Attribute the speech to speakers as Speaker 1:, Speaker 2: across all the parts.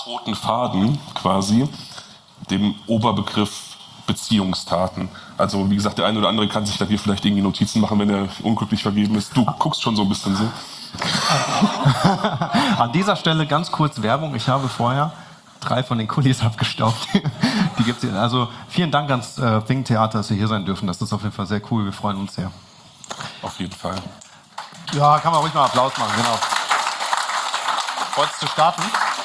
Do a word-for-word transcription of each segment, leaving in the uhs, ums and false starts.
Speaker 1: roten Faden quasi, dem Oberbegriff Beziehungstaten. Also wie gesagt, der eine oder andere kann sich da hier vielleicht irgendwie Notizen machen, wenn er unglücklich vergeben ist. Du guckst schon so ein bisschen so.
Speaker 2: An dieser Stelle ganz kurz Werbung. Ich habe vorher drei von den Kulis abgestaubt. Die gibt's hier. Also vielen Dank ans äh, Think Theater, dass wir hier sein dürfen. Das ist auf jeden Fall sehr cool. Wir freuen uns sehr.
Speaker 1: Auf jeden Fall.
Speaker 2: Ja, kann man ruhig mal Applaus machen, genau. Wolltest du starten?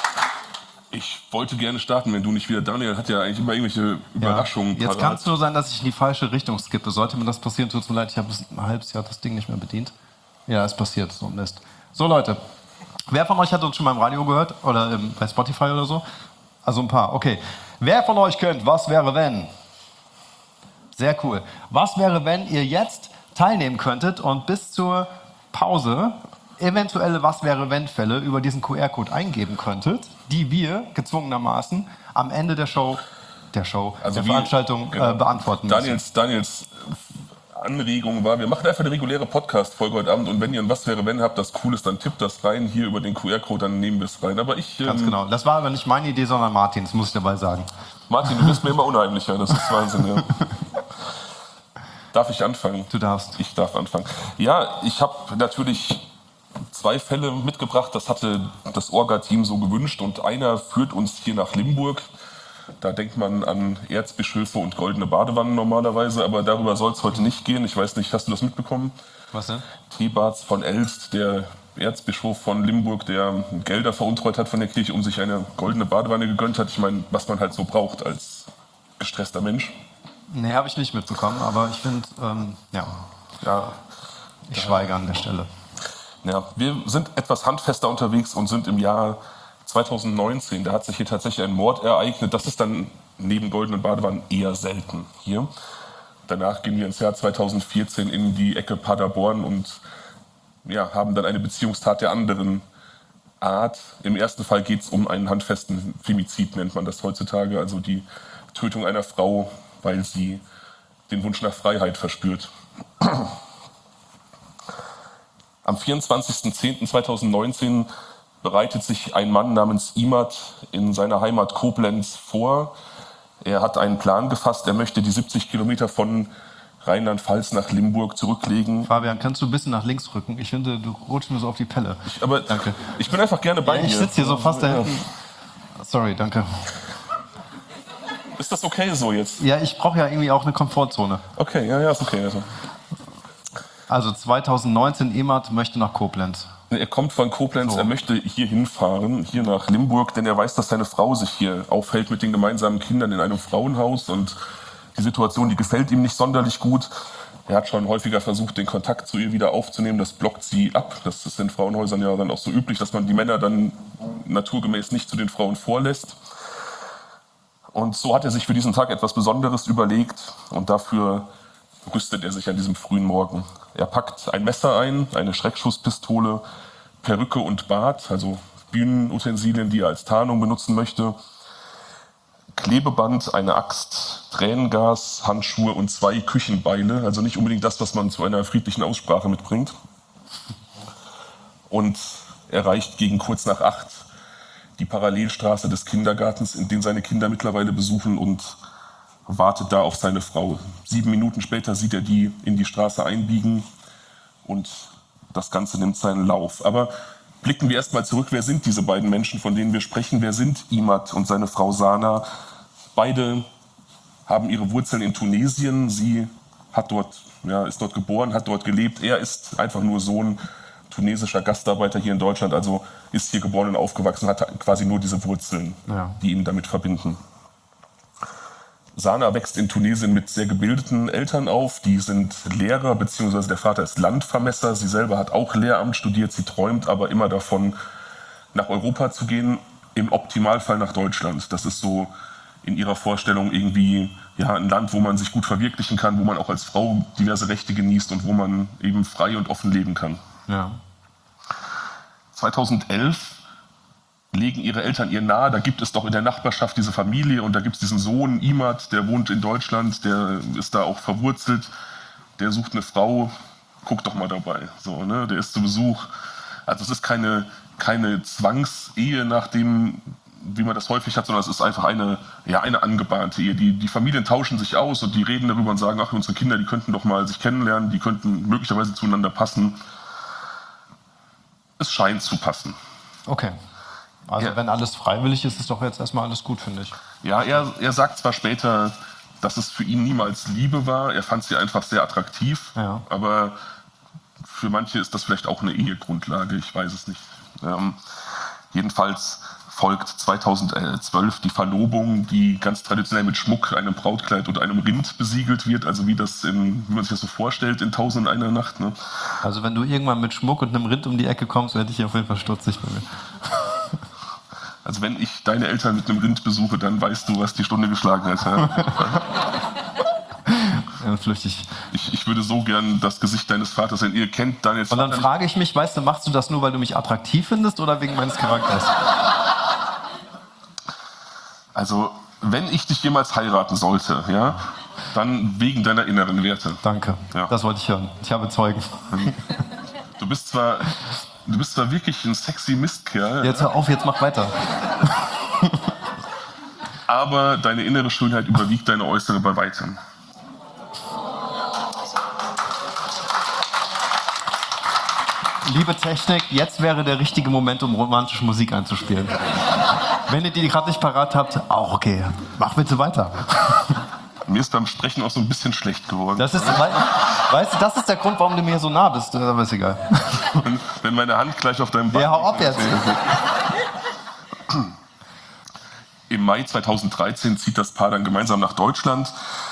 Speaker 1: Ich wollte gerne starten, wenn du nicht wieder... Daniel hat ja eigentlich immer irgendwelche Überraschungen.
Speaker 2: Ja. Jetzt kann es nur sein, dass ich in die falsche Richtung skippe. Sollte mir das passieren, tut es mir leid, ich habe ein halbes Jahr das Ding nicht mehr bedient. Ja, es passiert, so ein Mist. So Leute, wer von euch hat uns schon mal im Radio gehört? Oder im, bei Spotify oder so? Also ein paar, okay. Wer von euch kennt Was wäre wenn? Sehr cool. Was wäre, wenn ihr jetzt teilnehmen könntet und bis zur Pause eventuelle Was wäre wenn Fälle über diesen Q R-Code eingeben könntet, die wir gezwungenermaßen am Ende der Show, der Show,
Speaker 1: also
Speaker 2: der
Speaker 1: wie,
Speaker 2: Veranstaltung
Speaker 1: genau,
Speaker 2: äh, beantworten müssen.
Speaker 1: Daniels, Daniels Anregung war, wir machen einfach eine reguläre Podcast-Folge heute Abend und wenn ihr ein Was wäre wenn habt, das cool ist, dann tippt das rein hier über den Q R-Code, dann nehmen wir es rein. Aber ich...
Speaker 2: Ganz
Speaker 1: ähm,
Speaker 2: genau. Das war aber nicht meine Idee, sondern Martins, muss ich dabei sagen.
Speaker 1: Martin, du bist mir immer unheimlicher, das ist Wahnsinn, ja. Darf ich anfangen?
Speaker 2: Du darfst.
Speaker 1: Ich darf anfangen. Ja, ich habe natürlich zwei Fälle mitgebracht, das hatte das Orga-Team so gewünscht und einer führt uns hier nach Limburg. Da denkt man an Erzbischöfe und goldene Badewannen normalerweise, aber darüber soll es heute nicht gehen. Ich weiß nicht, hast du das mitbekommen?
Speaker 2: Was denn?
Speaker 1: Thebarts von Elst, der Erzbischof von Limburg, der Gelder veruntreut hat von der Kirche, um sich eine goldene Badewanne gegönnt hat. Ich meine, was man halt so braucht als gestresster Mensch.
Speaker 2: Nee, habe ich nicht mitbekommen, aber ich finde, ähm, ja,
Speaker 1: Ja,
Speaker 2: ich schweige an der Stelle.
Speaker 1: ja, wir sind etwas handfester unterwegs und sind im Jahr zweitausendneunzehn. Da hat sich hier tatsächlich ein Mord ereignet. Das ist dann neben goldenen Badewannen eher selten hier. Danach gehen wir ins Jahr zweitausendvierzehn in die Ecke Paderborn und ja, haben dann eine Beziehungstat der anderen Art. Im ersten Fall geht es um einen handfesten Femizid, nennt man das heutzutage. Also die Tötung einer Frau, weil sie den Wunsch nach Freiheit verspürt. Am vierundzwanzigsten zehnten zweitausendneunzehn bereitet sich ein Mann namens Imad in seiner Heimat Koblenz vor. Er hat einen Plan gefasst, er möchte die siebzig Kilometer von Rheinland-Pfalz nach Limburg zurücklegen.
Speaker 2: Fabian, kannst du ein bisschen nach links rücken? Ich finde, du rutschst mir so auf die Pelle.
Speaker 1: Ich, aber
Speaker 2: Danke.
Speaker 1: Ich bin einfach gerne bei
Speaker 2: Ja,
Speaker 1: dir.
Speaker 2: ich sitze hier so fast da hinten. Sorry, danke.
Speaker 1: Ist das okay so jetzt?
Speaker 2: Ja, ich brauche ja irgendwie auch eine Komfortzone.
Speaker 1: Okay, ja, ja, ist okay. Also.
Speaker 2: Also zweitausendneunzehn, Imad möchte nach Koblenz.
Speaker 1: Er kommt von Koblenz,
Speaker 2: So.
Speaker 1: er möchte hier hinfahren, hier nach Limburg, denn er weiß, dass seine Frau sich hier aufhält mit den gemeinsamen Kindern in einem Frauenhaus und die Situation, die gefällt ihm nicht sonderlich gut. Er hat schon häufiger versucht, den Kontakt zu ihr wieder aufzunehmen, das blockt sie ab. Das ist in Frauenhäusern ja dann auch so üblich, dass man die Männer dann naturgemäß nicht zu den Frauen vorlässt. Und so hat er sich für diesen Tag etwas Besonderes überlegt und dafür rüstet er sich an diesem frühen Morgen. Er packt ein Messer ein, eine Schreckschusspistole, Perücke und Bart, also Bühnenutensilien, die er als Tarnung benutzen möchte, Klebeband, eine Axt, Tränengas, Handschuhe und zwei Küchenbeile, also nicht unbedingt das, was man zu einer friedlichen Aussprache mitbringt. Und er erreicht gegen kurz nach acht die Parallelstraße des Kindergartens, in den seine Kinder mittlerweile besuchen und wartet da auf seine Frau. Sieben Minuten später sieht er die in die Straße einbiegen und das Ganze nimmt seinen Lauf. Aber blicken wir erstmal zurück, wer sind diese beiden Menschen, von denen wir sprechen? Wer sind Imad und seine Frau Sana? Beide haben ihre Wurzeln in Tunesien. Sie hat dort, ja, ist dort geboren, hat dort gelebt. Er ist einfach nur Sohn tunesischer Gastarbeiter hier in Deutschland, also ist hier geboren und aufgewachsen, hat quasi nur diese Wurzeln,
Speaker 2: Ja.
Speaker 1: die ihn damit verbinden. Sana wächst in Tunesien mit sehr gebildeten Eltern auf. Die sind Lehrer, beziehungsweise der Vater ist Landvermesser. Sie selber hat auch Lehramt studiert. Sie träumt aber immer davon, nach Europa zu gehen, im Optimalfall nach Deutschland. Das ist so in ihrer Vorstellung irgendwie ja, ein Land, wo man sich gut verwirklichen kann, wo man auch als Frau diverse Rechte genießt und wo man eben frei und offen leben kann.
Speaker 2: Ja.
Speaker 1: zweitausendelf legen ihre Eltern ihr nahe, da gibt es doch in der Nachbarschaft diese Familie und da gibt es diesen Sohn Imad, der wohnt in Deutschland, der ist da auch verwurzelt, der sucht eine Frau, guck doch mal dabei, so, ne? Der ist zu Besuch. Also es ist keine, keine Zwangsehe nach dem wie man das häufig hat, sondern es ist einfach eine, ja, eine angebahnte Ehe. Die, die Familien tauschen sich aus und die reden darüber und sagen, ach, unsere Kinder, die könnten doch mal sich kennenlernen, die könnten möglicherweise zueinander passen. Es scheint zu passen.
Speaker 2: Okay. Also
Speaker 1: Ja.
Speaker 2: wenn alles freiwillig ist, ist doch jetzt erstmal alles gut, finde ich.
Speaker 1: Ja, er, er sagt zwar später, dass es für ihn niemals Liebe war, er fand sie einfach sehr attraktiv,
Speaker 2: Ja.
Speaker 1: aber für manche ist das vielleicht auch eine Ehegrundlage, ich weiß es nicht. Ähm, jedenfalls folgt zweitausendzwölf die Verlobung, die ganz traditionell mit Schmuck, einem Brautkleid und einem Rind besiegelt wird, also wie, das in, wie man sich das so vorstellt in Tausend und einer Nacht. Ne?
Speaker 2: Also wenn du irgendwann mit Schmuck und einem Rind um die Ecke kommst, werde ich auf jeden Fall stutzig bei mir.
Speaker 1: Also wenn ich deine Eltern mit einem Rind besuche, dann weißt du, was die Stunde geschlagen hat. Ja?
Speaker 2: Ja, flüchtig.
Speaker 1: Ich, ich würde so gern das Gesicht deines Vaters sehen. Ihr kennt Daniels
Speaker 2: Und dann
Speaker 1: Vater
Speaker 2: frage ich mich, weißt du, machst du das nur, weil du mich attraktiv findest oder wegen meines Charakters?
Speaker 1: Also, wenn ich dich jemals heiraten sollte, ja, dann wegen deiner inneren Werte.
Speaker 2: Danke,
Speaker 1: Ja.
Speaker 2: das wollte ich hören. Ich habe Zeugen.
Speaker 1: Du bist zwar, du bist zwar wirklich ein sexy Mistkerl,
Speaker 2: Jetzt hör auf, jetzt mach weiter.
Speaker 1: aber deine innere Schönheit überwiegt deine äußere bei weitem.
Speaker 2: Liebe Technik, jetzt wäre der richtige Moment, um romantische Musik einzuspielen. Wenn ihr die gerade nicht parat habt, auch okay. Mach bitte weiter.
Speaker 1: Mir ist beim Sprechen auch so ein bisschen schlecht geworden.
Speaker 2: Das ist, wei- weißt du, das ist der Grund, warum du mir so nah bist. Aber ist egal.
Speaker 1: Wenn, wenn meine Hand gleich auf deinem Bein
Speaker 2: Ja, hau ab
Speaker 1: liegt,
Speaker 2: jetzt.
Speaker 1: Im Mai zweitausenddreizehn zieht das Paar dann gemeinsam nach Deutschland.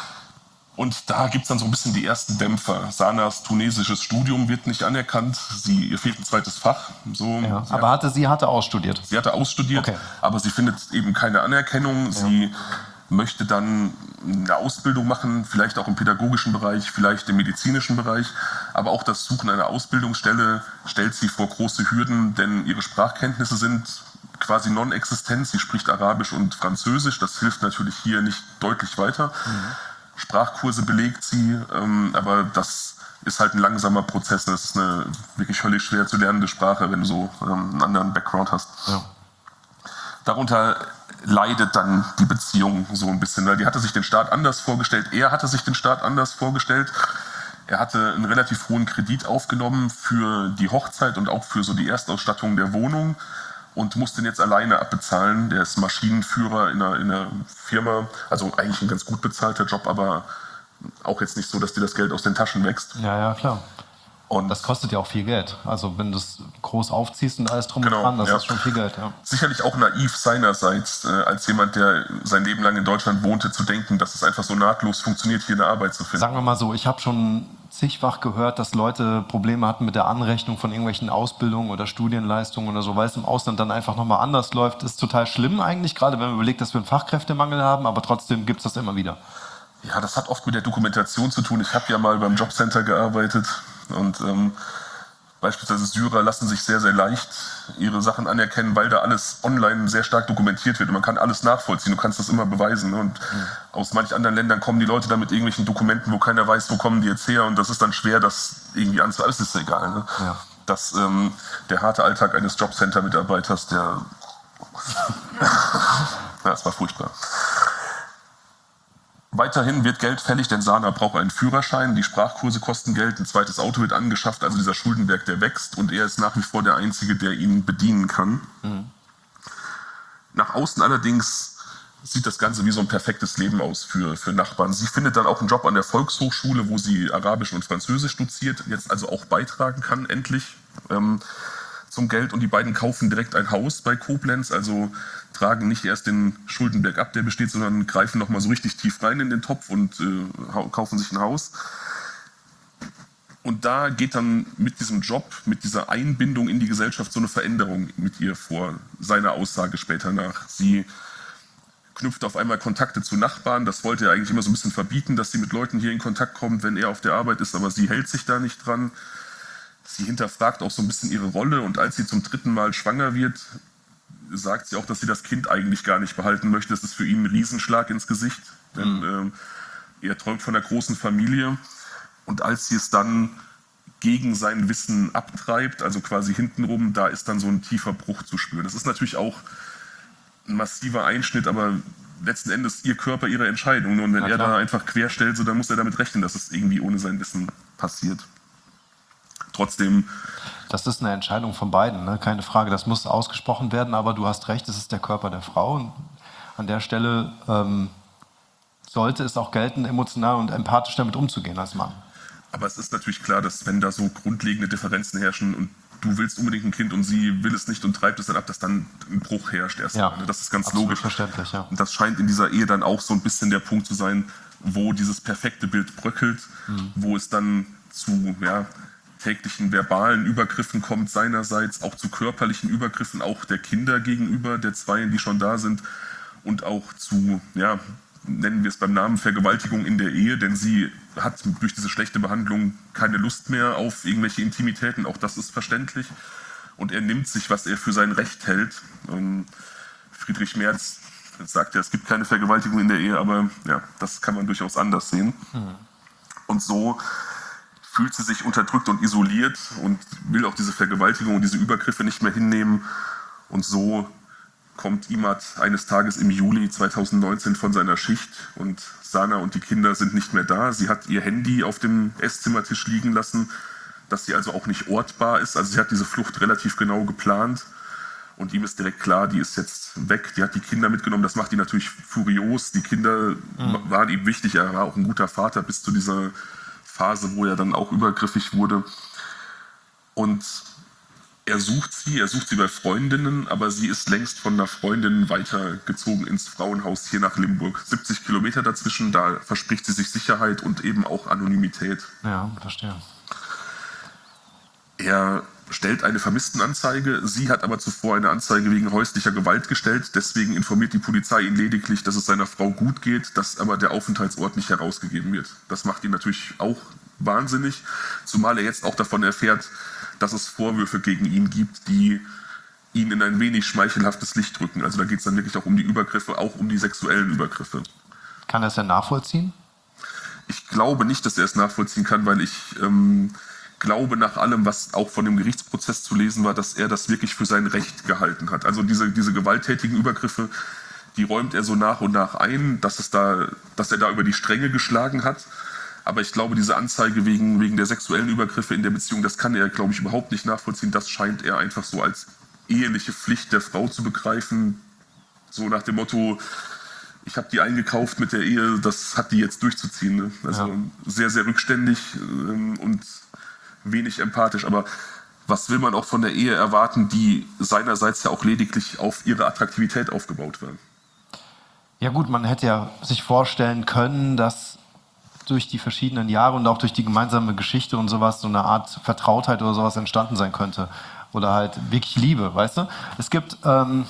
Speaker 1: Und da gibt es dann so ein bisschen die ersten Dämpfer. Sanas tunesisches Studium wird nicht anerkannt. Sie, ihr fehlt ein zweites Fach. So,
Speaker 2: Ja,
Speaker 1: sie,
Speaker 2: aber
Speaker 1: hat,
Speaker 2: hatte, sie hatte ausstudiert.
Speaker 1: sie hatte ausstudiert,
Speaker 2: Okay.
Speaker 1: aber sie findet eben keine Anerkennung. Sie möchte dann eine Ausbildung machen, vielleicht auch im pädagogischen Bereich, vielleicht im medizinischen Bereich. Aber auch das Suchen einer Ausbildungsstelle stellt sie vor große Hürden, denn ihre Sprachkenntnisse sind quasi non-existent. Sie spricht Arabisch und Französisch. Das hilft natürlich hier nicht deutlich weiter. Mhm. Sprachkurse belegt sie, ähm, aber das ist halt ein langsamer Prozess. Das ist eine wirklich höllisch schwer zu lernende Sprache, wenn du so ähm, einen anderen Background hast.
Speaker 2: Ja.
Speaker 1: Darunter leidet dann die Beziehung so ein bisschen, weil die hatte sich den Staat anders vorgestellt. Er hatte sich den Staat anders vorgestellt. Er hatte einen relativ hohen Kredit aufgenommen für die Hochzeit und auch für so die Erstausstattung der Wohnung und musste den jetzt alleine abbezahlen. Der ist Maschinenführer in einer, in einer Firma, also eigentlich ein ganz gut bezahlter Job, aber auch jetzt nicht so, dass dir das Geld aus den Taschen wächst.
Speaker 2: Ja, ja, klar.
Speaker 1: Und
Speaker 2: Das kostet ja auch viel Geld. Also wenn du es groß aufziehst und alles drum
Speaker 1: Genau,
Speaker 2: und dran, das
Speaker 1: ja.
Speaker 2: ist schon viel Geld. Ja.
Speaker 1: sicherlich auch naiv seinerseits, äh, als jemand, der sein Leben lang in Deutschland wohnte, zu denken, dass es einfach so nahtlos funktioniert, hier eine Arbeit zu finden.
Speaker 2: Sagen wir mal so, ich habe schon zigfach gehört, dass Leute Probleme hatten mit der Anrechnung von irgendwelchen Ausbildungen oder Studienleistungen oder so, weil es im Ausland dann einfach nochmal anders läuft. Ist total schlimm eigentlich, gerade wenn man überlegt, dass wir einen Fachkräftemangel haben, aber trotzdem gibt es das immer wieder.
Speaker 1: Ja, das hat oft mit der Dokumentation zu tun. Ich habe ja mal beim Jobcenter gearbeitet und ähm, beispielsweise Syrer lassen sich sehr, sehr leicht ihre Sachen anerkennen, weil da alles online sehr stark dokumentiert wird und man kann alles nachvollziehen, du kannst das immer beweisen. Ne? Und mhm. aus manch anderen Ländern kommen die Leute da mit irgendwelchen Dokumenten, wo keiner weiß, wo kommen die jetzt her und das ist dann schwer, das irgendwie anzuhalten. Das ist egal. Ne?
Speaker 2: Ja.
Speaker 1: Das, ähm, der harte Alltag eines Jobcenter-Mitarbeiters, der... ja, das war furchtbar. Weiterhin wird Geld fällig, denn Sana braucht einen Führerschein, die Sprachkurse kosten Geld, ein zweites Auto wird angeschafft, also dieser Schuldenberg, der wächst und er ist nach wie vor der Einzige, der ihn bedienen kann. Mhm. Nach außen allerdings sieht das Ganze wie so ein perfektes Leben aus für, für Nachbarn. Sie findet dann auch einen Job an der Volkshochschule, wo sie Arabisch und Französisch doziert, jetzt also auch beitragen kann, endlich ähm, zum Geld. Und die beiden kaufen direkt ein Haus bei Koblenz, also tragen nicht erst den Schuldenberg ab, der besteht, sondern greifen nochmal so richtig tief rein in den Topf und äh, kaufen sich ein Haus. Und da geht dann mit diesem Job, mit dieser Einbindung in die Gesellschaft so eine Veränderung mit ihr vor, seiner Aussage später nach. Sie knüpft auf einmal Kontakte zu Nachbarn, das wollte er eigentlich immer so ein bisschen verbieten, dass sie mit Leuten hier in Kontakt kommt, wenn er auf der Arbeit ist, aber sie hält sich da nicht dran. Sie hinterfragt auch so ein bisschen ihre Rolle und als sie zum dritten Mal schwanger wird, sagt sie auch, dass sie das Kind eigentlich gar nicht behalten möchte. Das ist für ihn ein Riesenschlag ins Gesicht, denn mhm. äh, er träumt von einer großen Familie. Und als sie es dann gegen sein Wissen abtreibt, also quasi hintenrum, da ist dann so ein tiefer Bruch zu spüren. Das ist natürlich auch ein massiver Einschnitt, aber letzten Endes ihr Körper, ihre Entscheidung. Und wenn
Speaker 2: Na
Speaker 1: er
Speaker 2: klar.
Speaker 1: da einfach querstellt, so, dann muss er damit rechnen, dass es irgendwie ohne sein Wissen passiert. Trotzdem,
Speaker 2: Das ist eine Entscheidung von beiden, ne? Keine Frage. Das muss ausgesprochen werden, aber du hast recht, es ist der Körper der Frau. Und an der Stelle ähm, sollte es auch gelten, emotional und empathisch damit umzugehen als Mann.
Speaker 1: aber es ist natürlich klar, dass wenn da so grundlegende Differenzen herrschen und du willst unbedingt ein Kind und sie will es nicht und treibt es dann ab, dass dann ein Bruch herrscht erstmal.
Speaker 2: Ja,
Speaker 1: Das ist ganz
Speaker 2: absolut
Speaker 1: logisch.
Speaker 2: verständlich, ja.
Speaker 1: Und das scheint in dieser Ehe dann auch so ein bisschen der Punkt zu sein, wo dieses perfekte Bild bröckelt,
Speaker 2: Mhm.
Speaker 1: wo es dann zu ja, täglichen verbalen Übergriffen kommt seinerseits, auch zu körperlichen Übergriffen, auch der Kinder gegenüber, der Zweien, die schon da sind, und auch zu, ja, nennen wir es beim Namen, Vergewaltigung in der Ehe, denn sie hat durch diese schlechte Behandlung keine Lust mehr auf irgendwelche Intimitäten, auch das ist verständlich. Und er nimmt sich, was er für sein Recht hält. Ähm, Friedrich Merz sagt ja, es gibt keine Vergewaltigung in der Ehe, aber ja, das kann man durchaus anders sehen.
Speaker 2: Mhm.
Speaker 1: Und so fühlt sie sich unterdrückt und isoliert und will auch diese Vergewaltigung und diese Übergriffe nicht mehr hinnehmen. Und so kommt Imad eines Tages im Juli zweitausendneunzehn von seiner Schicht und Sana und die Kinder sind nicht mehr da. Sie hat ihr Handy auf dem Esszimmertisch liegen lassen, dass sie also auch nicht ortbar ist. Also sie hat diese Flucht relativ genau geplant und ihm ist direkt klar, die ist jetzt weg. Die hat die Kinder mitgenommen, das macht ihn natürlich furios. Die Kinder mhm. waren ihm wichtig, er war auch ein guter Vater bis zu dieser Phase, wo er dann auch übergriffig wurde. Und er sucht sie, er sucht sie bei Freundinnen, aber sie ist längst von einer Freundin weitergezogen ins Frauenhaus hier nach Limburg. siebzig Kilometer dazwischen, da verspricht sie sich Sicherheit und eben auch Anonymität.
Speaker 2: Ja, verstehe.
Speaker 1: Er stellt eine Vermisstenanzeige, sie hat aber zuvor eine Anzeige wegen häuslicher Gewalt gestellt, deswegen informiert die Polizei ihn lediglich, dass es seiner Frau gut geht, dass aber der Aufenthaltsort nicht herausgegeben wird. Das macht ihn natürlich auch wahnsinnig, zumal er jetzt auch davon erfährt, dass es Vorwürfe gegen ihn gibt, die ihn in ein wenig schmeichelhaftes Licht rücken. Also da geht es dann wirklich auch um die Übergriffe, auch um die sexuellen Übergriffe.
Speaker 2: Kann er es denn nachvollziehen?
Speaker 1: Ich glaube nicht, dass er es nachvollziehen kann, weil ich ähm, glaube nach allem, was auch von dem Gerichtsprozess zu lesen war, dass er das wirklich für sein Recht gehalten hat. Also diese, diese gewalttätigen Übergriffe, die räumt er so nach und nach ein, dass, es da, dass er da über die Stränge geschlagen hat. Aber ich glaube, diese Anzeige wegen, wegen der sexuellen Übergriffe in der Beziehung, das kann er, glaube ich, überhaupt nicht nachvollziehen. Das scheint er einfach so als eheliche Pflicht der Frau zu begreifen. So nach dem Motto, ich habe die eingekauft mit der Ehe, das hat die jetzt durchzuziehen. Ne? Also ja. Sehr, sehr rückständig ähm, und wenig empathisch. Aber was will man auch von der Ehe erwarten, die seinerseits ja auch lediglich auf ihre Attraktivität aufgebaut war?
Speaker 2: Ja gut, man hätte ja sich vorstellen können, dass durch die verschiedenen Jahre und auch durch die gemeinsame Geschichte und sowas so eine Art Vertrautheit oder sowas entstanden sein könnte. Oder halt wirklich Liebe, weißt du? Es gibt ähm,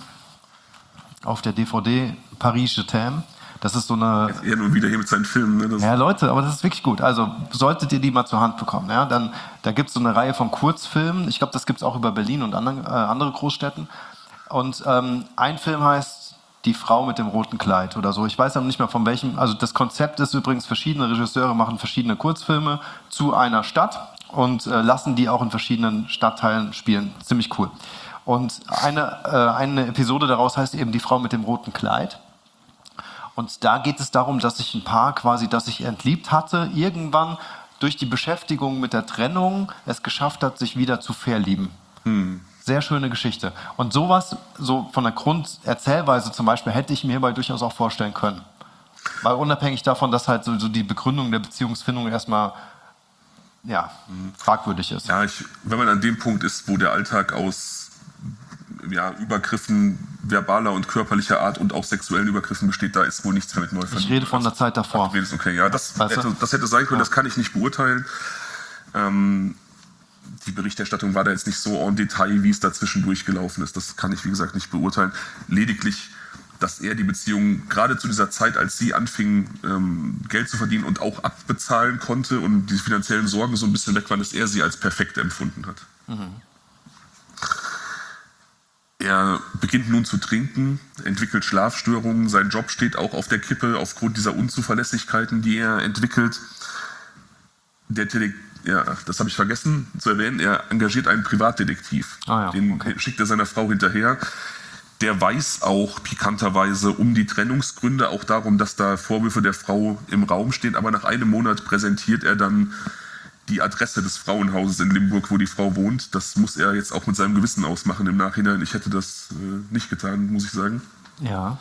Speaker 2: auf der D V D Paris Je t'aime, das ist so eine...
Speaker 1: Er nun wieder hier mit seinen Filmen. Ne? Das
Speaker 2: ja, Leute, aber das ist wirklich gut. Also solltet ihr die mal zur Hand bekommen. Ja? Dann, da gibt es so eine Reihe von Kurzfilmen. Ich glaube, das gibt es auch über Berlin und anderen, äh, andere Großstädten. Und ähm, ein Film heißt Die Frau mit dem roten Kleid oder so. Ich weiß aber nicht mehr von welchem. Also das Konzept ist übrigens, verschiedene Regisseure machen verschiedene Kurzfilme zu einer Stadt und äh, lassen die auch in verschiedenen Stadtteilen spielen. Ziemlich cool. Und eine, äh, eine Episode daraus heißt eben Die Frau mit dem roten Kleid. Und da geht es darum, dass sich ein Paar quasi, das sich entliebt hatte, irgendwann durch die Beschäftigung mit der Trennung es geschafft hat, sich wieder zu verlieben. Hm. Sehr schöne Geschichte. Und sowas, so von der Grunderzählweise zum Beispiel, hätte ich mir hierbei durchaus auch vorstellen können. Weil unabhängig davon, dass halt so, so die Begründung der Beziehungsfindung erstmal ja, fragwürdig ist.
Speaker 1: Ja, ich, wenn man an dem Punkt ist, wo der Alltag aus ja, Übergriffen verbaler und körperlicher Art und auch sexuellen Übergriffen besteht, da ist wohl nichts mehr mit Neuverliebten.
Speaker 2: Ich rede von der Zeit davor.
Speaker 1: Ach, okay, ja, das,
Speaker 2: weißt du?
Speaker 1: hätte, das hätte sein können,
Speaker 2: ja.
Speaker 1: Das kann ich nicht beurteilen. Ähm, die Berichterstattung war da jetzt nicht so en Detail, wie es da zwischendurch gelaufen ist. Das kann ich, wie gesagt, nicht beurteilen. Lediglich, dass er die Beziehung gerade zu dieser Zeit, als sie anfing, ähm, Geld zu verdienen und auch abbezahlen konnte und die finanziellen Sorgen so ein bisschen weg waren, dass er sie als perfekt empfunden hat. Mhm. Er beginnt nun zu trinken, entwickelt Schlafstörungen, sein Job steht auch auf der Kippe aufgrund dieser Unzuverlässigkeiten, die er entwickelt. Der Tele ja, das habe ich vergessen zu erwähnen, er engagiert einen Privatdetektiv.
Speaker 2: Ah ja,
Speaker 1: Den
Speaker 2: okay.
Speaker 1: schickt er seiner Frau hinterher. Der weiß auch pikanterweise um die Trennungsgründe, auch darum, dass da Vorwürfe der Frau im Raum stehen. Aber nach einem Monat präsentiert er dann die Adresse des Frauenhauses in Limburg, wo die Frau wohnt. Das muss er jetzt auch mit seinem Gewissen ausmachen im Nachhinein. Ich hätte das äh, nicht getan, muss ich sagen.
Speaker 2: Ja.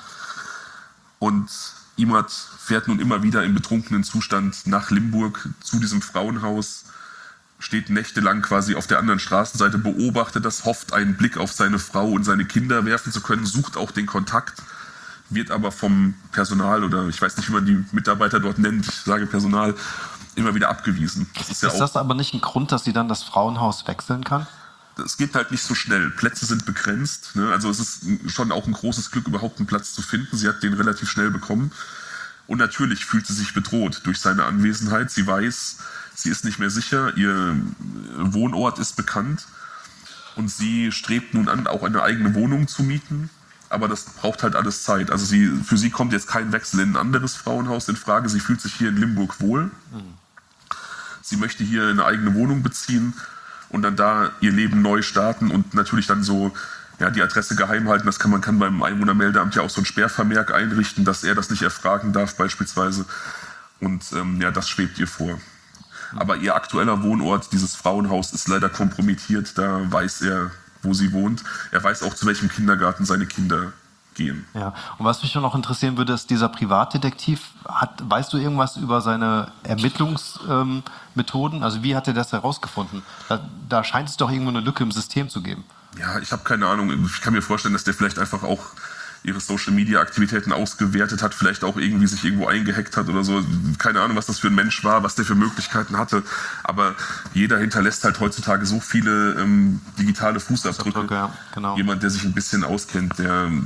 Speaker 1: Und Imad fährt nun immer wieder im betrunkenen Zustand nach Limburg zu diesem Frauenhaus, steht nächtelang quasi auf der anderen Straßenseite, beobachtet das, hofft, einen Blick auf seine Frau und seine Kinder werfen zu können, sucht auch den Kontakt, wird aber vom Personal oder ich weiß nicht, wie man die Mitarbeiter dort nennt, ich sage Personal, immer wieder abgewiesen. Das ist ja
Speaker 2: ist
Speaker 1: auch,
Speaker 2: das aber nicht ein Grund, dass sie dann das Frauenhaus wechseln kann?
Speaker 1: es geht halt nicht so schnell. Plätze sind begrenzt. Ne? Also es ist schon auch ein großes Glück, überhaupt einen Platz zu finden. Sie hat den relativ schnell bekommen. Und natürlich fühlt sie sich bedroht durch seine Anwesenheit. Sie weiß, sie ist nicht mehr sicher. Ihr Wohnort ist bekannt. Und sie strebt nun an, auch eine eigene Wohnung zu mieten. Aber das braucht halt alles Zeit. Also sie, für sie kommt jetzt kein Wechsel in ein anderes Frauenhaus in Frage. Sie fühlt sich hier in Limburg wohl. Mhm. Sie möchte hier eine eigene Wohnung beziehen und dann da ihr Leben neu starten und natürlich dann so ja, die Adresse geheim halten. Das kann man kann beim Einwohnermeldeamt ja auch so einen Sperrvermerk einrichten, dass er das nicht erfragen darf beispielsweise. Und ähm, ja, das schwebt ihr vor. Aber ihr aktueller Wohnort, dieses Frauenhaus, ist leider kompromittiert. Da weiß er, wo sie wohnt. Er weiß auch, zu welchem Kindergarten seine Kinder gehen.
Speaker 2: Ja, und was mich noch interessieren würde, ist dieser Privatdetektiv, hat, weißt du irgendwas über seine Ermittlungsmethoden? Ähm, also wie hat er das herausgefunden? Da, da scheint es doch irgendwo eine Lücke im System zu geben.
Speaker 1: Ja, ich habe keine Ahnung. Ich kann mir vorstellen, dass der vielleicht einfach auch ihre Social-Media-Aktivitäten ausgewertet hat, vielleicht auch irgendwie sich irgendwo eingehackt hat oder so. Keine Ahnung, was das für ein Mensch war, was der für Möglichkeiten hatte. Aber jeder hinterlässt halt heutzutage so viele ähm, digitale Fußabdrücke.
Speaker 2: Ja, genau.
Speaker 1: Jemand, der sich ein bisschen auskennt, der ähm,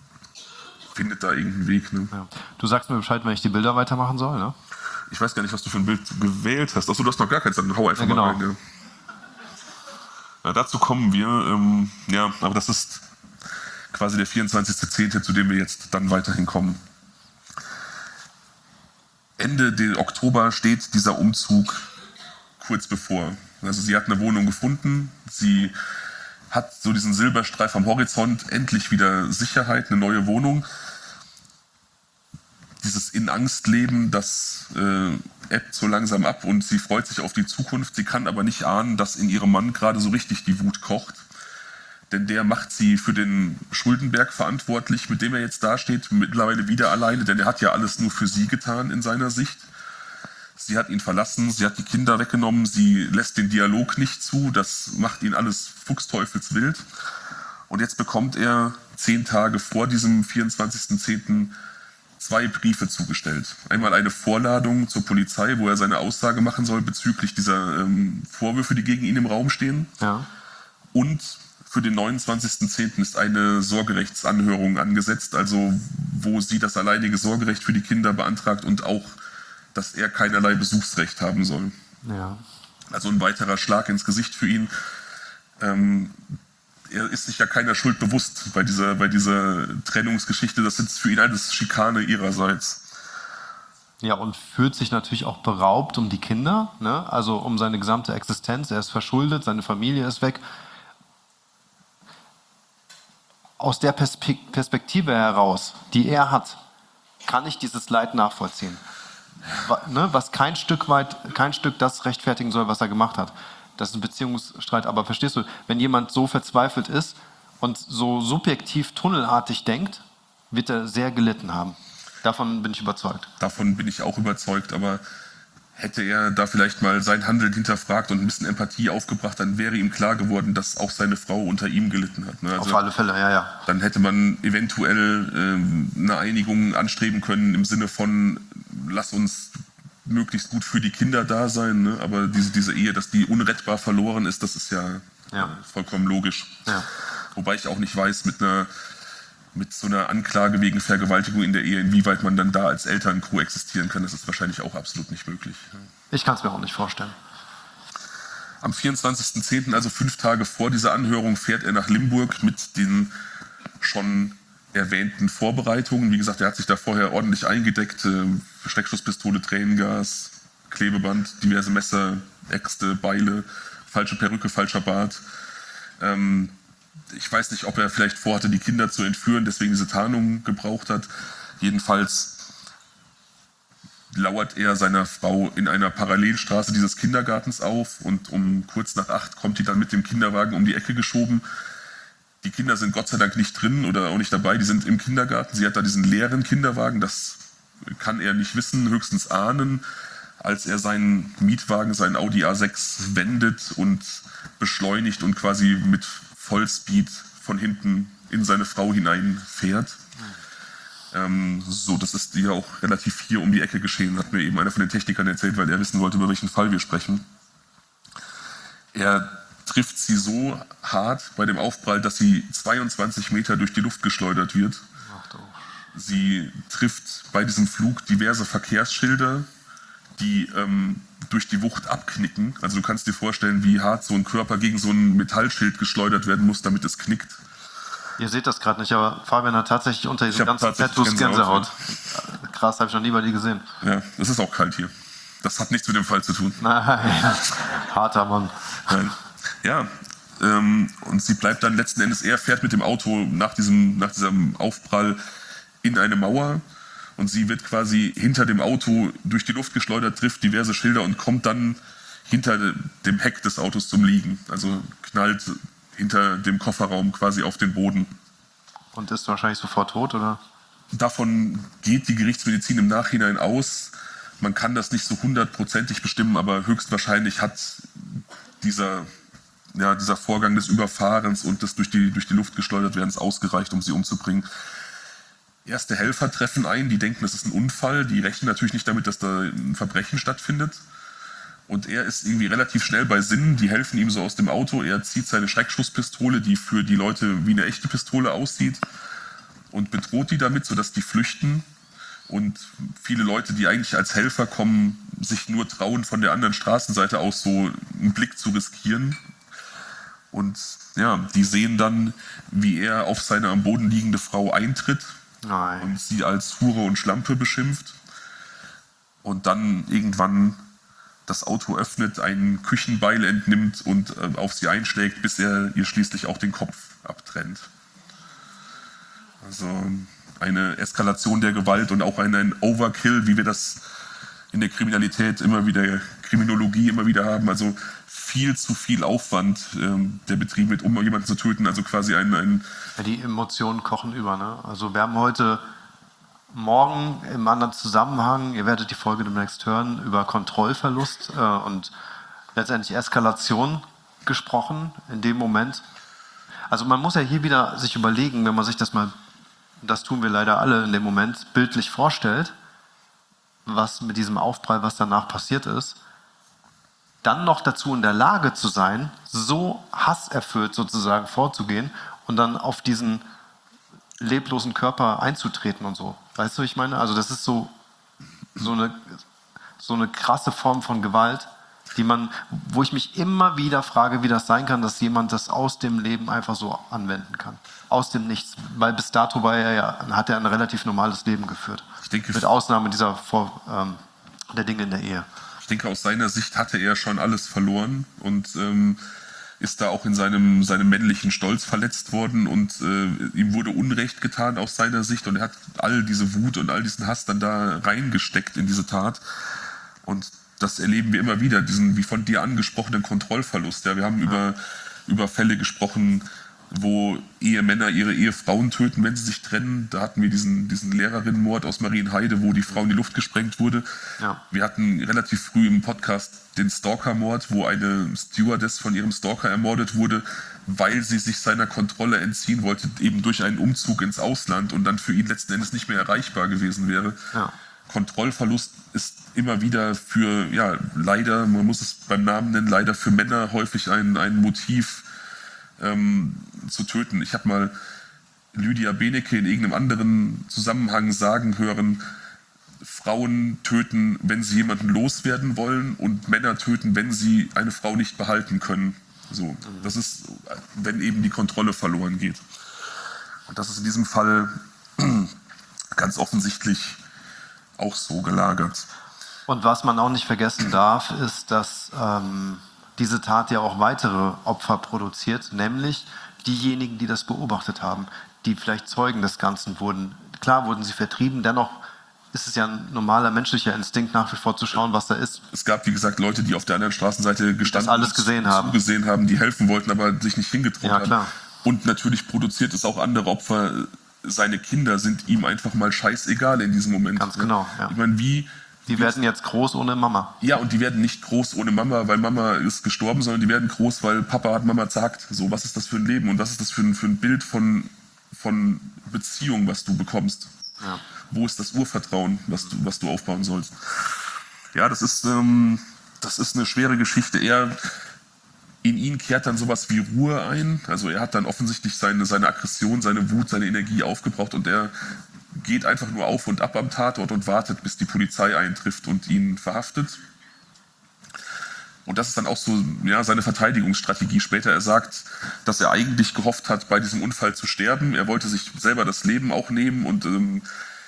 Speaker 1: findet da irgendeinen Weg. Ne?
Speaker 2: Ja. Du sagst mir Bescheid, wenn ich die Bilder weitermachen soll, ne?
Speaker 1: Ich weiß gar nicht, was du für ein Bild gewählt hast. Achso, du hast noch gar keins, dann hau einfach ja, genau. mal rein. Ja. Ja, dazu kommen wir. Ähm, ja, aber das ist quasi der vierundzwanzigster zehnte, zu dem wir jetzt dann weiterhin kommen. Ende Oktober steht dieser Umzug kurz bevor. Also sie hat eine Wohnung gefunden, sie hat so diesen Silberstreif am Horizont, endlich wieder Sicherheit, eine neue Wohnung. Dieses In-Angst-Leben, das äh, ebbt so langsam ab und sie freut sich auf die Zukunft. Sie kann aber nicht ahnen, dass in ihrem Mann gerade so richtig die Wut kocht. Denn der macht sie für den Schuldenberg verantwortlich, mit dem er jetzt dasteht, mittlerweile wieder alleine, denn er hat ja alles nur für sie getan in seiner Sicht. Sie hat ihn verlassen, sie hat die Kinder weggenommen, sie lässt den Dialog nicht zu, das macht ihn alles fuchsteufelswild. Und jetzt bekommt er zehn Tage vor diesem vierundzwanzigsten zehnten zwei Briefe zugestellt. Einmal eine Vorladung zur Polizei, wo er seine Aussage machen soll bezüglich dieser ähm, Vorwürfe, die gegen ihn im Raum stehen.
Speaker 2: Ja.
Speaker 1: Und für den neunundzwanzigsten zehnten ist eine Sorgerechtsanhörung angesetzt, also wo sie das alleinige Sorgerecht für die Kinder beantragt und auch, dass er keinerlei Besuchsrecht haben soll.
Speaker 2: Ja.
Speaker 1: Also ein weiterer Schlag ins Gesicht für ihn. Ähm, er ist sich ja keiner Schuld bewusst bei dieser, bei dieser Trennungsgeschichte. Das ist für ihn alles Schikane ihrerseits.
Speaker 2: Ja, und fühlt sich natürlich auch beraubt um die Kinder, ne? Also um seine gesamte Existenz. Er ist verschuldet, seine Familie ist weg. Aus der Perspektive heraus, die er hat, kann ich dieses Leid nachvollziehen. Was kein Stück weit, kein Stück das rechtfertigen soll, was er gemacht hat. Das ist ein Beziehungsstreit. Aber verstehst du, wenn jemand so verzweifelt ist und so subjektiv tunnelartig denkt, wird er sehr gelitten haben. Davon bin ich überzeugt.
Speaker 1: Davon bin ich auch überzeugt, aber hätte er da vielleicht mal sein Handeln hinterfragt und ein bisschen Empathie aufgebracht, dann wäre ihm klar geworden, dass auch seine Frau unter ihm gelitten hat. Ne? Also
Speaker 2: auf alle Fälle, ja, ja.
Speaker 1: Dann hätte man eventuell ähm, eine Einigung anstreben können im Sinne von, lass uns möglichst gut für die Kinder da sein. Ne? Aber diese, diese Ehe, dass die unrettbar verloren ist, das ist ja,
Speaker 2: ja.
Speaker 1: Äh, vollkommen logisch.
Speaker 2: Ja.
Speaker 1: Wobei ich auch nicht weiß, mit einer mit so einer Anklage wegen Vergewaltigung in der Ehe, inwieweit man dann da als Eltern koexistieren kann, das ist wahrscheinlich auch absolut nicht möglich.
Speaker 2: Ich kann es mir auch nicht vorstellen.
Speaker 1: Am vierundzwanzigsten zehnten, also fünf Tage vor dieser Anhörung, fährt er nach Limburg mit den schon erwähnten Vorbereitungen. Wie gesagt, er hat sich da vorher ordentlich eingedeckt. Äh, Schreckschusspistole, Tränengas, Klebeband, diverse Messer, Äxte, Beile, falsche Perücke, falscher Bart. Ähm, Ich weiß nicht, ob er vielleicht vorhatte, die Kinder zu entführen, deswegen diese Tarnung gebraucht hat. Jedenfalls lauert er seiner Frau in einer Parallelstraße dieses Kindergartens auf und um kurz nach acht kommt die dann mit dem Kinderwagen um die Ecke geschoben. Die Kinder sind Gott sei Dank nicht drin oder auch nicht dabei, die sind im Kindergarten. Sie hat da diesen leeren Kinderwagen, das kann er nicht wissen, höchstens ahnen, als er seinen Mietwagen, seinen Audi A sechs wendet und beschleunigt und quasi mit Vollspeed von hinten in seine Frau hineinfährt. Ähm, so, das ist hier auch relativ hier um die Ecke geschehen, hat mir eben einer von den Technikern erzählt, weil er wissen wollte, über welchen Fall wir sprechen. Er trifft sie so hart bei dem Aufprall, dass sie zweiundzwanzig Meter durch die Luft geschleudert wird. Sie trifft bei diesem Flug diverse Verkehrsschilder, die ähm, durch die Wucht abknicken. Also du kannst dir vorstellen, wie hart so ein Körper gegen so ein Metallschild geschleudert werden muss, damit es knickt.
Speaker 2: Ihr seht das gerade nicht, aber Fabian hat tatsächlich unter diesen ganzen Tattoos
Speaker 1: Gänsehaut.
Speaker 2: Gänsehaut. Krass, habe ich noch nie bei dir gesehen.
Speaker 1: Ja, das ist auch kalt hier. Das hat nichts mit dem Fall zu tun.
Speaker 2: Nein, harter Mann.
Speaker 1: Nein. Ja, ähm, und sie bleibt dann letzten Endes, er fährt mit dem Auto nach diesem, nach diesem Aufprall in eine Mauer und sie wird quasi hinter dem Auto durch die Luft geschleudert, trifft diverse Schilder und kommt dann hinter dem Heck des Autos zum Liegen. Also knallt hinter dem Kofferraum quasi auf den Boden.
Speaker 2: Und ist wahrscheinlich sofort tot, oder?
Speaker 1: Davon geht die Gerichtsmedizin im Nachhinein aus. Man kann das nicht so hundertprozentig bestimmen, aber höchstwahrscheinlich hat dieser, ja, dieser Vorgang des Überfahrens und des durch die, durch die Luft geschleudert werdens ausgereicht, um sie umzubringen. Erste Helfer treffen ein, die denken, das ist ein Unfall. Die rechnen natürlich nicht damit, dass da ein Verbrechen stattfindet. Und er ist irgendwie relativ schnell bei Sinnen, die helfen ihm so aus dem Auto. Er zieht seine Schreckschusspistole, die für die Leute wie eine echte Pistole aussieht, und bedroht die damit, sodass die flüchten. Und viele Leute, die eigentlich als Helfer kommen, sich nur trauen, von der anderen Straßenseite aus so einen Blick zu riskieren. Und ja, die sehen dann, wie er auf seine am Boden liegende Frau eintritt.
Speaker 2: Nein.
Speaker 1: Und sie als Hure und Schlampe beschimpft. Und dann irgendwann das Auto öffnet, ein Küchenbeil entnimmt und äh, auf sie einschlägt, bis er ihr schließlich auch den Kopf abtrennt. Also eine Eskalation der Gewalt und auch ein, ein Overkill, wie wir das in der Kriminalität immer wieder, Kriminologie immer wieder haben. Also viel zu viel Aufwand, ähm, der betrieben wird, um jemanden zu töten. Also quasi ein... ein
Speaker 2: ja, die Emotionen kochen über, ne? Also wir haben heute... Morgen im anderen Zusammenhang, ihr werdet die Folge demnächst hören, über Kontrollverlust äh, und letztendlich Eskalation gesprochen in dem Moment. Also man muss ja hier wieder sich überlegen, wenn man sich das mal, das tun wir leider alle in dem Moment, bildlich vorstellt, was mit diesem Aufprall, was danach passiert ist, dann noch dazu in der Lage zu sein, so hasserfüllt sozusagen vorzugehen und dann auf diesen leblosen Körper einzutreten und so. Weißt du, was ich meine? Also das ist so, so, eine, so eine krasse Form von Gewalt, die man, wo ich mich immer wieder frage, wie das sein kann, dass jemand das aus dem Leben einfach so anwenden kann. Aus dem Nichts. Weil bis dato war er ja, hat er ein relativ normales Leben geführt.
Speaker 1: Ich denke,
Speaker 2: mit Ausnahme dieser Vor, ähm, der Dinge in der Ehe.
Speaker 1: Ich denke, aus seiner Sicht hatte er schon alles verloren und ähm, ist da auch in seinem, seinem männlichen Stolz verletzt worden und äh, ihm wurde Unrecht getan aus seiner Sicht und er hat all diese Wut und all diesen Hass dann da reingesteckt in diese Tat. Und das erleben wir immer wieder, diesen wie von dir angesprochenen Kontrollverlust. Ja, wir haben ja. über, über Fälle gesprochen, wo Ehemänner ihre Ehefrauen töten, wenn sie sich trennen. Da hatten wir diesen, diesen Lehrerinnenmord aus Marienheide, wo die Frau in die Luft gesprengt wurde. Ja. Wir hatten relativ früh im Podcast den Stalker-Mord, wo eine Stewardess von ihrem Stalker ermordet wurde, weil sie sich seiner Kontrolle entziehen wollte, eben durch einen Umzug ins Ausland und dann für ihn letzten Endes nicht mehr erreichbar gewesen wäre. Ja. Kontrollverlust ist immer wieder für, ja, leider, man muss es beim Namen nennen, leider für Männer häufig ein, ein Motiv, ähm, zu töten. Ich habe mal Lydia Benecke in irgendeinem anderen Zusammenhang sagen hören, Frauen töten, wenn sie jemanden loswerden wollen und Männer töten, wenn sie eine Frau nicht behalten können. So, das ist, wenn eben die Kontrolle verloren geht. Und das ist in diesem Fall ganz offensichtlich auch so gelagert.
Speaker 2: Und was man auch nicht vergessen darf, ist, dass ähm, diese Tat ja auch weitere Opfer produziert, nämlich diejenigen, die das beobachtet haben, die vielleicht Zeugen des Ganzen wurden. Klar wurden sie vertrieben, dennoch ist es ja ein normaler menschlicher Instinkt, nach wie vor zu schauen, was da ist.
Speaker 1: Es gab, wie gesagt, Leute, die auf der anderen Straßenseite gestanden
Speaker 2: das alles gesehen haben.
Speaker 1: zugesehen haben, die helfen wollten, aber sich nicht hingetraut
Speaker 2: Ja, klar.
Speaker 1: haben. Und natürlich produziert es auch andere Opfer. Seine Kinder sind ihm einfach mal scheißegal in diesem Moment.
Speaker 2: Ganz genau, ja.
Speaker 1: Ich meine, wie...
Speaker 2: Die werden jetzt groß ohne Mama.
Speaker 1: Ja, und die werden nicht groß ohne Mama, weil Mama ist gestorben, sondern die werden groß, weil Papa hat Mama zerhackt. So, was ist das für ein Leben und was ist das für ein, für ein Bild von, von Beziehung, was du bekommst?
Speaker 2: Ja.
Speaker 1: Wo ist das Urvertrauen, was du, was du aufbauen sollst? Ja, das ist, ähm, das ist eine schwere Geschichte. Er, in ihn kehrt dann sowas wie Ruhe ein. Also er hat dann offensichtlich seine, seine Aggression, seine Wut, seine Energie aufgebraucht und er geht einfach nur auf und ab am Tatort und wartet, bis die Polizei eintrifft und ihn verhaftet. Und das ist dann auch so ja, seine Verteidigungsstrategie später. Er sagt, dass er eigentlich gehofft hat, bei diesem Unfall zu sterben. Er wollte sich selber das Leben auch nehmen und ähm,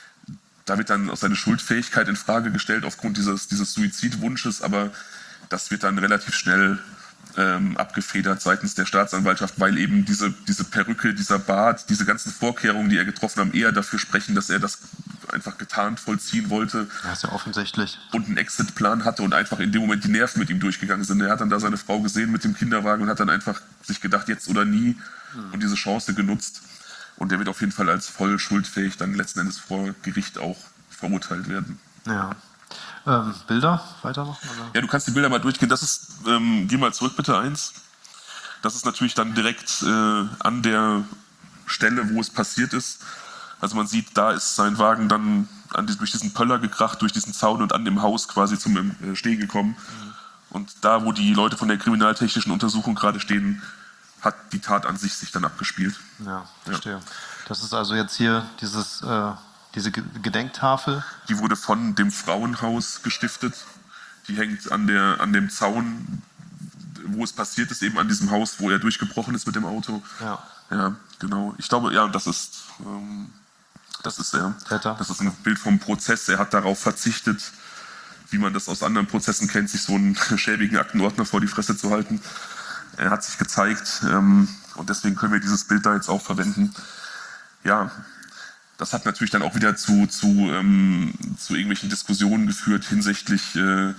Speaker 1: da wird dann auch seine Schuldfähigkeit in Frage gestellt aufgrund dieses, dieses Suizidwunsches, aber das wird dann relativ schnell ähm, abgefedert seitens der Staatsanwaltschaft, weil eben diese, diese Perücke, dieser Bart, diese ganzen Vorkehrungen, die er getroffen haben, eher dafür sprechen, dass er das einfach getarnt vollziehen wollte.
Speaker 2: Das ist ja offensichtlich.
Speaker 1: Und einen Exit-Plan hatte und einfach in dem Moment die Nerven mit ihm durchgegangen sind. Er hat dann da seine Frau gesehen mit dem Kinderwagen und hat dann einfach sich gedacht, jetzt oder nie, mhm. und diese Chance genutzt. Und der wird auf jeden Fall als voll schuldfähig dann letzten Endes vor Gericht auch verurteilt werden.
Speaker 2: Ja. Ähm, Bilder weitermachen? Oder?
Speaker 1: Ja, du kannst die Bilder mal durchgehen. Das ist, ähm, geh mal zurück bitte eins. Das ist natürlich dann direkt äh, an der Stelle, wo es passiert ist. Also man sieht, da ist sein Wagen dann an die, durch diesen Pöller gekracht, durch diesen Zaun und an dem Haus quasi zum äh, Stehen gekommen. Mhm. Und da, wo die Leute von der kriminaltechnischen Untersuchung gerade stehen, hat die Tat an sich sich dann abgespielt.
Speaker 2: Ja, verstehe. Ja. Das ist also jetzt hier dieses... Äh Diese Gedenktafel?
Speaker 1: Die wurde von dem Frauenhaus gestiftet. Die hängt an, der, an dem Zaun, wo es passiert ist, eben an diesem Haus, wo er durchgebrochen ist mit dem Auto.
Speaker 2: Ja.
Speaker 1: Ja, genau. Ich glaube, ja, das ist, ähm, das ist er.
Speaker 2: Täter.
Speaker 1: Das ist ein Bild vom Prozess. Er hat darauf verzichtet, wie man das aus anderen Prozessen kennt, sich so einen schäbigen Aktenordner vor die Fresse zu halten. Er hat sich gezeigt, ähm, und deswegen können wir dieses Bild da jetzt auch verwenden. Ja. Das hat natürlich dann auch wieder zu, zu, ähm, zu irgendwelchen Diskussionen geführt hinsichtlich, äh,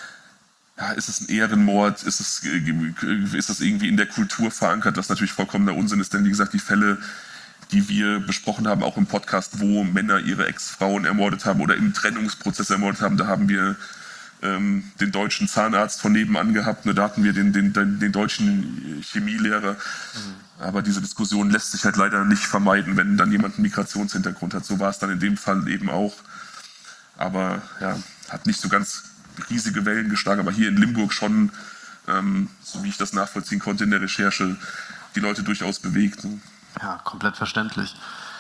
Speaker 1: ja, ist es ein Ehrenmord, ist es, äh, ist es irgendwie in der Kultur verankert, was natürlich vollkommener Unsinn ist, denn wie gesagt, die Fälle, die wir besprochen haben, auch im Podcast, wo Männer ihre Ex-Frauen ermordet haben oder im Trennungsprozess ermordet haben, da haben wir ähm, den deutschen Zahnarzt von nebenan gehabt, ne, da hatten wir den, den, den, den deutschen Chemielehrer. Mhm. Aber diese Diskussion lässt sich halt leider nicht vermeiden, wenn dann jemand einen Migrationshintergrund hat. So war es dann in dem Fall eben auch. Aber ja, hat nicht so ganz riesige Wellen geschlagen, aber hier in Limburg schon, ähm, so wie ich das nachvollziehen konnte in der Recherche, die Leute durchaus bewegt.
Speaker 2: Ja, komplett verständlich.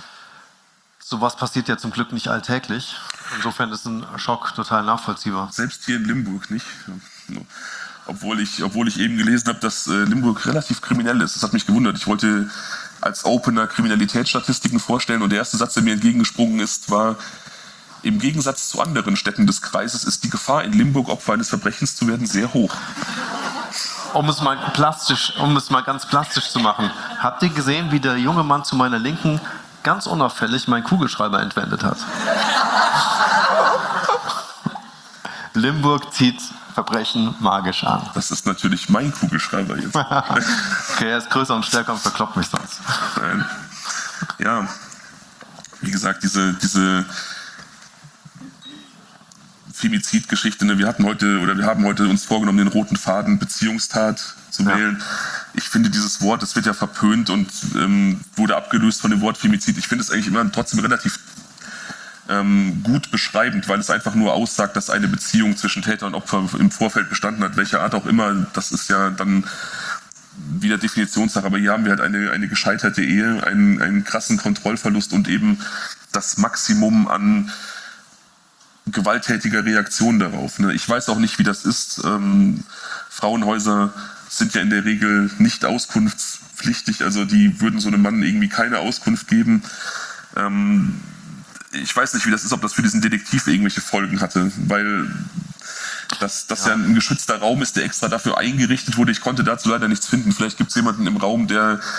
Speaker 2: Sowas passiert ja zum Glück nicht alltäglich. Insofern ist ein Schock total nachvollziehbar.
Speaker 1: Selbst hier in Limburg nicht. Obwohl ich, obwohl ich eben gelesen habe, dass äh, Limburg relativ kriminell ist. Das hat mich gewundert. Ich wollte als Opener Kriminalitätsstatistiken vorstellen und der erste Satz, der mir entgegengesprungen ist, war: Im Gegensatz zu anderen Städten des Kreises ist die Gefahr, in Limburg Opfer eines Verbrechens zu werden, sehr hoch.
Speaker 2: Um es mal plastisch, um es mal ganz plastisch zu machen. Habt ihr gesehen, wie der junge Mann zu meiner Linken ganz unauffällig meinen Kugelschreiber entwendet hat? Limburg zieht Verbrechen magisch an.
Speaker 1: Das ist natürlich mein Kugelschreiber jetzt.
Speaker 2: Okay, er ist größer und stärker und verkloppt mich sonst.
Speaker 1: Nein. Ja, wie gesagt, diese, diese Femizidgeschichte, ne, wir hatten heute oder wir haben heute uns vorgenommen, den roten Faden Beziehungstat zu
Speaker 2: ja.
Speaker 1: wählen. Ich finde dieses Wort, das wird ja verpönt und ähm, wurde abgelöst von dem Wort Femizid. Ich finde es eigentlich immer trotzdem relativ ähm, gut beschreibend, weil es einfach nur aussagt, dass eine Beziehung zwischen Täter und Opfer im Vorfeld bestanden hat, welcher Art auch immer. Das ist ja dann wieder Definitionssache, aber hier haben wir halt eine, eine gescheiterte Ehe, einen, einen krassen Kontrollverlust und eben das Maximum an gewalttätiger Reaktion darauf. Ne? Ich weiß auch nicht, wie das ist. Ähm, Frauenhäuser sind ja in der Regel nicht auskunftspflichtig, also die würden so einem Mann irgendwie keine Auskunft geben. Ähm, ich weiß nicht, wie das ist, ob das für diesen Detektiv irgendwelche Folgen hatte, weil das, das ja. ja ein geschützter Raum ist, der extra dafür eingerichtet wurde. Ich konnte dazu leider nichts finden. Vielleicht gibt es jemanden im Raum, der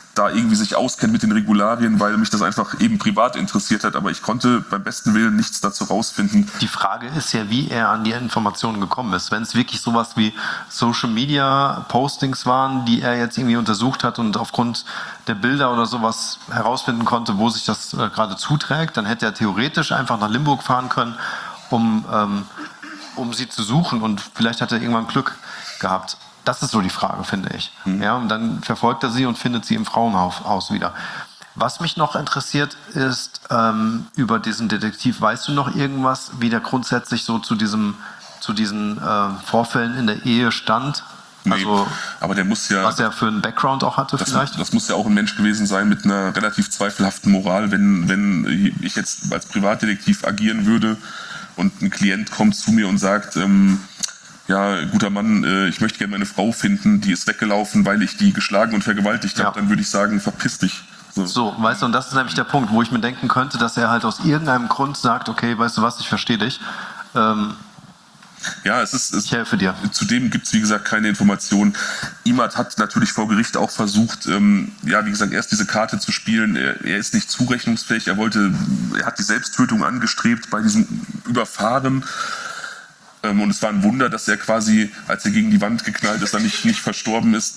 Speaker 1: da irgendwie sich auskennt mit den Regularien, weil mich das einfach eben privat interessiert hat. Aber ich konnte beim besten Willen nichts dazu rausfinden.
Speaker 2: Die Frage ist ja, wie er an die Informationen gekommen ist. Wenn es wirklich sowas wie Social-Media-Postings waren, die er jetzt irgendwie untersucht hat und aufgrund der Bilder oder sowas herausfinden konnte, wo sich das äh, gerade zuträgt, dann hätte er theoretisch einfach nach Limburg fahren können, um, ähm, um sie zu suchen. Und vielleicht hat er irgendwann Glück gehabt. Das ist so die Frage, finde ich. Mhm. Ja, und dann verfolgt er sie und findet sie im Frauenhaus wieder. Was mich noch interessiert ist, ähm, über diesen Detektiv, weißt du noch irgendwas, wie der grundsätzlich so zu, diesem, zu diesen äh, Vorfällen in der Ehe stand?
Speaker 1: Nee,
Speaker 2: also,
Speaker 1: aber der muss ja...
Speaker 2: Was er für einen Background auch hatte
Speaker 1: das,
Speaker 2: vielleicht?
Speaker 1: Das muss ja auch ein Mensch gewesen sein mit einer relativ zweifelhaften Moral. Wenn, wenn ich jetzt als Privatdetektiv agieren würde und ein Klient kommt zu mir und sagt... Ähm, ja, guter Mann, äh, ich möchte gerne meine Frau finden, die ist weggelaufen, weil ich die geschlagen und vergewaltigt habe, ja. Dann würde ich sagen, verpiss dich. So.
Speaker 2: so, weißt du, und das ist nämlich der Punkt, wo ich mir denken könnte, dass er halt aus irgendeinem Grund sagt, okay, weißt du was, ich verstehe dich. Ähm,
Speaker 1: ja, es ist... Es,
Speaker 2: ich helfe dir.
Speaker 1: Zudem gibt es, wie gesagt, keine Informationen. Imad hat natürlich vor Gericht auch versucht, ähm, ja, wie gesagt, erst diese Karte zu spielen. Er, er ist nicht zurechnungsfähig, er wollte, er hat die Selbsttötung angestrebt bei diesem Überfahren. Und es war ein Wunder, dass er quasi, als er gegen die Wand geknallt ist, dann nicht, nicht verstorben ist.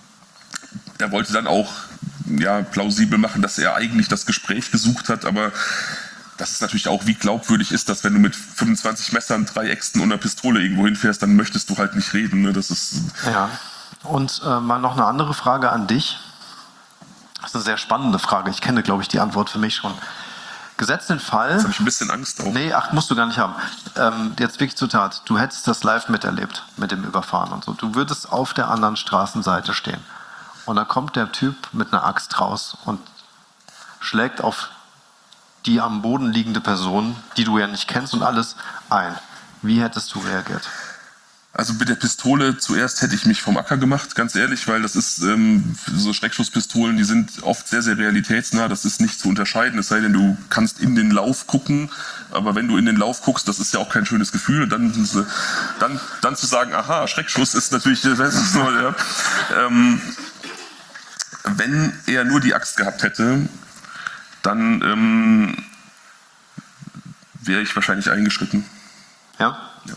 Speaker 1: Er wollte dann auch ja, plausibel machen, dass er eigentlich das Gespräch gesucht hat, aber das ist natürlich auch, wie glaubwürdig ist das, wenn du mit fünfundzwanzig Messern, drei Äxten und einer Pistole irgendwo hinfährst, dann möchtest du halt nicht reden. Ne? Das ist
Speaker 2: ja, und äh, mal noch eine andere Frage an dich. Das ist eine sehr spannende Frage. Ich kenne, glaube ich, die Antwort für mich schon. Gesetzt den Fall...
Speaker 1: Jetzt habe ich ein bisschen Angst auch.
Speaker 2: Nee, ach, musst du gar nicht haben. Ähm, jetzt wirklich zur Tat. Du hättest das live miterlebt mit dem Überfahren und so. Du würdest auf der anderen Straßenseite stehen. Und dann kommt der Typ mit einer Axt raus und schlägt auf die am Boden liegende Person, die du ja nicht kennst und alles, ein. Wie hättest du reagiert?
Speaker 1: Also mit der Pistole zuerst hätte ich mich vom Acker gemacht, ganz ehrlich, weil das ist, ähm, so Schreckschusspistolen, die sind oft sehr, sehr realitätsnah, das ist nicht zu unterscheiden, es sei denn, du kannst in den Lauf gucken, aber wenn du in den Lauf guckst, das ist ja auch kein schönes Gefühl, und dann, dann, dann zu sagen, aha, Schreckschuss ist natürlich, das ist so, ja. ähm, wenn er nur die Axt gehabt hätte, dann ähm, wäre ich wahrscheinlich eingeschritten.
Speaker 2: Ja?
Speaker 1: Ja.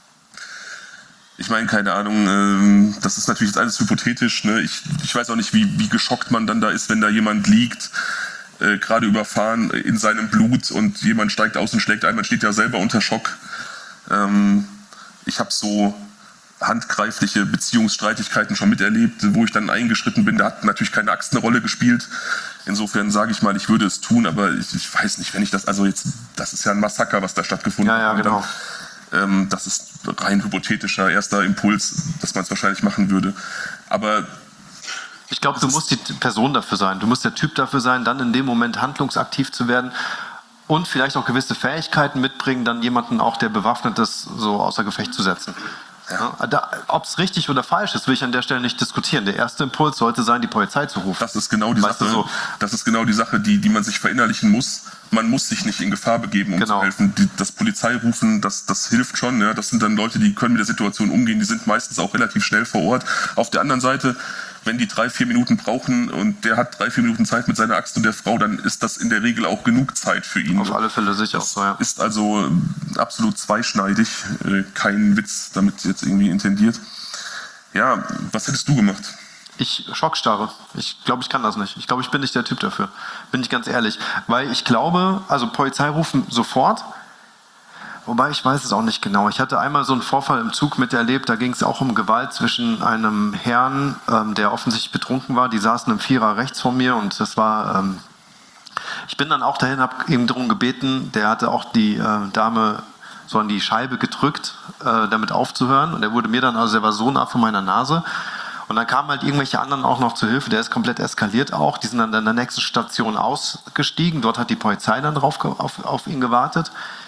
Speaker 1: Ich meine, keine Ahnung, äh, das ist natürlich jetzt alles hypothetisch. Ne? Ich, ich weiß auch nicht, wie, wie geschockt man dann da ist, wenn da jemand liegt, äh, gerade überfahren in seinem Blut und jemand steigt aus und schlägt ein. Man steht ja selber unter Schock. Ähm, ich habe so handgreifliche Beziehungsstreitigkeiten schon miterlebt, wo ich dann eingeschritten bin. Da hat natürlich keine Axt eine Rolle gespielt. Insofern sage ich mal, ich würde es tun, aber ich, ich weiß nicht, wenn ich das, also jetzt, das ist ja ein Massaker, was da stattgefunden
Speaker 2: ja, ja,
Speaker 1: hat.
Speaker 2: Genau.
Speaker 1: Dann, ähm, das ist rein hypothetischer erster Impuls, dass man es wahrscheinlich machen würde. Aber
Speaker 2: ich glaube, du musst die Person dafür sein. Du musst der Typ dafür sein, dann in dem Moment handlungsaktiv zu werden und vielleicht auch gewisse Fähigkeiten mitbringen, dann jemanden auch, der bewaffnet ist, so außer Gefecht zu setzen. Ja. Ob es richtig oder falsch ist, will ich an der Stelle nicht diskutieren. Der erste Impuls sollte sein, die Polizei zu rufen.
Speaker 1: Das ist genau die
Speaker 2: weißt
Speaker 1: Sache,
Speaker 2: so?
Speaker 1: das ist genau die Sache, die, die man sich verinnerlichen muss. Man muss sich nicht in Gefahr begeben, um
Speaker 2: genau.
Speaker 1: zu helfen. Die, das Polizeirufen, das, das hilft schon. Ja. Das sind dann Leute, die können mit der Situation umgehen. Die sind meistens auch relativ schnell vor Ort. Auf der anderen Seite, wenn die drei, vier Minuten brauchen und der hat drei, vier Minuten Zeit mit seiner Axt und der Frau, dann ist das in der Regel auch genug Zeit für ihn.
Speaker 2: Auf alle Fälle sicher.
Speaker 1: Das
Speaker 2: auch, ja.
Speaker 1: ist also absolut zweischneidig. Kein Witz damit jetzt irgendwie intendiert. Ja, was hättest du gemacht?
Speaker 2: Ich schockstarre. Ich glaube, ich kann das nicht. Ich glaube, ich bin nicht der Typ dafür. Bin ich ganz ehrlich. Weil ich glaube, also Polizei rufen sofort. Wobei, ich weiß es auch nicht genau. Ich hatte einmal so einen Vorfall im Zug miterlebt, da ging es auch um Gewalt zwischen einem Herrn, ähm, der offensichtlich betrunken war. Die saßen im Vierer rechts von mir und das war... Ähm ich bin dann auch dahin, habe ihm darum gebeten, der hatte auch die äh, Dame so an die Scheibe gedrückt, äh, damit aufzuhören. Und er wurde mir dann, also er war so nah von meiner Nase. Und dann kamen halt irgendwelche anderen auch noch zur Hilfe. Der ist komplett eskaliert auch. Die sind dann an der nächsten Station ausgestiegen. Dort hat die Polizei dann drauf auf, auf ihn gewartet.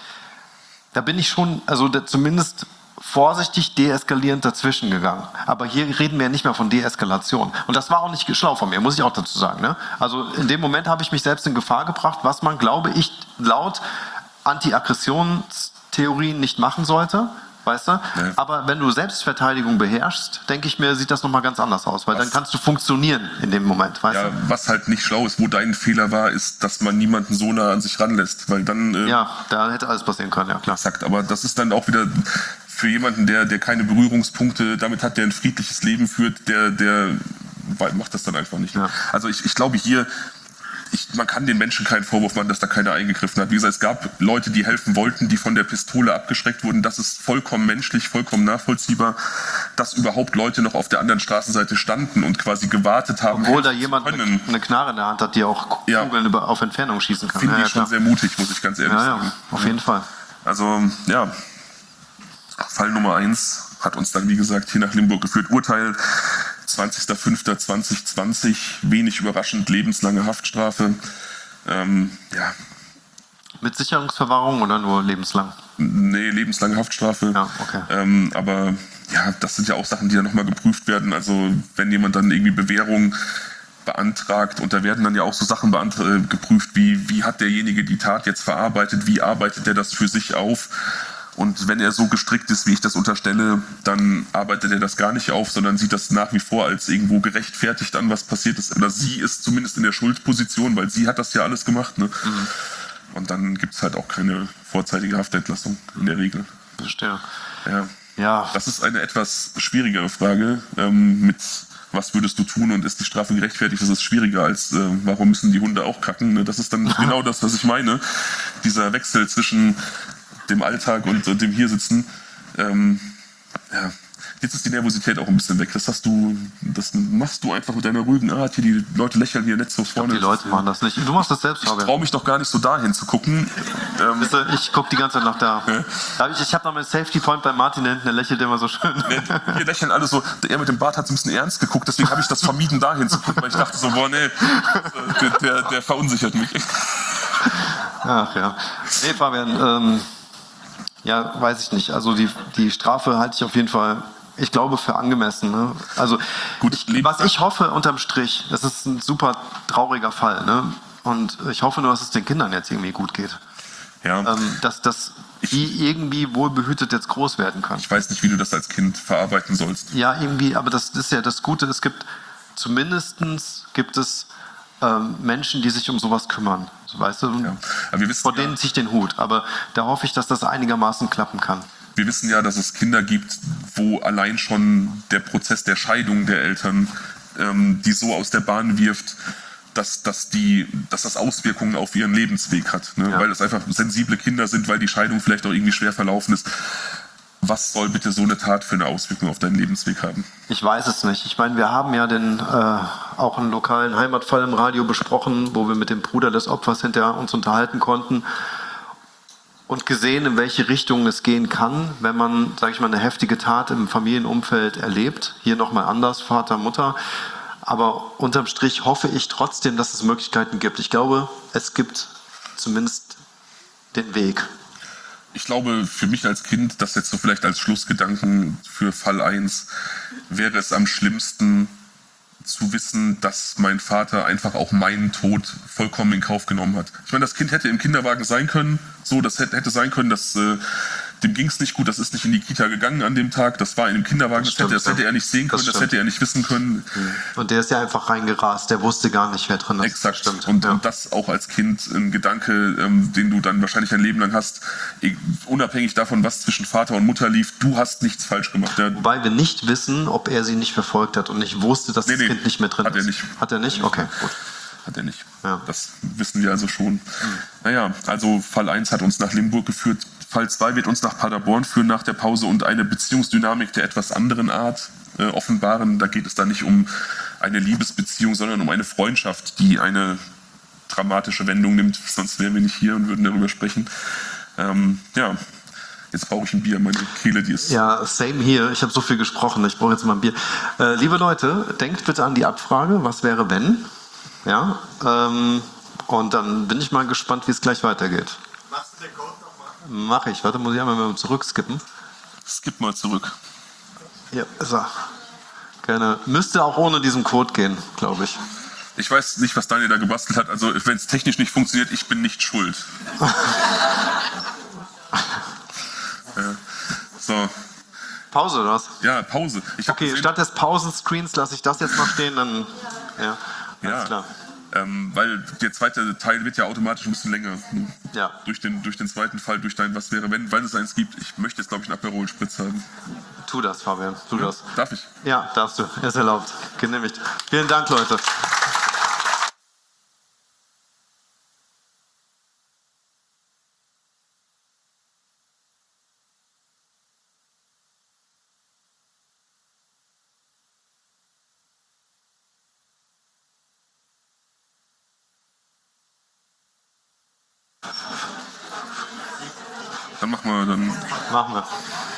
Speaker 2: Da bin ich schon, also zumindest vorsichtig deeskalierend dazwischen gegangen. Aber hier reden wir ja nicht mehr von Deeskalation. Und das war auch nicht schlau von mir, muss ich auch dazu sagen. Ne? Also in dem Moment habe ich mich selbst in Gefahr gebracht, was man, glaube ich, laut Anti-Aggressionstheorien nicht machen sollte. weißt du? Nee. Aber wenn du Selbstverteidigung beherrschst, denke ich mir, sieht das nochmal ganz anders aus, weil was? Dann kannst du funktionieren in dem Moment, weißt
Speaker 1: ja,
Speaker 2: du?
Speaker 1: Was halt nicht schlau ist, wo dein Fehler war, ist, dass man niemanden so nah an sich ranlässt, weil dann... Äh,
Speaker 2: ja, da hätte alles passieren können, ja klar.
Speaker 1: Exakt, aber das ist dann auch wieder für jemanden, der, der keine Berührungspunkte damit hat, der ein friedliches Leben führt, der, der macht das dann einfach nicht. Ja. Also ich, ich glaube hier... Ich, man kann den Menschen keinen Vorwurf machen, dass da keiner eingegriffen hat. Wie gesagt, es gab Leute, die helfen wollten, die von der Pistole abgeschreckt wurden. Das ist vollkommen menschlich, vollkommen nachvollziehbar, dass überhaupt Leute noch auf der anderen Straßenseite standen und quasi gewartet haben.
Speaker 2: Obwohl da jemand eine, eine Knarre in der Hand hat, die auch Kugeln ja. über, auf Entfernung schießen kann.
Speaker 1: Finde
Speaker 2: ja,
Speaker 1: ich ja, schon sehr mutig, muss ich ganz ehrlich
Speaker 2: ja,
Speaker 1: sagen.
Speaker 2: Ja, auf jeden Fall.
Speaker 1: Also, ja, Fall Nummer eins hat uns dann, wie gesagt, hier nach Limburg geführt. Urteil zwanzigster fünfter zweitausendzwanzig, wenig überraschend, lebenslange Haftstrafe. Ähm, ja.
Speaker 2: Mit Sicherungsverwahrung oder nur lebenslang?
Speaker 1: Nee, lebenslange Haftstrafe.
Speaker 2: Ja, okay.
Speaker 1: Ähm, aber ja, das sind ja auch Sachen, die dann nochmal geprüft werden. Also wenn jemand dann irgendwie Bewährung beantragt und da werden dann ja auch so Sachen beantra- geprüft, wie, wie hat derjenige die Tat jetzt verarbeitet, wie arbeitet er das für sich auf? Und wenn er so gestrickt ist, wie ich das unterstelle, dann arbeitet er das gar nicht auf, sondern sieht das nach wie vor als irgendwo gerechtfertigt an, was passiert ist. Oder sie ist zumindest in der Schuldposition, weil sie hat das ja alles gemacht. Ne? Mhm. Und dann gibt es halt auch keine vorzeitige Haftentlassung in der Regel.
Speaker 2: Verstehe.
Speaker 1: Ja.
Speaker 2: Ja.
Speaker 1: Das ist eine etwas schwierigere Frage. Ähm, mit was würdest du tun und ist die Strafe gerechtfertigt? Das ist schwieriger als, äh, warum müssen die Hunde auch kacken? Ne? Das ist dann genau das, was ich meine. Dieser Wechsel zwischen dem Alltag und, und dem Hiersitzen. Ähm, ja. Jetzt ist die Nervosität auch ein bisschen weg. Das hast du, das machst du einfach mit deiner ruhigen Art. Hier, die Leute lächeln hier nicht so vorne.
Speaker 2: Ich glaub, die Leute machen das nicht. Du machst das selbst,
Speaker 1: Ich traue mich doch gar nicht so dahin zu gucken.
Speaker 2: Ähm, Bitte, ich gucke die ganze Zeit nach da. Ja? Ich, ich habe noch einen Safety Point bei Martin hinten, der lächelt immer so schön.
Speaker 1: Hier lächeln alle so. Er mit dem Bart hat so ein bisschen ernst geguckt, deswegen habe ich das vermieden, dahin zu gucken, weil ich dachte so, boah, nee, der, der, der verunsichert mich.
Speaker 2: Ach ja. Nee, Fabian, ähm, ja, weiß ich nicht. Also die, die Strafe halte ich auf jeden Fall, ich glaube, für angemessen. Ne? Also
Speaker 1: Gut,
Speaker 2: ich, was ich hoffe unterm Strich, das ist ein super trauriger Fall. Ne? Und ich hoffe nur, dass es den Kindern jetzt irgendwie gut geht.
Speaker 1: Ja.
Speaker 2: Ähm, dass, dass die irgendwie wohlbehütet jetzt groß werden können.
Speaker 1: Ich weiß nicht, wie du das als Kind verarbeiten sollst.
Speaker 2: Ja, irgendwie, aber das ist ja das Gute. Es gibt zumindestens gibt es ähm, Menschen, die sich um sowas kümmern. So, weißt du?
Speaker 1: Ja. Aber wir wissen,
Speaker 2: vor denen ziehe ich den Hut. Aber da hoffe ich, dass das einigermaßen klappen kann.
Speaker 1: Wir wissen ja, dass es Kinder gibt, wo allein schon der Prozess der Scheidung der Eltern ähm, die so aus der Bahn wirft, dass, dass, die, dass das Auswirkungen auf ihren Lebensweg hat. Ne? Ja. Weil es einfach sensible Kinder sind, weil die Scheidung vielleicht auch irgendwie schwer verlaufen ist. Was soll bitte so eine Tat für eine Auswirkung auf deinen Lebensweg haben?
Speaker 2: Ich weiß es nicht. Ich meine, wir haben ja den, äh, auch einen lokalen Heimatfall im Radio besprochen, wo wir mit dem Bruder des Opfers hinterher uns unterhalten konnten. Und gesehen, in welche Richtung es gehen kann, wenn man, sage ich mal, eine heftige Tat im Familienumfeld erlebt. Hier nochmal anders, Vater, Mutter. Aber unterm Strich hoffe ich trotzdem, dass es Möglichkeiten gibt. Ich glaube, es gibt zumindest den Weg.
Speaker 1: Ich glaube, für mich als Kind, das jetzt so vielleicht als Schlussgedanken für Fall eins, wäre es am schlimmsten zu wissen, dass mein Vater einfach auch meinen Tod vollkommen in Kauf genommen hat. Ich meine, das Kind hätte im Kinderwagen sein können, so, das hätte, hätte sein können, dass äh, dem ging es nicht gut, das ist nicht in die Kita gegangen an dem Tag, das war in dem Kinderwagen, das, das, stimmt, hätte, das hätte er nicht sehen können, das, das hätte er nicht wissen können.
Speaker 2: Und der ist ja einfach reingerast, der wusste gar nicht, wer drin ist.
Speaker 1: Exakt, stimmt. Und, ja. und das auch als Kind ein Gedanke, ähm, den du dann wahrscheinlich dein Leben lang hast, unabhängig davon, was zwischen Vater und Mutter lief, du hast nichts falsch gemacht. Ja.
Speaker 2: Wobei wir nicht wissen, ob er sie nicht verfolgt hat und nicht wusste, dass nee, das nee, Kind nicht mehr drin
Speaker 1: hat
Speaker 2: ist.
Speaker 1: Er nicht.
Speaker 2: Hat er nicht? Okay, gut.
Speaker 1: Hat er nicht.
Speaker 2: Ja.
Speaker 1: Das wissen wir also schon. Mhm. Naja, also Fall eins hat uns nach Limburg geführt. Fall zwei wird uns nach Paderborn führen nach der Pause und eine Beziehungsdynamik der etwas anderen Art äh, offenbaren. Da geht es dann nicht um eine Liebesbeziehung, sondern um eine Freundschaft, die eine dramatische Wendung nimmt. Sonst wären wir nicht hier und würden darüber sprechen. Ähm, ja, jetzt brauche ich ein Bier. Meine Kehle, die ist...
Speaker 2: Ja, same hier. Ich habe so viel gesprochen. Ich brauche jetzt mal ein Bier. Äh, liebe Leute, denkt bitte an die Abfrage. Was wäre, wenn? Ja, ähm, und dann bin ich mal gespannt, wie es gleich weitergeht.
Speaker 3: Machst du den Code nochmal?
Speaker 2: Mach ich. Warte, muss ich einmal mal zurückskippen.
Speaker 1: Skip mal zurück.
Speaker 2: Ja, so. Gerne. Müsste auch ohne diesen Code gehen, glaube ich.
Speaker 1: Ich weiß nicht, was Daniel da gebastelt hat. Also, wenn es technisch nicht funktioniert, ich bin nicht schuld. Ja. So.
Speaker 2: Pause oder was?
Speaker 1: Ja, Pause. Ich hab
Speaker 2: Okay,
Speaker 1: gesehen,
Speaker 2: statt des Pausenscreens lasse ich das jetzt mal stehen, dann. Ja, alles
Speaker 1: ja,
Speaker 2: klar.
Speaker 1: ähm, weil der zweite Teil wird ja automatisch ein bisschen länger.
Speaker 2: Ja.
Speaker 1: Durch den, durch den zweiten Fall, durch dein Was wäre wenn, weil es eins gibt. Ich möchte jetzt, glaube ich, einen Aperol Spritz haben.
Speaker 2: Tu das, Fabian, tu das.
Speaker 1: Darf ich?
Speaker 2: Ja, darfst du. Er ist erlaubt. Genehmigt. Vielen Dank, Leute.
Speaker 1: Dann machen wir dann.
Speaker 2: Machen wir.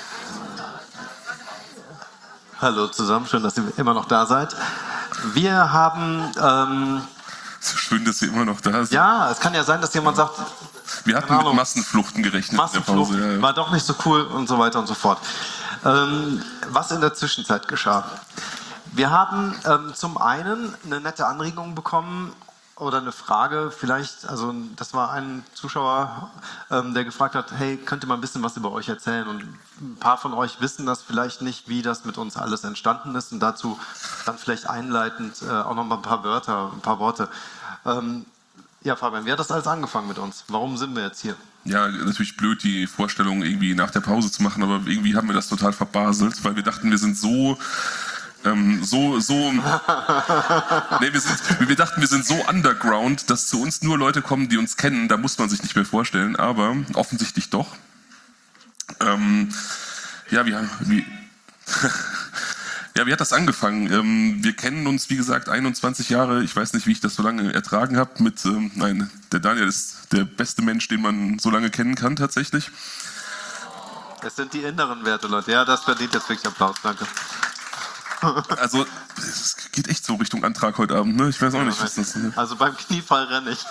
Speaker 2: Hallo zusammen, schön, dass ihr immer noch da seid. Wir haben, ähm,
Speaker 1: So schön, dass Sie immer noch da sind.
Speaker 2: ja, es kann ja sein, dass jemand sagt,
Speaker 1: Wir hatten
Speaker 2: keine
Speaker 1: mit
Speaker 2: Ahnung,
Speaker 1: Massenfluchten gerechnet
Speaker 2: Massenflucht
Speaker 1: in der Pause. Ja.
Speaker 2: war doch nicht so cool und so weiter und so fort. Ähm, was in der Zwischenzeit geschah? Wir haben ähm, zum einen eine nette Anregung bekommen oder eine Frage, vielleicht, also das war ein Zuschauer, ähm, der gefragt hat, hey, könnt ihr mal ein bisschen was über euch erzählen? Und ein paar von euch wissen das vielleicht nicht, wie das mit uns alles entstanden ist und dazu dann vielleicht einleitend äh, auch noch mal ein paar Wörter, ein paar Worte. Ähm, ja, Fabian, wie hat das alles angefangen mit uns? Warum sind wir jetzt hier?
Speaker 1: Ja, natürlich blöd, die Vorstellung irgendwie nach der Pause zu machen, aber irgendwie haben wir das total verbaselt, weil wir dachten, wir sind so, ähm, so, so, nee, wir, sind, wir dachten, wir sind so underground, dass zu uns nur Leute kommen, die uns kennen, da muss man sich nicht mehr vorstellen, aber offensichtlich doch. Ähm, ja, wie, wie, ja, wie hat das angefangen? Ähm, wir kennen uns, wie gesagt, einundzwanzig Jahre, ich weiß nicht, wie ich das so lange ertragen habe, mit, ähm, nein, der Daniel ist der beste Mensch, den man so lange kennen kann, tatsächlich.
Speaker 2: Es sind die inneren Werte, Leute. Ja, das verdient jetzt wirklich Applaus, danke.
Speaker 1: Also, es geht echt so Richtung Antrag heute Abend, ne? Ich weiß auch nicht, was das ist.
Speaker 2: Also beim Kniefall renne ich.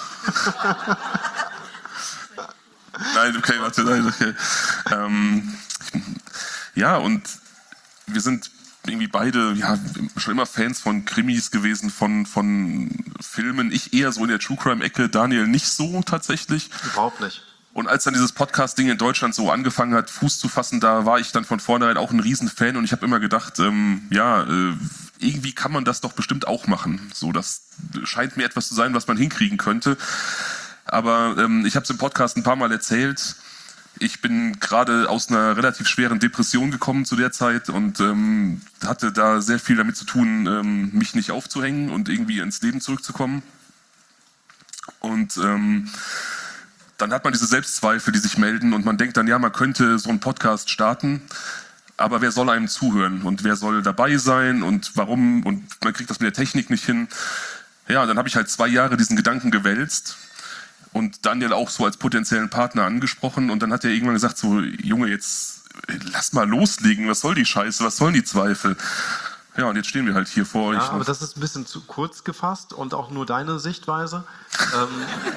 Speaker 1: Nein, okay, warte, nein, okay. Ähm, ja, und wir sind irgendwie beide ja, schon immer Fans von Krimis gewesen, von, von Filmen. Ich eher so in der True Crime-Ecke, Daniel nicht so tatsächlich.
Speaker 2: Überhaupt nicht.
Speaker 1: Und als dann dieses Podcast-Ding in Deutschland so angefangen hat, Fuß zu fassen, da war ich dann von vornherein auch ein Riesenfan und ich habe immer gedacht, ähm, ja, äh, irgendwie kann man das doch bestimmt auch machen. So, das scheint mir etwas zu sein, was man hinkriegen könnte. Aber ähm, ich habe es im Podcast ein paar Mal erzählt. Ich bin gerade aus einer relativ schweren Depression gekommen zu der Zeit und ähm, hatte da sehr viel damit zu tun, ähm, mich nicht aufzuhängen und irgendwie ins Leben zurückzukommen. Und ähm, dann hat man diese Selbstzweifel, die sich melden und man denkt dann, ja, man könnte so einen Podcast starten, aber wer soll einem zuhören und wer soll dabei sein und warum und man kriegt das mit der Technik nicht hin. Ja, dann habe ich halt zwei Jahre diesen Gedanken gewälzt und Daniel auch so als potenziellen Partner angesprochen und dann hat er irgendwann gesagt, so Junge, jetzt lass mal loslegen, was soll die Scheiße, was sollen die Zweifel? Ja, und jetzt stehen wir halt hier vor euch.
Speaker 2: Ja, aber das ist ein bisschen zu kurz gefasst und auch nur deine Sichtweise. ähm,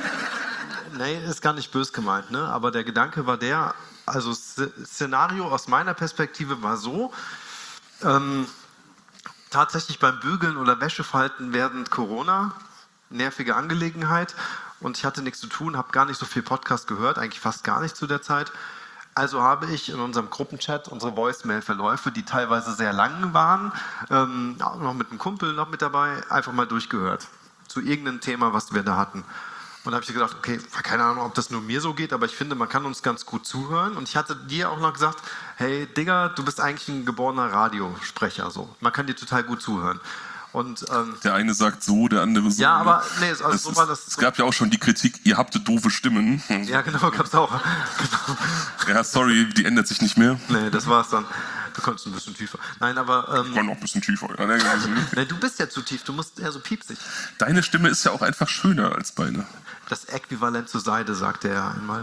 Speaker 2: nee, ist gar nicht bös gemeint, ne? Aber der Gedanke war der, also Szenario aus meiner Perspektive war so, ähm, tatsächlich beim Bügeln oder Wäschefalten während Corona, nervige Angelegenheit und ich hatte nichts zu tun, habe gar nicht so viel Podcast gehört, eigentlich fast gar nicht zu der Zeit. Also habe ich in unserem Gruppenchat unsere Voicemail-Verläufe, die teilweise sehr lang waren, ähm, auch noch mit einem Kumpel noch mit dabei, einfach mal durchgehört. Zu irgendeinem Thema, was wir da hatten. Und da habe ich gedacht, okay, keine Ahnung, ob das nur mir so geht, aber ich finde, man kann uns ganz gut zuhören. Und ich hatte dir auch noch gesagt, hey Digga, du bist eigentlich ein geborener Radiosprecher. So. Man kann dir total gut zuhören. Und, ähm,
Speaker 1: der eine sagt so, der andere so.
Speaker 2: Ja, aber nee, also
Speaker 1: es,
Speaker 2: so war das.
Speaker 1: Es gab ja auch schon die Kritik, ihr habt doofe Stimmen.
Speaker 2: Ja, genau, gab's auch.
Speaker 1: Ja, sorry, die ändert sich nicht mehr.
Speaker 2: Nee, das war's dann. Du konntest ein bisschen tiefer. Nein, aber... Ähm,
Speaker 1: War noch ein bisschen tiefer. Ja,
Speaker 2: nee, du bist ja zu tief, du musst eher so piepsig.
Speaker 1: Deine Stimme ist ja auch einfach schöner als meine.
Speaker 2: Das Äquivalent zur Seide, sagte er einmal.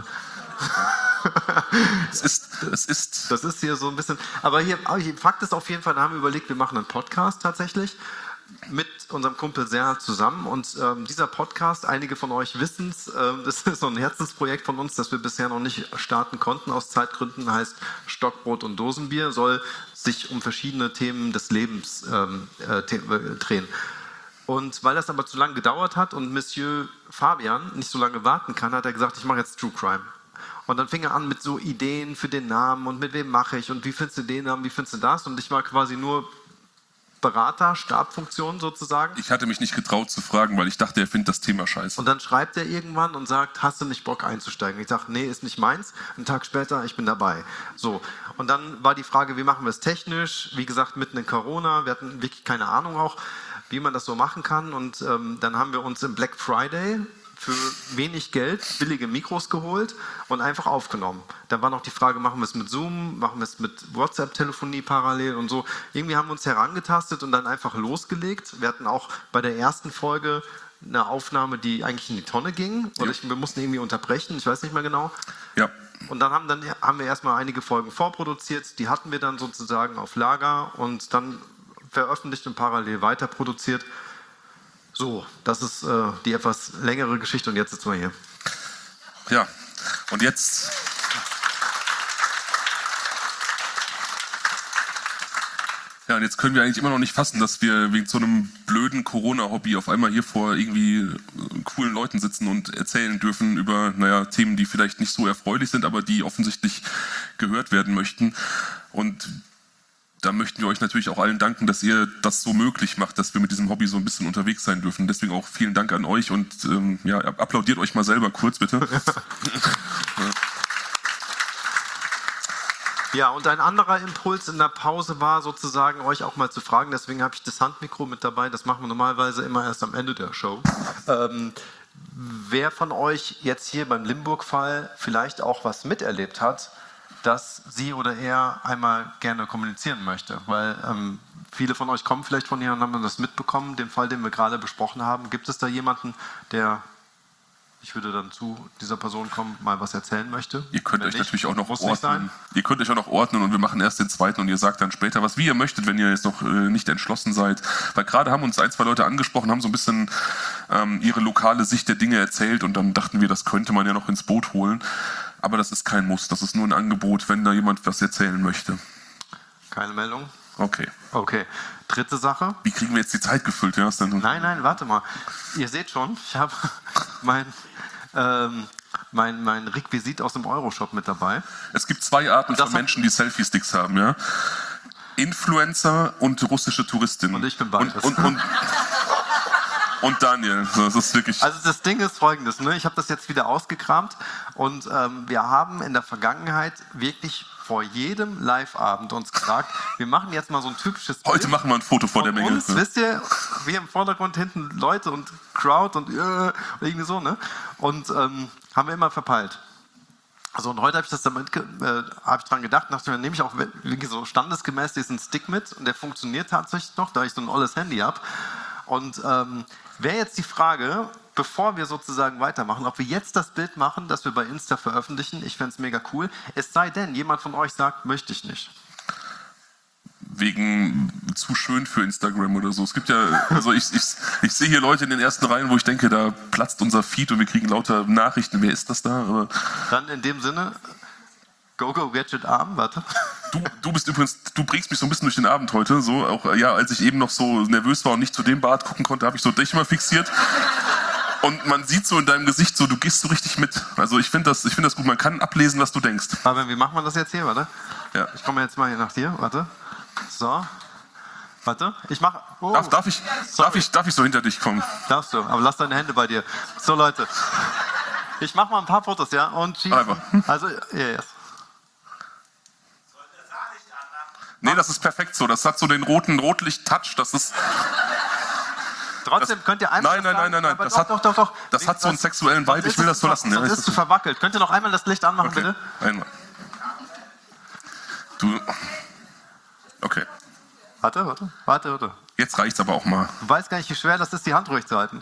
Speaker 1: Es ist, es ist...
Speaker 2: Das ist hier so ein bisschen... Aber hier, Fakt ist auf jeden Fall, da haben wir überlegt, wir machen einen Podcast tatsächlich mit unserem Kumpel Serhat zusammen und ähm, dieser Podcast, einige von euch wissen es, ähm, das ist so ein Herzensprojekt von uns, das wir bisher noch nicht starten konnten aus Zeitgründen, heißt Stockbrot und Dosenbier, soll sich um verschiedene Themen des Lebens ähm, äh, drehen. Und weil das aber zu lange gedauert hat und Monsieur Fabian nicht so lange warten kann, hat er gesagt, ich mache jetzt True Crime. Und dann fing er an mit so Ideen für den Namen und mit wem mache ich und wie findest du den Namen, wie findest du das? Und ich war quasi nur Berater, Stabfunktion sozusagen.
Speaker 1: Ich hatte mich nicht getraut zu fragen, weil ich dachte, er findet das Thema scheiße.
Speaker 2: Und dann schreibt er irgendwann und sagt, hast du nicht Bock einzusteigen? Ich sage, nee, ist nicht meins. Einen Tag später, ich bin dabei. So. Und dann war die Frage, wie machen wir es technisch? Wie gesagt, mitten in Corona, wir hatten wirklich keine Ahnung auch, wie man das so machen kann. Und ähm, dann haben wir uns im Black Friday für wenig Geld billige Mikros geholt und einfach aufgenommen. Dann war noch die Frage, machen wir es mit Zoom, machen wir es mit WhatsApp-Telefonie parallel und so. Irgendwie haben wir uns herangetastet und dann einfach losgelegt. Wir hatten auch bei der ersten Folge eine Aufnahme, die eigentlich in die Tonne ging. Oder ich, wir mussten irgendwie unterbrechen, ich weiß nicht mehr genau.
Speaker 1: Ja.
Speaker 2: Und dann haben, dann haben wir erstmal einige Folgen vorproduziert. Die hatten wir dann sozusagen auf Lager und dann veröffentlicht und parallel weiter produziert. So, das ist äh, die etwas längere Geschichte und jetzt sitzen wir hier.
Speaker 1: Ja, und jetzt... Ja, und jetzt können wir eigentlich immer noch nicht fassen, dass wir wegen so einem blöden Corona-Hobby auf einmal hier vor irgendwie coolen Leuten sitzen und erzählen dürfen über, naja, Themen, die vielleicht nicht so erfreulich sind, aber die offensichtlich gehört werden möchten. Und da möchten wir euch natürlich auch allen danken, dass ihr das so möglich macht, dass wir mit diesem Hobby so ein bisschen unterwegs sein dürfen. Deswegen auch vielen Dank an euch und ähm, ja, applaudiert euch mal selber kurz, bitte.
Speaker 2: Ja, und ein anderer Impuls in der Pause war sozusagen, euch auch mal zu fragen, deswegen habe ich das Handmikro mit dabei, das machen wir normalerweise immer erst am Ende der Show. Ähm, wer von euch jetzt hier beim Limburg-Fall vielleicht auch was miterlebt hat, dass sie oder er einmal gerne kommunizieren möchte. Weil ähm, viele von euch kommen vielleicht von hier und haben das mitbekommen, den Fall, den wir gerade besprochen haben. Gibt es da jemanden, der, ich würde dann zu dieser Person kommen, mal was erzählen möchte?
Speaker 1: Ihr könnt
Speaker 2: wenn
Speaker 1: euch
Speaker 2: nicht,
Speaker 1: natürlich auch noch
Speaker 2: muss nicht
Speaker 1: ordnen.
Speaker 2: sein.
Speaker 1: Ihr könnt euch auch noch ordnen und wir machen erst den zweiten und ihr sagt dann später was, wie ihr möchtet, wenn ihr jetzt noch äh, nicht entschlossen seid. Weil gerade haben uns ein, zwei Leute angesprochen, haben so ein bisschen ähm, ihre lokale Sicht der Dinge erzählt und dann dachten wir, das könnte man ja noch ins Boot holen. Aber das ist kein Muss, das ist nur ein Angebot, wenn da jemand was erzählen möchte.
Speaker 2: Keine Meldung?
Speaker 1: Okay.
Speaker 2: Okay. Dritte Sache.
Speaker 1: Wie kriegen wir jetzt die Zeit gefüllt? Ja, ist dann
Speaker 2: Nein, nein, warte mal. Ihr seht schon, ich habe mein, ähm, mein, mein Requisit aus dem Euroshop mit dabei.
Speaker 1: Es gibt zwei Arten
Speaker 2: das
Speaker 1: von Menschen, die Selfie-Sticks haben. Ja? Influencer und russische Touristinnen.
Speaker 2: Und ich bin beides.
Speaker 1: Und, und, und, und Daniel, das ist wirklich...
Speaker 2: Also das Ding ist folgendes, ne? Ich habe das jetzt wieder ausgekramt und ähm, wir haben in der Vergangenheit wirklich vor jedem Live-Abend uns gesagt, wir machen jetzt mal so ein typisches Bild.
Speaker 1: Heute machen wir ein Foto vor der Menge.
Speaker 2: Uns, wisst ihr, wir im Vordergrund, hinten Leute und Crowd und, äh, und irgendwie so, ne? Und ähm, haben wir immer verpeilt. Also und heute habe ich das damit, äh, habe ich dran gedacht, dachte mir, nehme ich auch wirklich so standesgemäß diesen Stick mit und der funktioniert tatsächlich noch, da ich so ein olles Handy habe. Und ähm, wäre jetzt die Frage, bevor wir sozusagen weitermachen, ob wir jetzt das Bild machen, das wir bei Insta veröffentlichen. Ich fände es mega cool. Es sei denn, jemand von euch sagt, möchte ich nicht.
Speaker 1: Wegen zu schön für Instagram oder so. Es gibt ja, also ich, ich, ich sehe hier Leute in den ersten Reihen, wo ich denke, da platzt unser Feed und wir kriegen lauter Nachrichten. Wer ist das da? Aber
Speaker 2: Dann in dem Sinne, go, go, Gadget Arm, warte.
Speaker 1: Du, du bist übrigens, du bringst mich so ein bisschen durch den Abend heute. So, auch, ja, als ich eben noch so nervös war und nicht zu dem Bart gucken konnte, habe ich so dich mal fixiert. Und man sieht so in deinem Gesicht so, du gehst so richtig mit. Also ich finde das, ich finde das gut. Man kann ablesen, was du denkst.
Speaker 2: Aber wie macht man das jetzt hier? Warte.
Speaker 1: Ja.
Speaker 2: Ich komme jetzt mal hier nach dir. Warte. So. Warte. Ich mache. Oh.
Speaker 1: Darf, darf, ich, darf, ich, darf ich so hinter dich kommen?
Speaker 2: Darfst du, aber lass deine Hände bei dir. So, Leute. Ich mache mal ein paar Fotos, ja? Und schießen.
Speaker 1: Einfach.
Speaker 2: Also, yes.
Speaker 1: Nee, das ist perfekt so. Das hat so den roten Rotlicht-Touch. Das ist.
Speaker 2: Trotzdem
Speaker 1: das,
Speaker 2: könnt ihr einmal.
Speaker 1: Nein, nein, nein, nein, nein. Das,
Speaker 2: doch,
Speaker 1: hat,
Speaker 2: doch, doch, doch.
Speaker 1: das hat so einen sexuellen Vibe. Ich will das so lassen.
Speaker 2: Das
Speaker 1: Ja,
Speaker 2: ist zu verwackelt. Könnt ihr noch einmal das Licht anmachen,
Speaker 1: okay.
Speaker 2: bitte?
Speaker 1: Einmal. Du. Okay.
Speaker 2: Warte, warte, warte, warte.
Speaker 1: Jetzt reicht's aber auch mal.
Speaker 2: Du weißt gar nicht, wie schwer das ist, die Hand ruhig zu halten.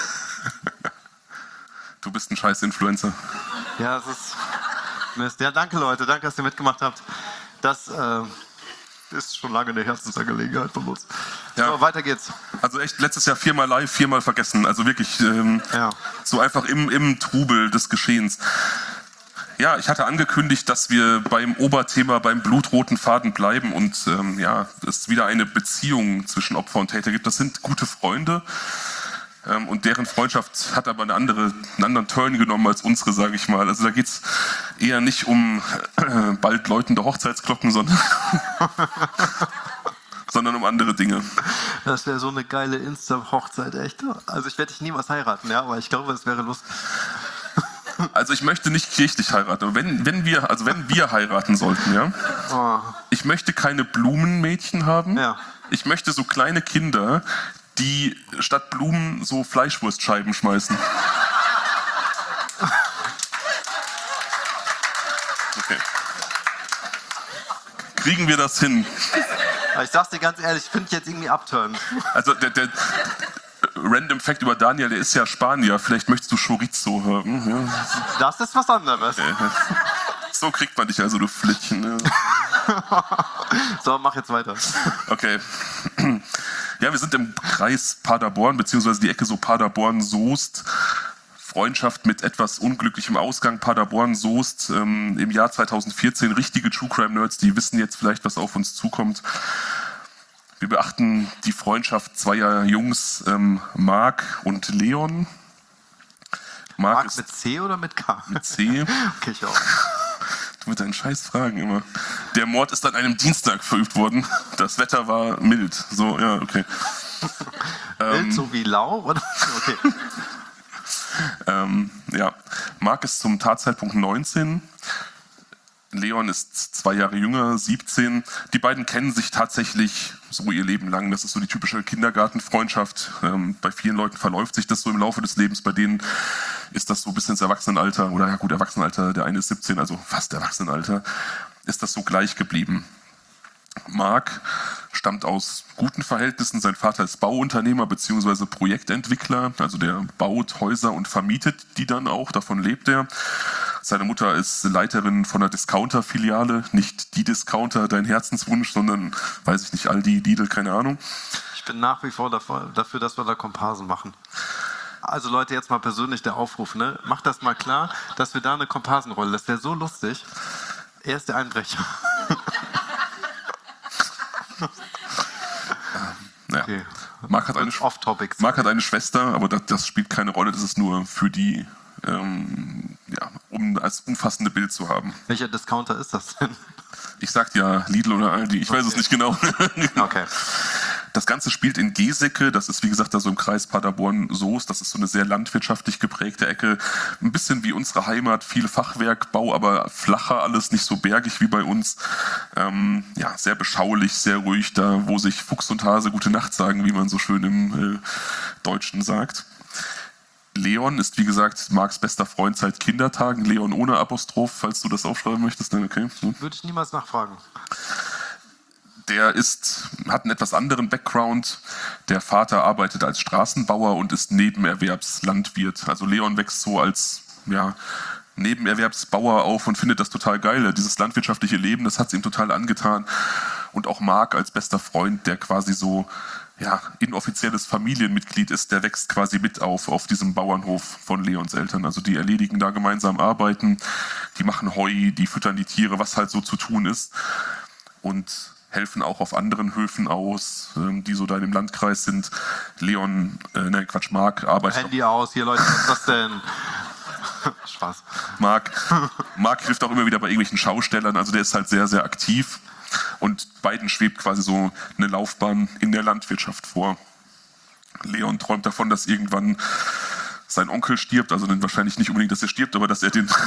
Speaker 1: Du bist ein scheiß Influencer.
Speaker 2: Ja, das ist Mist. Ja, danke, Leute. Danke, dass ihr mitgemacht habt. Das äh, ist schon lange eine Herzensangelegenheit von uns.
Speaker 1: Ja.
Speaker 2: So, weiter geht's.
Speaker 1: Also echt letztes Jahr viermal live, viermal vergessen. Also wirklich ähm,
Speaker 2: Ja.
Speaker 1: so einfach im, im Trubel des Geschehens. Ja, ich hatte angekündigt, dass wir beim Oberthema, beim blutroten Faden bleiben und ähm, ja, es wieder eine Beziehung zwischen Opfer und Täter gibt. Das sind gute Freunde. Ähm, und deren Freundschaft hat aber eine andere, einen anderen Turn genommen als unsere, sage ich mal. Also da geht es eher nicht um äh, bald läutende Hochzeitsglocken, sondern, sondern um andere Dinge.
Speaker 2: Das wäre so eine geile Insta-Hochzeit, echt. Also ich werde dich niemals heiraten, ja, aber ich glaube, es wäre lustig.
Speaker 1: Also ich möchte nicht kirchlich heiraten, aber wenn, wenn wir, also wenn wir heiraten sollten, ja.
Speaker 2: Oh.
Speaker 1: Ich möchte keine Blumenmädchen haben.
Speaker 2: Ja.
Speaker 1: Ich möchte so kleine Kinder, die statt Blumen so Fleischwurstscheiben schmeißen. Okay. Kriegen wir das hin?
Speaker 2: Ich sag's dir ganz ehrlich, ich finde jetzt irgendwie abturnend.
Speaker 1: Also der, der Random Fact über Daniel, der ist ja Spanier. Vielleicht möchtest du Chorizo haben. Ja.
Speaker 2: Das ist was anderes.
Speaker 1: So kriegt man dich also, du Flittchen. Ja.
Speaker 2: So, mach jetzt weiter.
Speaker 1: Okay. Ja, wir sind im Kreis Paderborn, beziehungsweise die Ecke so Paderborn-Soest. Freundschaft mit etwas unglücklichem Ausgang. Paderborn-Soest ähm, im Jahr zweitausendvierzehn. Richtige True Crime Nerds, die wissen jetzt vielleicht, was auf uns zukommt. Wir beachten die Freundschaft zweier Jungs, ähm, Marc und Leon. Marc,
Speaker 2: Marc
Speaker 1: ist
Speaker 2: mit C oder mit K?
Speaker 1: mit C.
Speaker 2: Okay, ich auch.
Speaker 1: Du mit deinen scheiß Fragen immer. Der Mord ist an einem Dienstag verübt worden. Das Wetter war mild. So, ja, okay.
Speaker 2: Mild,
Speaker 1: ähm,
Speaker 2: so wie lau? Oder? Okay.
Speaker 1: ähm, ja, Marc ist zum Tatzeitpunkt neunzehn. Leon ist zwei Jahre jünger, siebzehn. Die beiden kennen sich tatsächlich so ihr Leben lang. Das ist so die typische Kindergartenfreundschaft. Ähm, bei vielen Leuten verläuft sich das so im Laufe des Lebens. Bei denen ist das so bis ins Erwachsenenalter, oder ja gut, Erwachsenenalter, der eine ist siebzehn, also fast Erwachsenenalter, ist das so gleich geblieben. Marc stammt aus guten Verhältnissen. Sein Vater ist Bauunternehmer bzw. Projektentwickler. Also der baut Häuser und vermietet die dann auch. Davon lebt er. Seine Mutter ist Leiterin von einer Discounter-Filiale. Nicht die Discounter, dein Herzenswunsch, sondern, weiß ich nicht, Aldi, Lidl, keine Ahnung.
Speaker 2: Ich bin nach wie vor dafür, dafür, dass wir da Komparsen machen. Also Leute, jetzt mal persönlich der Aufruf, ne? Macht das mal klar, dass wir da eine Komparsenrolle, das wäre so lustig. Er ist der Einbrecher.
Speaker 1: Naja.
Speaker 2: Okay.
Speaker 1: Marc hat, eine,
Speaker 2: Off-Topic.
Speaker 1: Marc hat eine Schwester, aber das, das spielt keine Rolle. Das ist nur für die, ähm, ja, um als umfassende Bild zu haben.
Speaker 2: Welcher Discounter ist das denn?
Speaker 1: Ich sag ja Lidl oder Aldi, ich
Speaker 2: Okay.
Speaker 1: weiß es nicht genau.
Speaker 2: Okay.
Speaker 1: Das Ganze spielt in Geseke, das ist wie gesagt da so im Kreis Paderborn-Soest, das ist so eine sehr landwirtschaftlich geprägte Ecke, ein bisschen wie unsere Heimat, viel Fachwerkbau, aber flacher alles, nicht so bergig wie bei uns. Ähm, ja, sehr beschaulich, sehr ruhig, da wo sich Fuchs und Hase gute Nacht sagen, wie man so schön im äh, Deutschen sagt. Leon ist, wie gesagt, Marcs bester Freund seit Kindertagen. Leon ohne Apostroph, falls du das aufschreiben möchtest. Dann okay.
Speaker 2: Würde ich niemals nachfragen.
Speaker 1: Der ist, hat einen etwas anderen Background. Der Vater arbeitet als Straßenbauer und ist Nebenerwerbslandwirt. Also Leon wächst so als ja, Nebenerwerbsbauer auf und findet das total geil. Dieses landwirtschaftliche Leben, das hat es ihm total angetan. Und auch Marc als bester Freund, der quasi so ja, inoffizielles Familienmitglied ist, der wächst quasi mit auf auf diesem Bauernhof von Leons Eltern. Also die erledigen da gemeinsam Arbeiten, die machen Heu, die füttern die Tiere, was halt so zu tun ist. Und helfen auch auf anderen Höfen aus, die so da im Landkreis sind. Leon, äh, nein, Quatsch, Marc arbeitet...
Speaker 2: Handy aus, hier Leute, was ist das denn? Spaß.
Speaker 1: Marc, Marc hilft auch immer wieder bei irgendwelchen Schaustellern, also der ist halt sehr, sehr aktiv. Und beiden schwebt quasi so eine Laufbahn in der Landwirtschaft vor. Leon träumt davon, dass irgendwann sein Onkel stirbt, also dann wahrscheinlich nicht unbedingt, dass er stirbt, aber dass er den...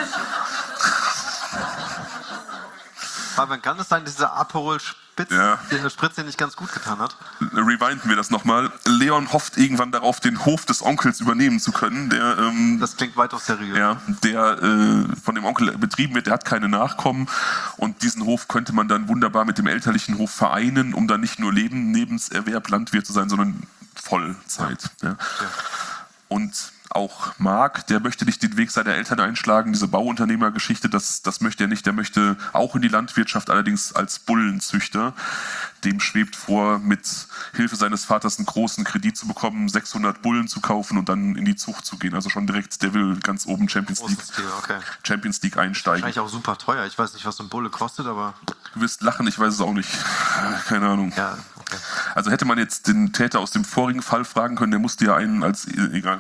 Speaker 2: Fabian, kann es sein, dass dieser Aperol Spitz,
Speaker 1: Ja.
Speaker 2: den Spritze nicht ganz gut getan hat?
Speaker 1: Rewinden wir das nochmal. Leon hofft irgendwann darauf, den Hof des Onkels übernehmen zu können, der... Ähm,
Speaker 2: Das klingt weitaus seriös.
Speaker 1: Ja, der äh, von dem Onkel betrieben wird, der hat keine Nachkommen und diesen Hof könnte man dann wunderbar mit dem elterlichen Hof vereinen, um dann nicht nur Leben, Nebenserwerb, Landwirt zu sein, sondern Vollzeit. Ja. Ja. Und auch Marc, der möchte nicht den Weg seiner Eltern einschlagen, diese Bauunternehmergeschichte, das, das möchte er nicht. Der möchte auch in die Landwirtschaft, allerdings als Bullenzüchter. Dem schwebt vor, mit Hilfe seines Vaters einen großen Kredit zu bekommen, sechshundert Bullen zu kaufen und dann in die Zucht zu gehen. Also schon direkt, der will ganz oben Champions League,
Speaker 2: Großes Ziel, okay.
Speaker 1: Champions League einsteigen.
Speaker 2: Wahrscheinlich auch super teuer. Ich weiß nicht, was so ein Bulle kostet, aber...
Speaker 1: Du wirst lachen, ich weiß es auch nicht. Keine Ahnung.
Speaker 2: Ja, okay.
Speaker 1: Also hätte man jetzt den Täter aus dem vorigen Fall fragen können, der musste ja einen als... Egal.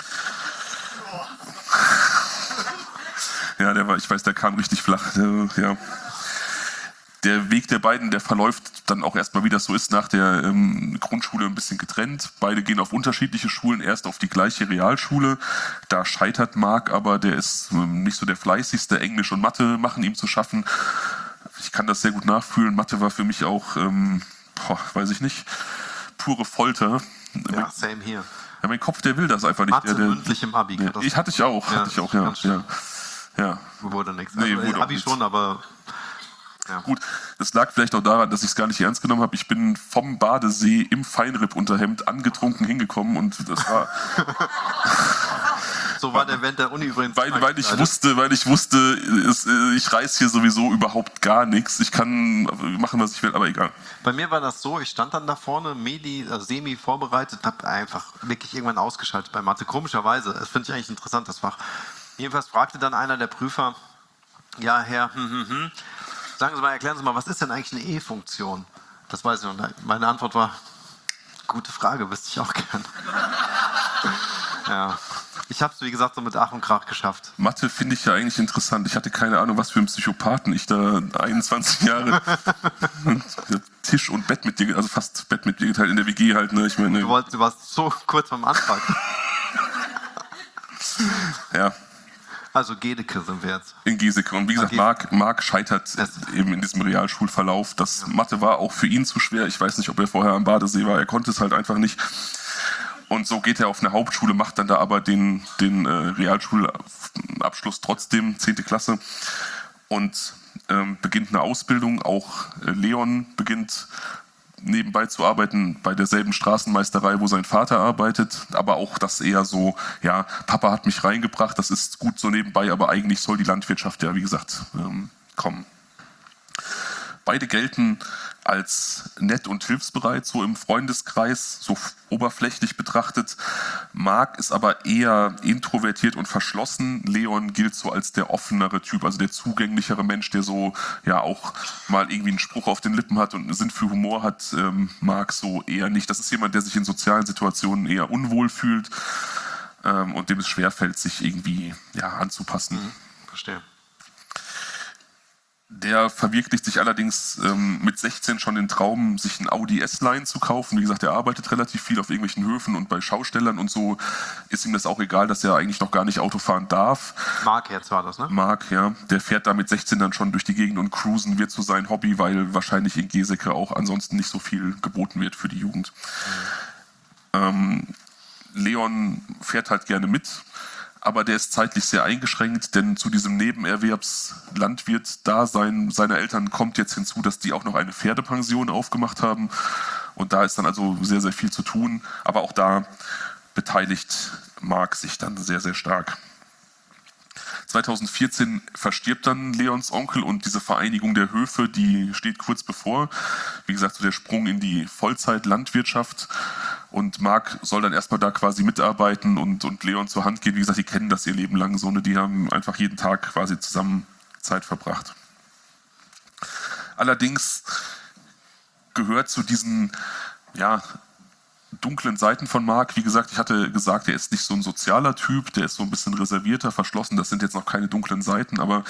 Speaker 1: Ja, der war, ich weiß, der kam richtig flach. Der, ja. Der Weg der beiden, der verläuft dann auch erstmal, wie das so ist, nach der ähm, Grundschule ein bisschen getrennt. Beide gehen auf unterschiedliche Schulen, erst auf die gleiche Realschule. Da scheitert Mark, aber der ist ähm, nicht so der fleißigste. Englisch und Mathe machen ihm zu schaffen. Ich kann das sehr gut nachfühlen. Mathe war für mich auch, ähm, boah, weiß ich nicht, pure Folter.
Speaker 2: Ja, same hier.
Speaker 1: Ja, mein Kopf, der will das einfach nicht.
Speaker 2: Mathe
Speaker 1: der, der,
Speaker 2: mündlich im Abi.
Speaker 1: Der, ich hatte ich auch,
Speaker 2: ja,
Speaker 1: hatte ich auch, ja. ja. ja.
Speaker 2: Wurde nichts.
Speaker 1: Nee,
Speaker 2: also,
Speaker 1: wurde
Speaker 2: Abi schon, aber... Ja.
Speaker 1: Gut, das lag vielleicht auch daran, dass ich es gar nicht ernst genommen habe. Ich bin vom Badesee im Feinripp-Unterhemd angetrunken hingekommen und das war...
Speaker 2: So war der Event der Uni übrigens.
Speaker 1: Weil, weil ich wusste, weil ich wusste, es, ich reiß hier sowieso überhaupt gar nichts. Ich kann machen, was ich will, aber egal.
Speaker 2: Bei mir war das so, ich stand dann da vorne, Medi, also semi vorbereitet, habe einfach wirklich irgendwann ausgeschaltet bei Mathe. Komischerweise, das finde ich eigentlich interessant, das Fach. Jedenfalls fragte dann einer der Prüfer, ja, Herr, hm, hm, hm, sagen Sie mal, erklären Sie mal, was ist denn eigentlich eine E-Funktion? Das weiß ich noch. Meine Antwort war, gute Frage, wüsste ich auch gern. Ja. Ich habe es, wie gesagt, so mit Ach und Krach geschafft.
Speaker 1: Mathe finde ich ja eigentlich interessant. Ich hatte keine Ahnung, was für ein Psychopathen ich da einundzwanzig Jahre Tisch und Bett mit dir, also fast Bett mit dir geteilt in der W G halt. Ne? Ich meine,
Speaker 2: du, wolltest, du warst so kurz vom Anfang.
Speaker 1: Ja.
Speaker 2: Also Gedeke sind wir jetzt.
Speaker 1: In Geseke. Und wie gesagt, Mark, Mark scheitert eben in diesem Realschulverlauf. Das ja. Mathe war auch für ihn zu schwer. Ich weiß nicht, ob er vorher am Badesee war. Er konnte es halt einfach nicht. Und so geht er auf eine Hauptschule, macht dann da aber den, den äh, Realschulabschluss trotzdem, zehnte Klasse. Und ähm, beginnt eine Ausbildung. Auch äh, Leon beginnt nebenbei zu arbeiten bei derselben Straßenmeisterei, wo sein Vater arbeitet, aber auch das eher so, ja, Papa hat mich reingebracht, das ist gut so nebenbei, aber eigentlich soll die Landwirtschaft ja, wie gesagt, ähm, kommen. Beide gelten als nett und hilfsbereit, so im Freundeskreis, so oberflächlich betrachtet. Mark ist aber eher introvertiert und verschlossen. Leon gilt so als der offenere Typ, also der zugänglichere Mensch, der so ja auch mal irgendwie einen Spruch auf den Lippen hat und einen Sinn für Humor hat. Ähm, Mark so eher nicht. Das ist jemand, der sich in sozialen Situationen eher unwohl fühlt ähm, und dem es schwerfällt, sich irgendwie ja, anzupassen.
Speaker 2: Mhm, verstehe.
Speaker 1: Der verwirklicht sich allerdings ähm, mit sechzehn schon den Traum, sich ein Audi S-Line zu kaufen. Wie gesagt, er arbeitet relativ viel auf irgendwelchen Höfen und bei Schaustellern und so ist ihm das auch egal, dass er eigentlich noch gar nicht Auto fahren darf.
Speaker 2: Mark jetzt war das, ne?
Speaker 1: Mark, ja. Der fährt da mit sechzehn dann schon durch die Gegend und cruisen wird so sein Hobby, weil wahrscheinlich in Geseke auch ansonsten nicht so viel geboten wird für die Jugend. Mhm. Ähm, Leon fährt halt gerne mit. Aber der ist zeitlich sehr eingeschränkt, denn zu diesem Nebenerwerbslandwirt-Dasein seiner Eltern kommt jetzt hinzu, dass die auch noch eine Pferdepension aufgemacht haben. Und da ist dann also sehr, sehr viel zu tun. Aber auch da beteiligt Mark sich dann sehr, sehr stark. zweitausendvierzehn verstirbt dann Leons Onkel und diese Vereinigung der Höfe, die steht kurz bevor. Wie gesagt, so der Sprung in die Vollzeit-Landwirtschaft. Und Mark soll dann erstmal da quasi mitarbeiten und, und Leon zur Hand gehen. Wie gesagt, die kennen das ihr Leben lang so. Ne? Die haben einfach jeden Tag quasi zusammen Zeit verbracht. Allerdings gehört zu diesen ja, dunklen Seiten von Mark, wie gesagt, ich hatte gesagt, er ist nicht so ein sozialer Typ, der ist so ein bisschen reservierter, verschlossen. Das sind jetzt noch keine dunklen Seiten, aber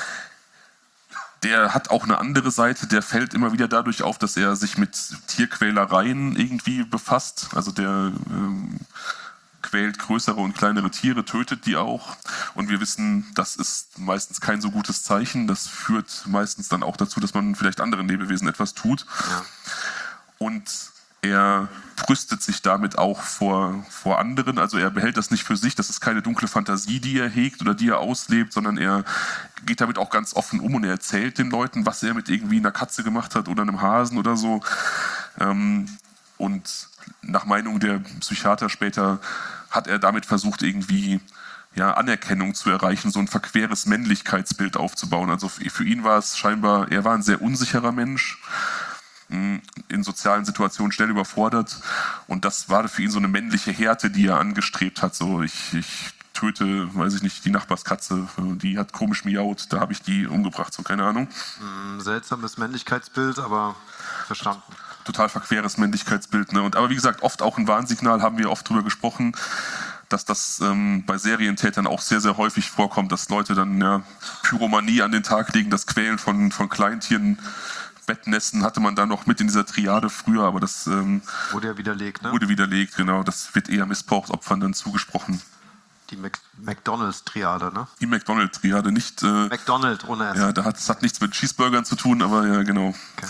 Speaker 1: der hat auch eine andere Seite, der fällt immer wieder dadurch auf, dass er sich mit Tierquälereien irgendwie befasst. Also der ähm, quält größere und kleinere Tiere, tötet die auch. Und wir wissen, das ist meistens kein so gutes Zeichen. Das führt meistens dann auch dazu, dass man vielleicht anderen Lebewesen etwas tut. Ja. Und er brüstet sich damit auch vor, vor anderen, also er behält das nicht für sich, das ist keine dunkle Fantasie, die er hegt oder die er auslebt, sondern er geht damit auch ganz offen um und er erzählt den Leuten, was er mit irgendwie einer Katze gemacht hat oder einem Hasen oder so. Und nach Meinung der Psychiater später hat er damit versucht, irgendwie ja, Anerkennung zu erreichen, so ein verqueres Männlichkeitsbild aufzubauen. Also für ihn war es scheinbar, er war ein sehr unsicherer Mensch, in sozialen Situationen schnell überfordert und das war für ihn so eine männliche Härte, die er angestrebt hat, so ich, ich töte, weiß ich nicht, die Nachbarskatze, die hat komisch miaut, da habe ich die umgebracht, so keine Ahnung.
Speaker 2: Seltsames Männlichkeitsbild, aber verstanden.
Speaker 1: total verqueres Männlichkeitsbild. Ne? Und, aber wie gesagt, oft auch ein Warnsignal, haben wir oft drüber gesprochen, dass das ähm, bei Serientätern auch sehr, sehr häufig vorkommt, dass Leute dann ja, Pyromanie an den Tag legen, das Quälen von, von Kleintieren, Bettnässen hatte man da noch mit in dieser Triade früher, aber das ähm,
Speaker 2: wurde ja widerlegt, ne?
Speaker 1: Wurde widerlegt, genau. Das wird eher Missbrauchsopfern dann zugesprochen.
Speaker 2: Die Mac McDonalds-Triade, ne?
Speaker 1: Die McDonald-Triade, nicht... Äh,
Speaker 2: McDonald ohne S.
Speaker 1: Ja, da hat, das hat nichts mit Cheeseburgern zu tun, aber ja, genau.
Speaker 2: Okay.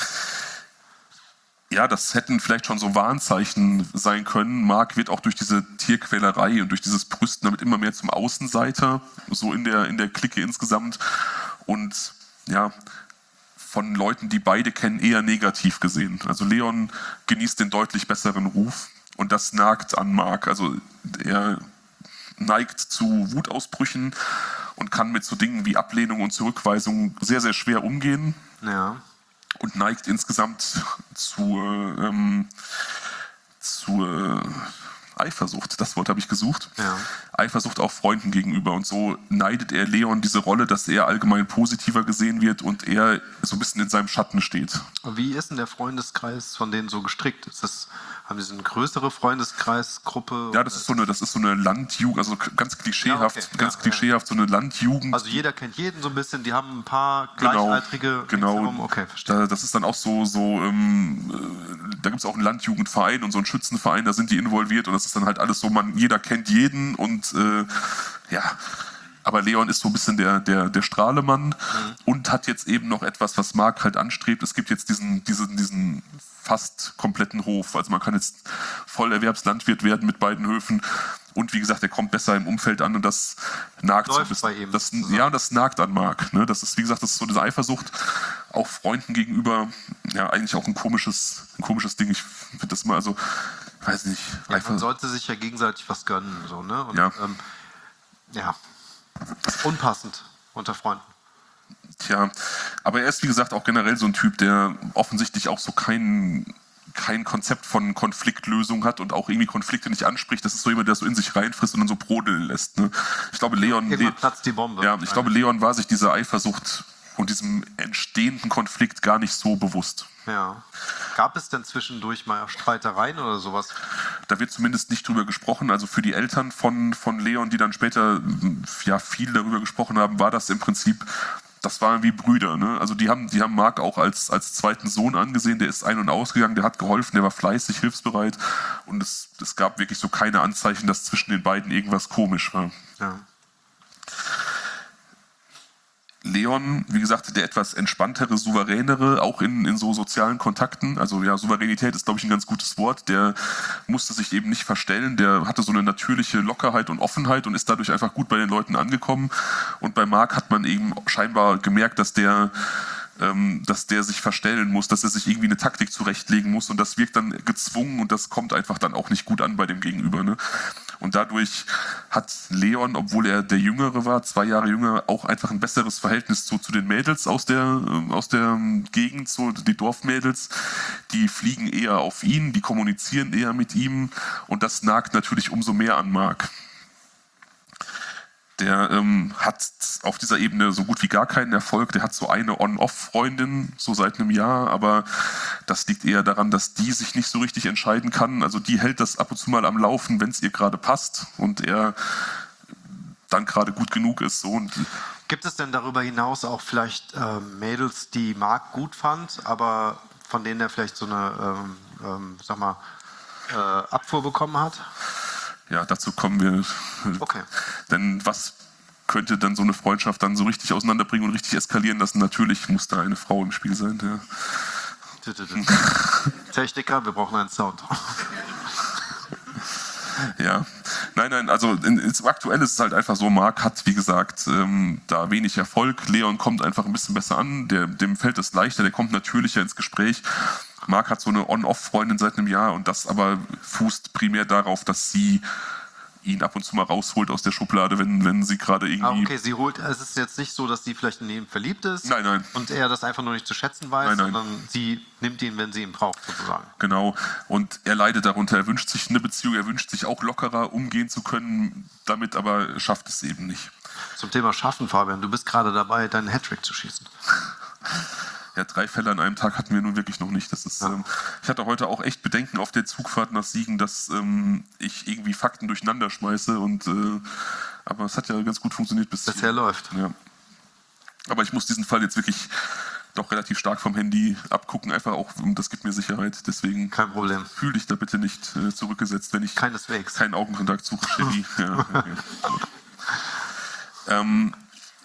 Speaker 1: Ja, das hätten vielleicht schon so Warnzeichen sein können. Mark wird auch durch diese Tierquälerei und durch dieses Brüsten damit immer mehr zum Außenseiter, so in der, in der Clique insgesamt. Und ja, von Leuten, die beide kennen, eher negativ gesehen. Also Leon genießt den deutlich besseren Ruf und das nagt an Mark. Also er neigt zu Wutausbrüchen und kann mit so Dingen wie Ablehnung und Zurückweisung sehr, sehr schwer umgehen.
Speaker 2: Ja.
Speaker 1: Und neigt insgesamt zu, ähm, zu äh, Eifersucht. Das Wort habe ich gesucht.
Speaker 2: Ja.
Speaker 1: Eifersucht auch Freunden gegenüber. Und so neidet er Leon diese Rolle, dass er allgemein positiver gesehen wird und er so ein bisschen in seinem Schatten steht.
Speaker 2: Wie ist denn der Freundeskreis von denen so gestrickt? Ist das, haben Sie so eine größere Freundeskreisgruppe?
Speaker 1: Ja, das ist so eine, das ist so eine Landjugend, also ganz klischeehaft,
Speaker 2: Ja, okay.
Speaker 1: ganz
Speaker 2: Ja,
Speaker 1: klischeehaft, so eine Landjugend.
Speaker 2: Also jeder kennt jeden so ein bisschen, die haben ein paar
Speaker 1: Genau,
Speaker 2: Gleichaltrige.
Speaker 1: genau.
Speaker 2: ringsherum. Okay, verstehe.
Speaker 1: Da, das ist dann auch so, so ähm, äh, da gibt es auch einen Landjugendverein und so einen Schützenverein, da sind die involviert und das ist dann halt alles so, man, jeder kennt jeden und äh, ja, aber Leon ist so ein bisschen der, der, der Strahlemann mhm. und hat jetzt eben noch etwas, was Mark halt anstrebt. Es gibt jetzt diesen, diesen, diesen fast kompletten Hof, also man kann jetzt Vollerwerbslandwirt werden mit beiden Höfen. Und wie gesagt, er kommt besser im Umfeld an und das nagt
Speaker 2: Läuft
Speaker 1: so ein bisschen.
Speaker 2: bei ihm,
Speaker 1: Das,
Speaker 2: sozusagen.
Speaker 1: ja, das nagt an Mark. Ne? Das ist, wie gesagt, das ist so diese Eifersucht, auch Freunden gegenüber, ja, eigentlich auch ein komisches, ein komisches Ding. Ich finde das mal, also, weiß nicht.
Speaker 2: Ja,
Speaker 1: Eifer-
Speaker 2: man sollte sich ja gegenseitig was gönnen, so, ne? Und,
Speaker 1: Ja.
Speaker 2: Ähm, ja. Unpassend unter Freunden.
Speaker 1: Tja, aber er ist, wie gesagt, auch generell so ein Typ, der offensichtlich auch so kein, kein Konzept von Konfliktlösung hat und auch irgendwie Konflikte nicht anspricht. Das ist so jemand, der so in sich reinfrisst und dann so brodeln lässt. Ne? Ich glaube, Leon,
Speaker 2: Irgendwann
Speaker 1: Le-
Speaker 2: platzt die Bombe.
Speaker 1: ja, ich glaube, Leon war sich dieser Eifersucht und diesem entstehenden Konflikt gar nicht so bewusst.
Speaker 2: Ja. Gab es denn zwischendurch mal Streitereien oder sowas?
Speaker 1: Da wird zumindest nicht drüber gesprochen. Also für die Eltern von, von Leon, die dann später ja, viel darüber gesprochen haben, war das im Prinzip, das waren wie Brüder. Ne? Also die haben, die haben Mark auch als, als zweiten Sohn angesehen. Der ist ein- und ausgegangen, der hat geholfen, der war fleißig, hilfsbereit. Und es, es gab wirklich so keine Anzeichen, dass zwischen den beiden irgendwas komisch war.
Speaker 2: Ja.
Speaker 1: Leon, wie gesagt, der etwas entspanntere, souveränere, auch in, in so sozialen Kontakten. Also ja, Souveränität ist, glaube ich, ein ganz gutes Wort. Der musste sich eben nicht verstellen. Der hatte so eine natürliche Lockerheit und Offenheit und ist dadurch einfach gut bei den Leuten angekommen. Und bei Mark hat man eben scheinbar gemerkt, dass der ähm, dass der sich verstellen muss, dass er sich irgendwie eine Taktik zurechtlegen muss und das wirkt dann gezwungen und das kommt einfach dann auch nicht gut an bei dem Gegenüber. Ne? Und dadurch hat Leon, obwohl er der Jüngere war, zwei Jahre jünger, auch einfach ein besseres Verhältnis zu, zu den Mädels aus der, aus der Gegend, so die Dorfmädels. Die fliegen eher auf ihn, die kommunizieren eher mit ihm und das nagt natürlich umso mehr an Mark. Der ähm, hat auf dieser Ebene so gut wie gar keinen Erfolg. Der hat so eine On-Off-Freundin, so seit einem Jahr, aber das liegt eher daran, dass die sich nicht so richtig entscheiden kann. Also die hält das ab und zu mal am Laufen, wenn es ihr gerade passt und er dann gerade gut genug ist. So. Und
Speaker 2: Gibt es denn darüber hinaus auch vielleicht äh, Mädels, die Mark gut fand, aber von denen er vielleicht so eine, ähm, ähm, sag mal, äh, Abfuhr bekommen hat?
Speaker 1: ja, dazu kommen wir.
Speaker 2: Okay.
Speaker 1: Denn was könnte dann so eine Freundschaft dann so richtig auseinanderbringen und richtig eskalieren lassen? Natürlich muss da eine Frau im Spiel sein. Ja.
Speaker 2: Techniker, wir brauchen einen Sound.
Speaker 1: Ja, nein, nein, also in, in, aktuell ist es halt einfach so, Mark hat, wie gesagt, ähm, da wenig Erfolg. Leon kommt einfach ein bisschen besser an, der, dem fällt es leichter, der kommt natürlicher ins Gespräch. Mark hat so eine On-Off-Freundin seit einem Jahr und das aber fußt primär darauf, dass sie ihn ab und zu mal rausholt aus der Schublade, wenn, wenn sie gerade irgendwie...
Speaker 2: Ah, okay, sie holt, es ist jetzt nicht so, dass sie vielleicht in ihn verliebt ist
Speaker 1: Nein, nein.
Speaker 2: und er das einfach nur nicht zu schätzen weiß,
Speaker 1: Nein, nein.
Speaker 2: sondern sie nimmt ihn, wenn sie ihn braucht, sozusagen.
Speaker 1: Genau, und er leidet darunter, er wünscht sich eine Beziehung, er wünscht sich auch lockerer umgehen zu können, damit aber schafft es eben nicht.
Speaker 2: Zum Thema Schaffen, Fabian, du bist gerade dabei, deinen Hattrick zu schießen.
Speaker 1: Ja, drei Fälle an einem Tag hatten wir nun wirklich noch nicht. Das ist, ja. ähm, ich hatte heute auch echt Bedenken auf der Zugfahrt nach Siegen, dass ähm, ich irgendwie Fakten durcheinander schmeiße. Und, äh, aber es hat ja ganz gut funktioniert bis
Speaker 2: Bisher läuft.
Speaker 1: Ja. Aber ich muss diesen Fall jetzt wirklich doch relativ stark vom Handy abgucken, einfach auch, das gibt mir Sicherheit. Deswegen
Speaker 2: kein Problem.
Speaker 1: Fühl dich da bitte nicht äh, zurückgesetzt, wenn ich
Speaker 2: Keineswegs.
Speaker 1: keinen Augenkontakt suche. ja, okay. ähm,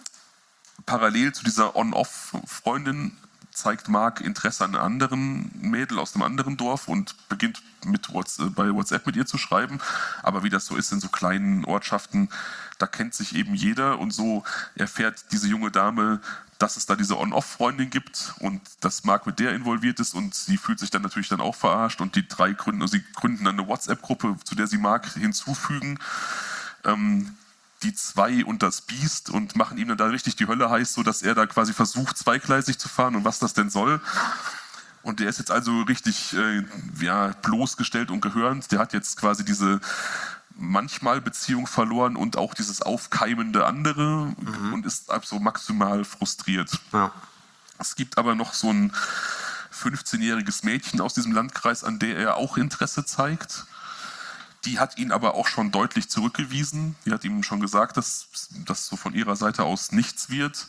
Speaker 1: parallel zu dieser On-Off-Freundin zeigt Mark Interesse an einer anderen Mädel aus einem anderen Dorf und beginnt mit WhatsApp, bei WhatsApp mit ihr zu schreiben. Aber wie das so ist in so kleinen Ortschaften, da kennt sich eben jeder und so erfährt diese junge Dame, dass es da diese On-Off-Freundin gibt und dass Mark mit der involviert ist und sie fühlt sich dann natürlich dann auch verarscht und die drei gründen, also sie gründen dann eine WhatsApp-Gruppe, zu der sie Mark hinzufügen. Ähm, die zwei und das Biest und machen ihm dann da richtig die Hölle heiß, sodass er da quasi versucht, zweigleisig zu fahren und was das denn soll. Und der ist jetzt also richtig äh, ja, bloßgestellt und gehörend. Der hat jetzt quasi diese manchmal Beziehung verloren und auch dieses aufkeimende andere mhm. und ist also maximal frustriert. Ja. Es gibt aber noch so ein fünfzehnjähriges Mädchen aus diesem Landkreis, an der er auch Interesse zeigt. Die hat ihn aber auch schon deutlich zurückgewiesen. Die hat ihm schon gesagt, dass das so von ihrer Seite aus nichts wird.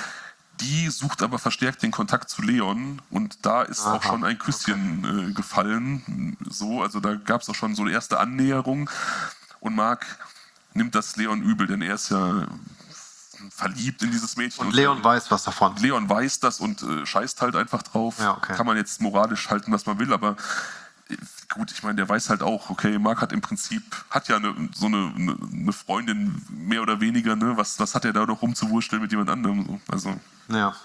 Speaker 1: Die sucht aber verstärkt den Kontakt zu Leon und da ist Aha, auch schon ein Küsschen okay. äh, gefallen. So, also da gab es auch schon so eine erste Annäherung. Und Mark nimmt das Leon übel, denn er ist ja verliebt in dieses Mädchen.
Speaker 2: Und Leon und, weiß was davon.
Speaker 1: Leon weiß das und äh, scheißt halt einfach drauf. Ja, okay. Kann man jetzt moralisch halten, was man will, aber gut, ich meine, der weiß halt auch, okay, Mark hat im Prinzip, hat ja eine, so eine, eine Freundin, mehr oder weniger, ne? Was, was hat er da noch rumzuwursteln mit jemand anderem? Also.
Speaker 2: Ja.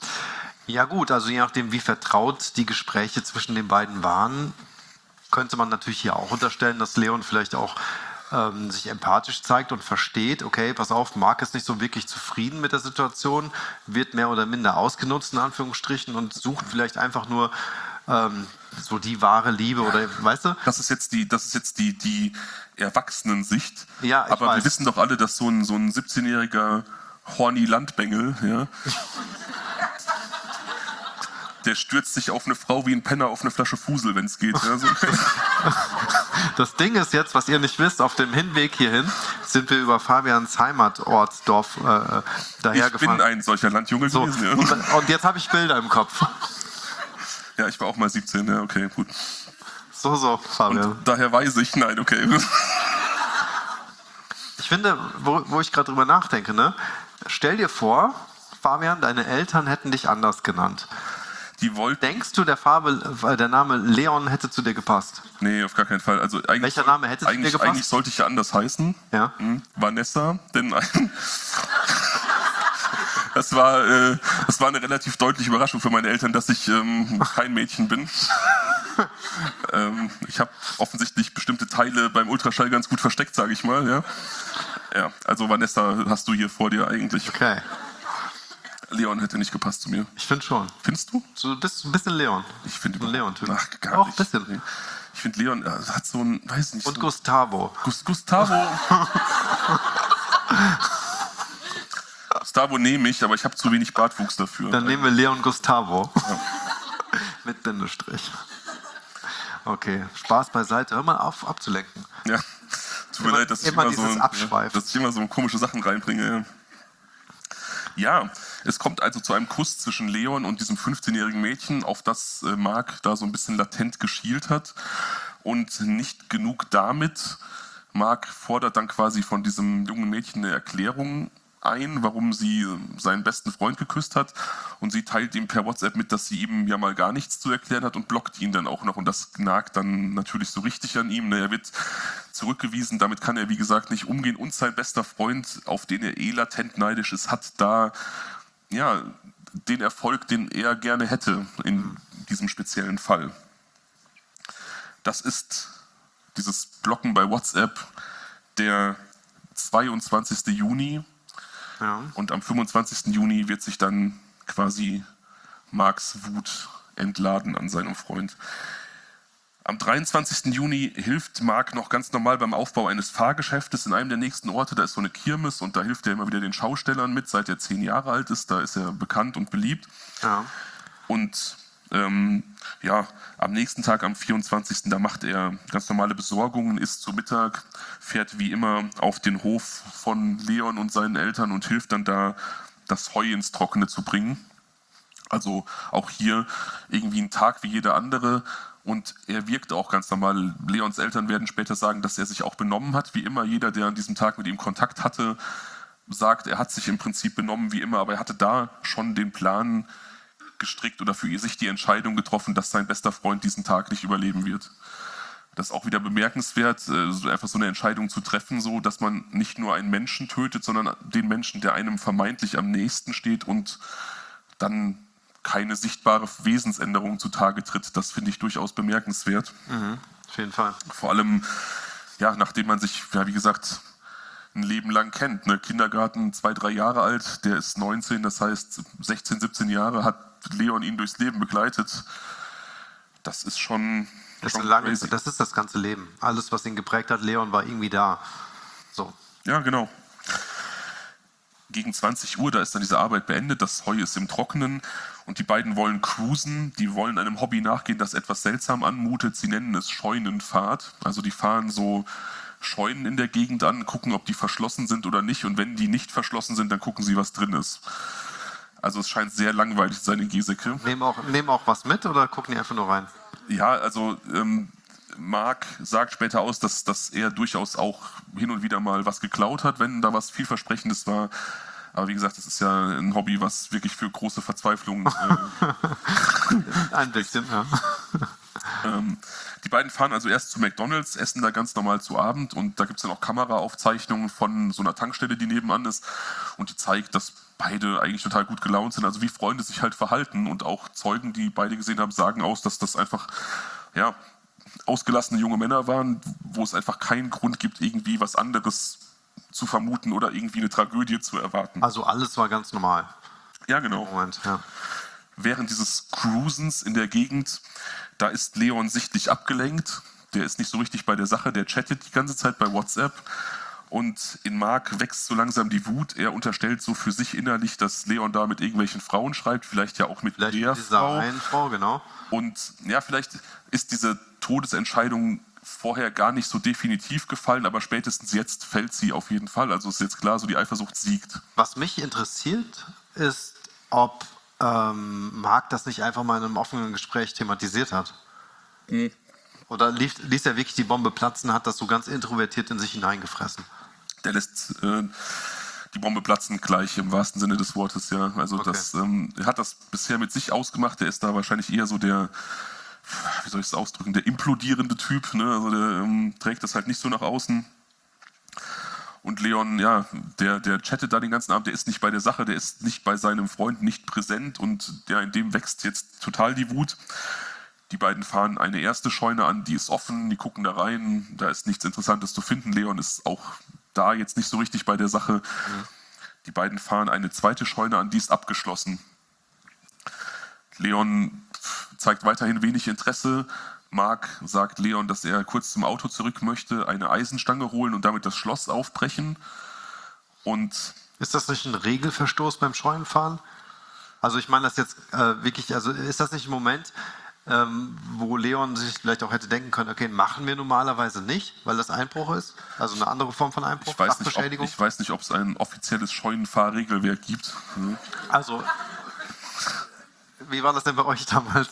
Speaker 2: Ja gut, also je nachdem, wie vertraut die Gespräche zwischen den beiden waren, könnte man natürlich hier auch unterstellen, dass Leon vielleicht auch ähm, sich empathisch zeigt und versteht, okay, pass auf, Mark ist nicht so wirklich zufrieden mit der Situation, wird mehr oder minder ausgenutzt, in Anführungsstrichen, und sucht vielleicht einfach nur ähm, so die wahre Liebe oder, weißt du?
Speaker 1: Das ist jetzt die, das ist jetzt die, die Erwachsenensicht.
Speaker 2: Ja, ich
Speaker 1: aber
Speaker 2: weiß.
Speaker 1: Wir wissen doch alle, dass so ein, so ein siebzehnjähriger horny Landbengel, ja, der stürzt sich auf eine Frau wie ein Penner auf eine Flasche Fusel, wenn es geht. Ja, so.
Speaker 2: Das Ding ist jetzt, was ihr nicht wisst, auf dem Hinweg hierhin sind wir über Fabians Heimatort, Dorf, äh, dahergefahren.
Speaker 1: Ich bin ein solcher Landjunge
Speaker 2: so,
Speaker 1: gewesen. Ja.
Speaker 2: Und, und jetzt habe ich Bilder im Kopf.
Speaker 1: Ja, ich war auch mal siebzehn, ja, okay, gut.
Speaker 2: So, so, Fabian.
Speaker 1: Und daher weiß ich, nein, okay.
Speaker 2: Ich finde, wo, wo ich gerade drüber nachdenke, ne? Stell dir vor, Fabian, deine Eltern hätten dich anders genannt.
Speaker 1: Die wollten.
Speaker 2: Denkst du, der, Farbe, der Name Leon hätte zu dir gepasst?
Speaker 1: Nee, auf gar keinen Fall. Also eigentlich
Speaker 2: Welcher Name hätte zu dir gepasst?
Speaker 1: Eigentlich sollte ich ja anders heißen.
Speaker 2: Ja.
Speaker 1: Hm, Vanessa, denn ein das, war, äh, das war eine relativ deutliche Überraschung für meine Eltern, dass ich ähm, kein Mädchen bin. ähm, ich habe offensichtlich bestimmte Teile beim Ultraschall ganz gut versteckt, sage ich mal. Ja? Ja, also Vanessa hast du hier vor dir eigentlich.
Speaker 2: Okay.
Speaker 1: Leon hätte nicht gepasst zu mir.
Speaker 2: Ich finde schon.
Speaker 1: Findest du?
Speaker 2: So, du bist ein bisschen Leon.
Speaker 1: Ich finde
Speaker 2: ein Leon-Typ.
Speaker 1: Ach, gar
Speaker 2: Auch
Speaker 1: nicht.
Speaker 2: ein bisschen.
Speaker 1: Ich finde Leon äh, hat so ein, weiß nicht.
Speaker 2: Und
Speaker 1: so
Speaker 2: Gustavo.
Speaker 1: Gus, Gustavo. Gustavo nehme ich, aber ich habe zu wenig Bartwuchs dafür.
Speaker 2: Dann nehmen wir Leon Gustavo. Ja. Mit Bindestrich. Okay, Spaß beiseite. Hör mal auf, abzulenken.
Speaker 1: Ja, tut mir leid, dass ich immer,
Speaker 2: immer
Speaker 1: so,
Speaker 2: Abschweifen.
Speaker 1: dass ich immer so komische Sachen reinbringe. Ja. Ja, es kommt also zu einem Kuss zwischen Leon und diesem fünfzehnjährigen Mädchen, auf das äh, Mark da so ein bisschen latent geschielt hat. Und nicht genug damit. Mark fordert dann quasi von diesem jungen Mädchen eine Erklärung ein, warum sie seinen besten Freund geküsst hat. Und sie teilt ihm per WhatsApp mit, dass sie ihm ja mal gar nichts zu erklären hat und blockt ihn dann auch noch. Und das nagt dann natürlich so richtig an ihm. Er wird zurückgewiesen, damit kann er, wie gesagt, nicht umgehen. Und sein bester Freund, auf den er eh latent neidisch ist, hat da ja, den Erfolg, den er gerne hätte in diesem speziellen Fall. Das ist dieses Blocken bei WhatsApp, der zweiundzwanzigsten Juni. Ja. Und am fünfundzwanzigsten Juni wird sich dann quasi Marks Wut entladen an seinem Freund. Am dreiundzwanzigsten Juni hilft Mark noch ganz normal beim Aufbau eines Fahrgeschäftes in einem der nächsten Orte. Da ist so eine Kirmes und da hilft er immer wieder den Schaustellern mit, seit er zehn Jahre alt ist. Da ist er bekannt und beliebt. Ja. Und ähm, ja, am nächsten Tag, am vierundzwanzigsten da macht er ganz normale Besorgungen, isst zu Mittag, fährt wie immer auf den Hof von Leon und seinen Eltern und hilft dann da, das Heu ins Trockene zu bringen. Also auch hier irgendwie ein Tag wie jeder andere. Und er wirkt auch ganz normal. Leons Eltern werden später sagen, dass er sich auch benommen hat, wie immer. Jeder, der an diesem Tag mit ihm Kontakt hatte, sagt, er hat sich im Prinzip benommen wie immer. Aber er hatte da schon den Plan gestrickt oder für sich die Entscheidung getroffen, dass sein bester Freund diesen Tag nicht überleben wird. Das ist auch wieder bemerkenswert, einfach so eine Entscheidung zu treffen, so dass man nicht nur einen Menschen tötet, sondern den Menschen, der einem vermeintlich am nächsten steht und dann keine sichtbare Wesensänderung zutage tritt. Das finde ich durchaus bemerkenswert.
Speaker 2: Mhm, auf jeden Fall.
Speaker 1: Vor allem, ja, nachdem man sich, ja, wie gesagt, ein Leben lang kennt. Ne? Kindergarten, zwei, drei Jahre alt, der ist neunzehn, das heißt sechzehn, siebzehn Jahre hat Leon ihn durchs Leben begleitet. Das ist schon,
Speaker 2: das,
Speaker 1: schon
Speaker 2: ist lange,
Speaker 1: crazy.
Speaker 2: Das ist das ganze Leben. Alles, was ihn geprägt hat, Leon war irgendwie da. So.
Speaker 1: Ja, genau. Gegen zwanzig Uhr, da ist dann diese Arbeit beendet, das Heu ist im Trockenen und die beiden wollen cruisen, die wollen einem Hobby nachgehen, das etwas seltsam anmutet. Sie nennen es Scheunenfahrt. Also die fahren so Scheunen in der Gegend an, gucken, ob die verschlossen sind oder nicht, und wenn die nicht verschlossen sind, dann gucken sie, was drin ist. Also es scheint sehr langweilig zu sein in Giesecke.
Speaker 2: Nehmen auch, nehmen auch was mit oder gucken die einfach nur rein?
Speaker 1: Ja, also ähm, Mark sagt später aus, dass, dass er durchaus auch hin und wieder mal was geklaut hat, wenn da was vielversprechendes war. Aber wie gesagt, das ist ja ein Hobby, was wirklich für große Verzweiflung äh,
Speaker 2: ein bisschen, ja.
Speaker 1: Ähm, die beiden fahren also erst zu McDonald's, essen da ganz normal zu Abend, und da gibt es dann auch Kameraaufzeichnungen von so einer Tankstelle, die nebenan ist, und die zeigt, dass beide eigentlich total gut gelaunt sind, also wie Freunde sich halt verhalten, und auch Zeugen, die beide gesehen haben, sagen aus, dass das einfach, ja, ausgelassene junge Männer waren, wo es einfach keinen Grund gibt, irgendwie was anderes zu vermuten oder irgendwie eine Tragödie zu erwarten.
Speaker 2: Also alles war ganz normal.
Speaker 1: Ja, genau.
Speaker 2: Moment, ja.
Speaker 1: Während dieses Cruisens in der Gegend, da ist Leon sichtlich abgelenkt. Der ist nicht so richtig bei der Sache, der chattet die ganze Zeit bei WhatsApp. Und in Mark wächst so langsam die Wut. Er unterstellt so für sich innerlich, dass Leon da mit irgendwelchen Frauen schreibt, vielleicht ja auch mit
Speaker 2: vielleicht
Speaker 1: der
Speaker 2: mit dieser
Speaker 1: Frau.
Speaker 2: einen Frau, genau.
Speaker 1: Und ja, vielleicht ist diese Todesentscheidung vorher gar nicht so definitiv gefallen, aber spätestens jetzt fällt sie auf jeden Fall. Also ist jetzt klar, so die Eifersucht siegt.
Speaker 2: Was mich interessiert, ist, ob ähm, Mark das nicht einfach mal in einem offenen Gespräch thematisiert hat.
Speaker 1: Mhm.
Speaker 2: Oder ließ, ließ er wirklich die Bombe platzen, hat das so ganz introvertiert in sich hineingefressen?
Speaker 1: Der lässt äh, die Bombe platzen gleich, im wahrsten Sinne des Wortes, ja. Also
Speaker 2: Okay.
Speaker 1: das, ähm, er hat das bisher mit sich ausgemacht. Der ist da wahrscheinlich eher so der, wie soll ich es ausdrücken, der implodierende Typ, ne? Also der ähm, trägt das halt nicht so nach außen. Und Leon, ja, der, der chattet da den ganzen Abend, der ist nicht bei der Sache, der ist nicht bei seinem Freund, nicht präsent, und der, in dem wächst jetzt total die Wut. Die beiden fahren eine erste Scheune an, die ist offen, die gucken da rein, da ist nichts Interessantes zu finden. Leon ist auch da jetzt nicht so richtig bei der Sache. Mhm. Die beiden fahren eine zweite Scheune an, die ist abgeschlossen. Leon zeigt weiterhin wenig Interesse. Mark sagt Leon, dass er kurz zum Auto zurück möchte, eine Eisenstange holen und damit das Schloss aufbrechen. Und
Speaker 2: ist das nicht ein Regelverstoß beim Scheunenfahren? Also ich meine das jetzt äh, wirklich, also ist das nicht ein Moment, ähm, wo Leon sich vielleicht auch hätte denken können, okay, machen wir normalerweise nicht, weil das Einbruch ist? Also eine andere Form von Einbruch,
Speaker 1: ich weiß nicht, ob,
Speaker 2: Sachbeschädigung?
Speaker 1: ich weiß nicht, ob es ein offizielles Scheunenfahrregelwerk gibt. Hm.
Speaker 2: Also, wie war das denn bei euch damals?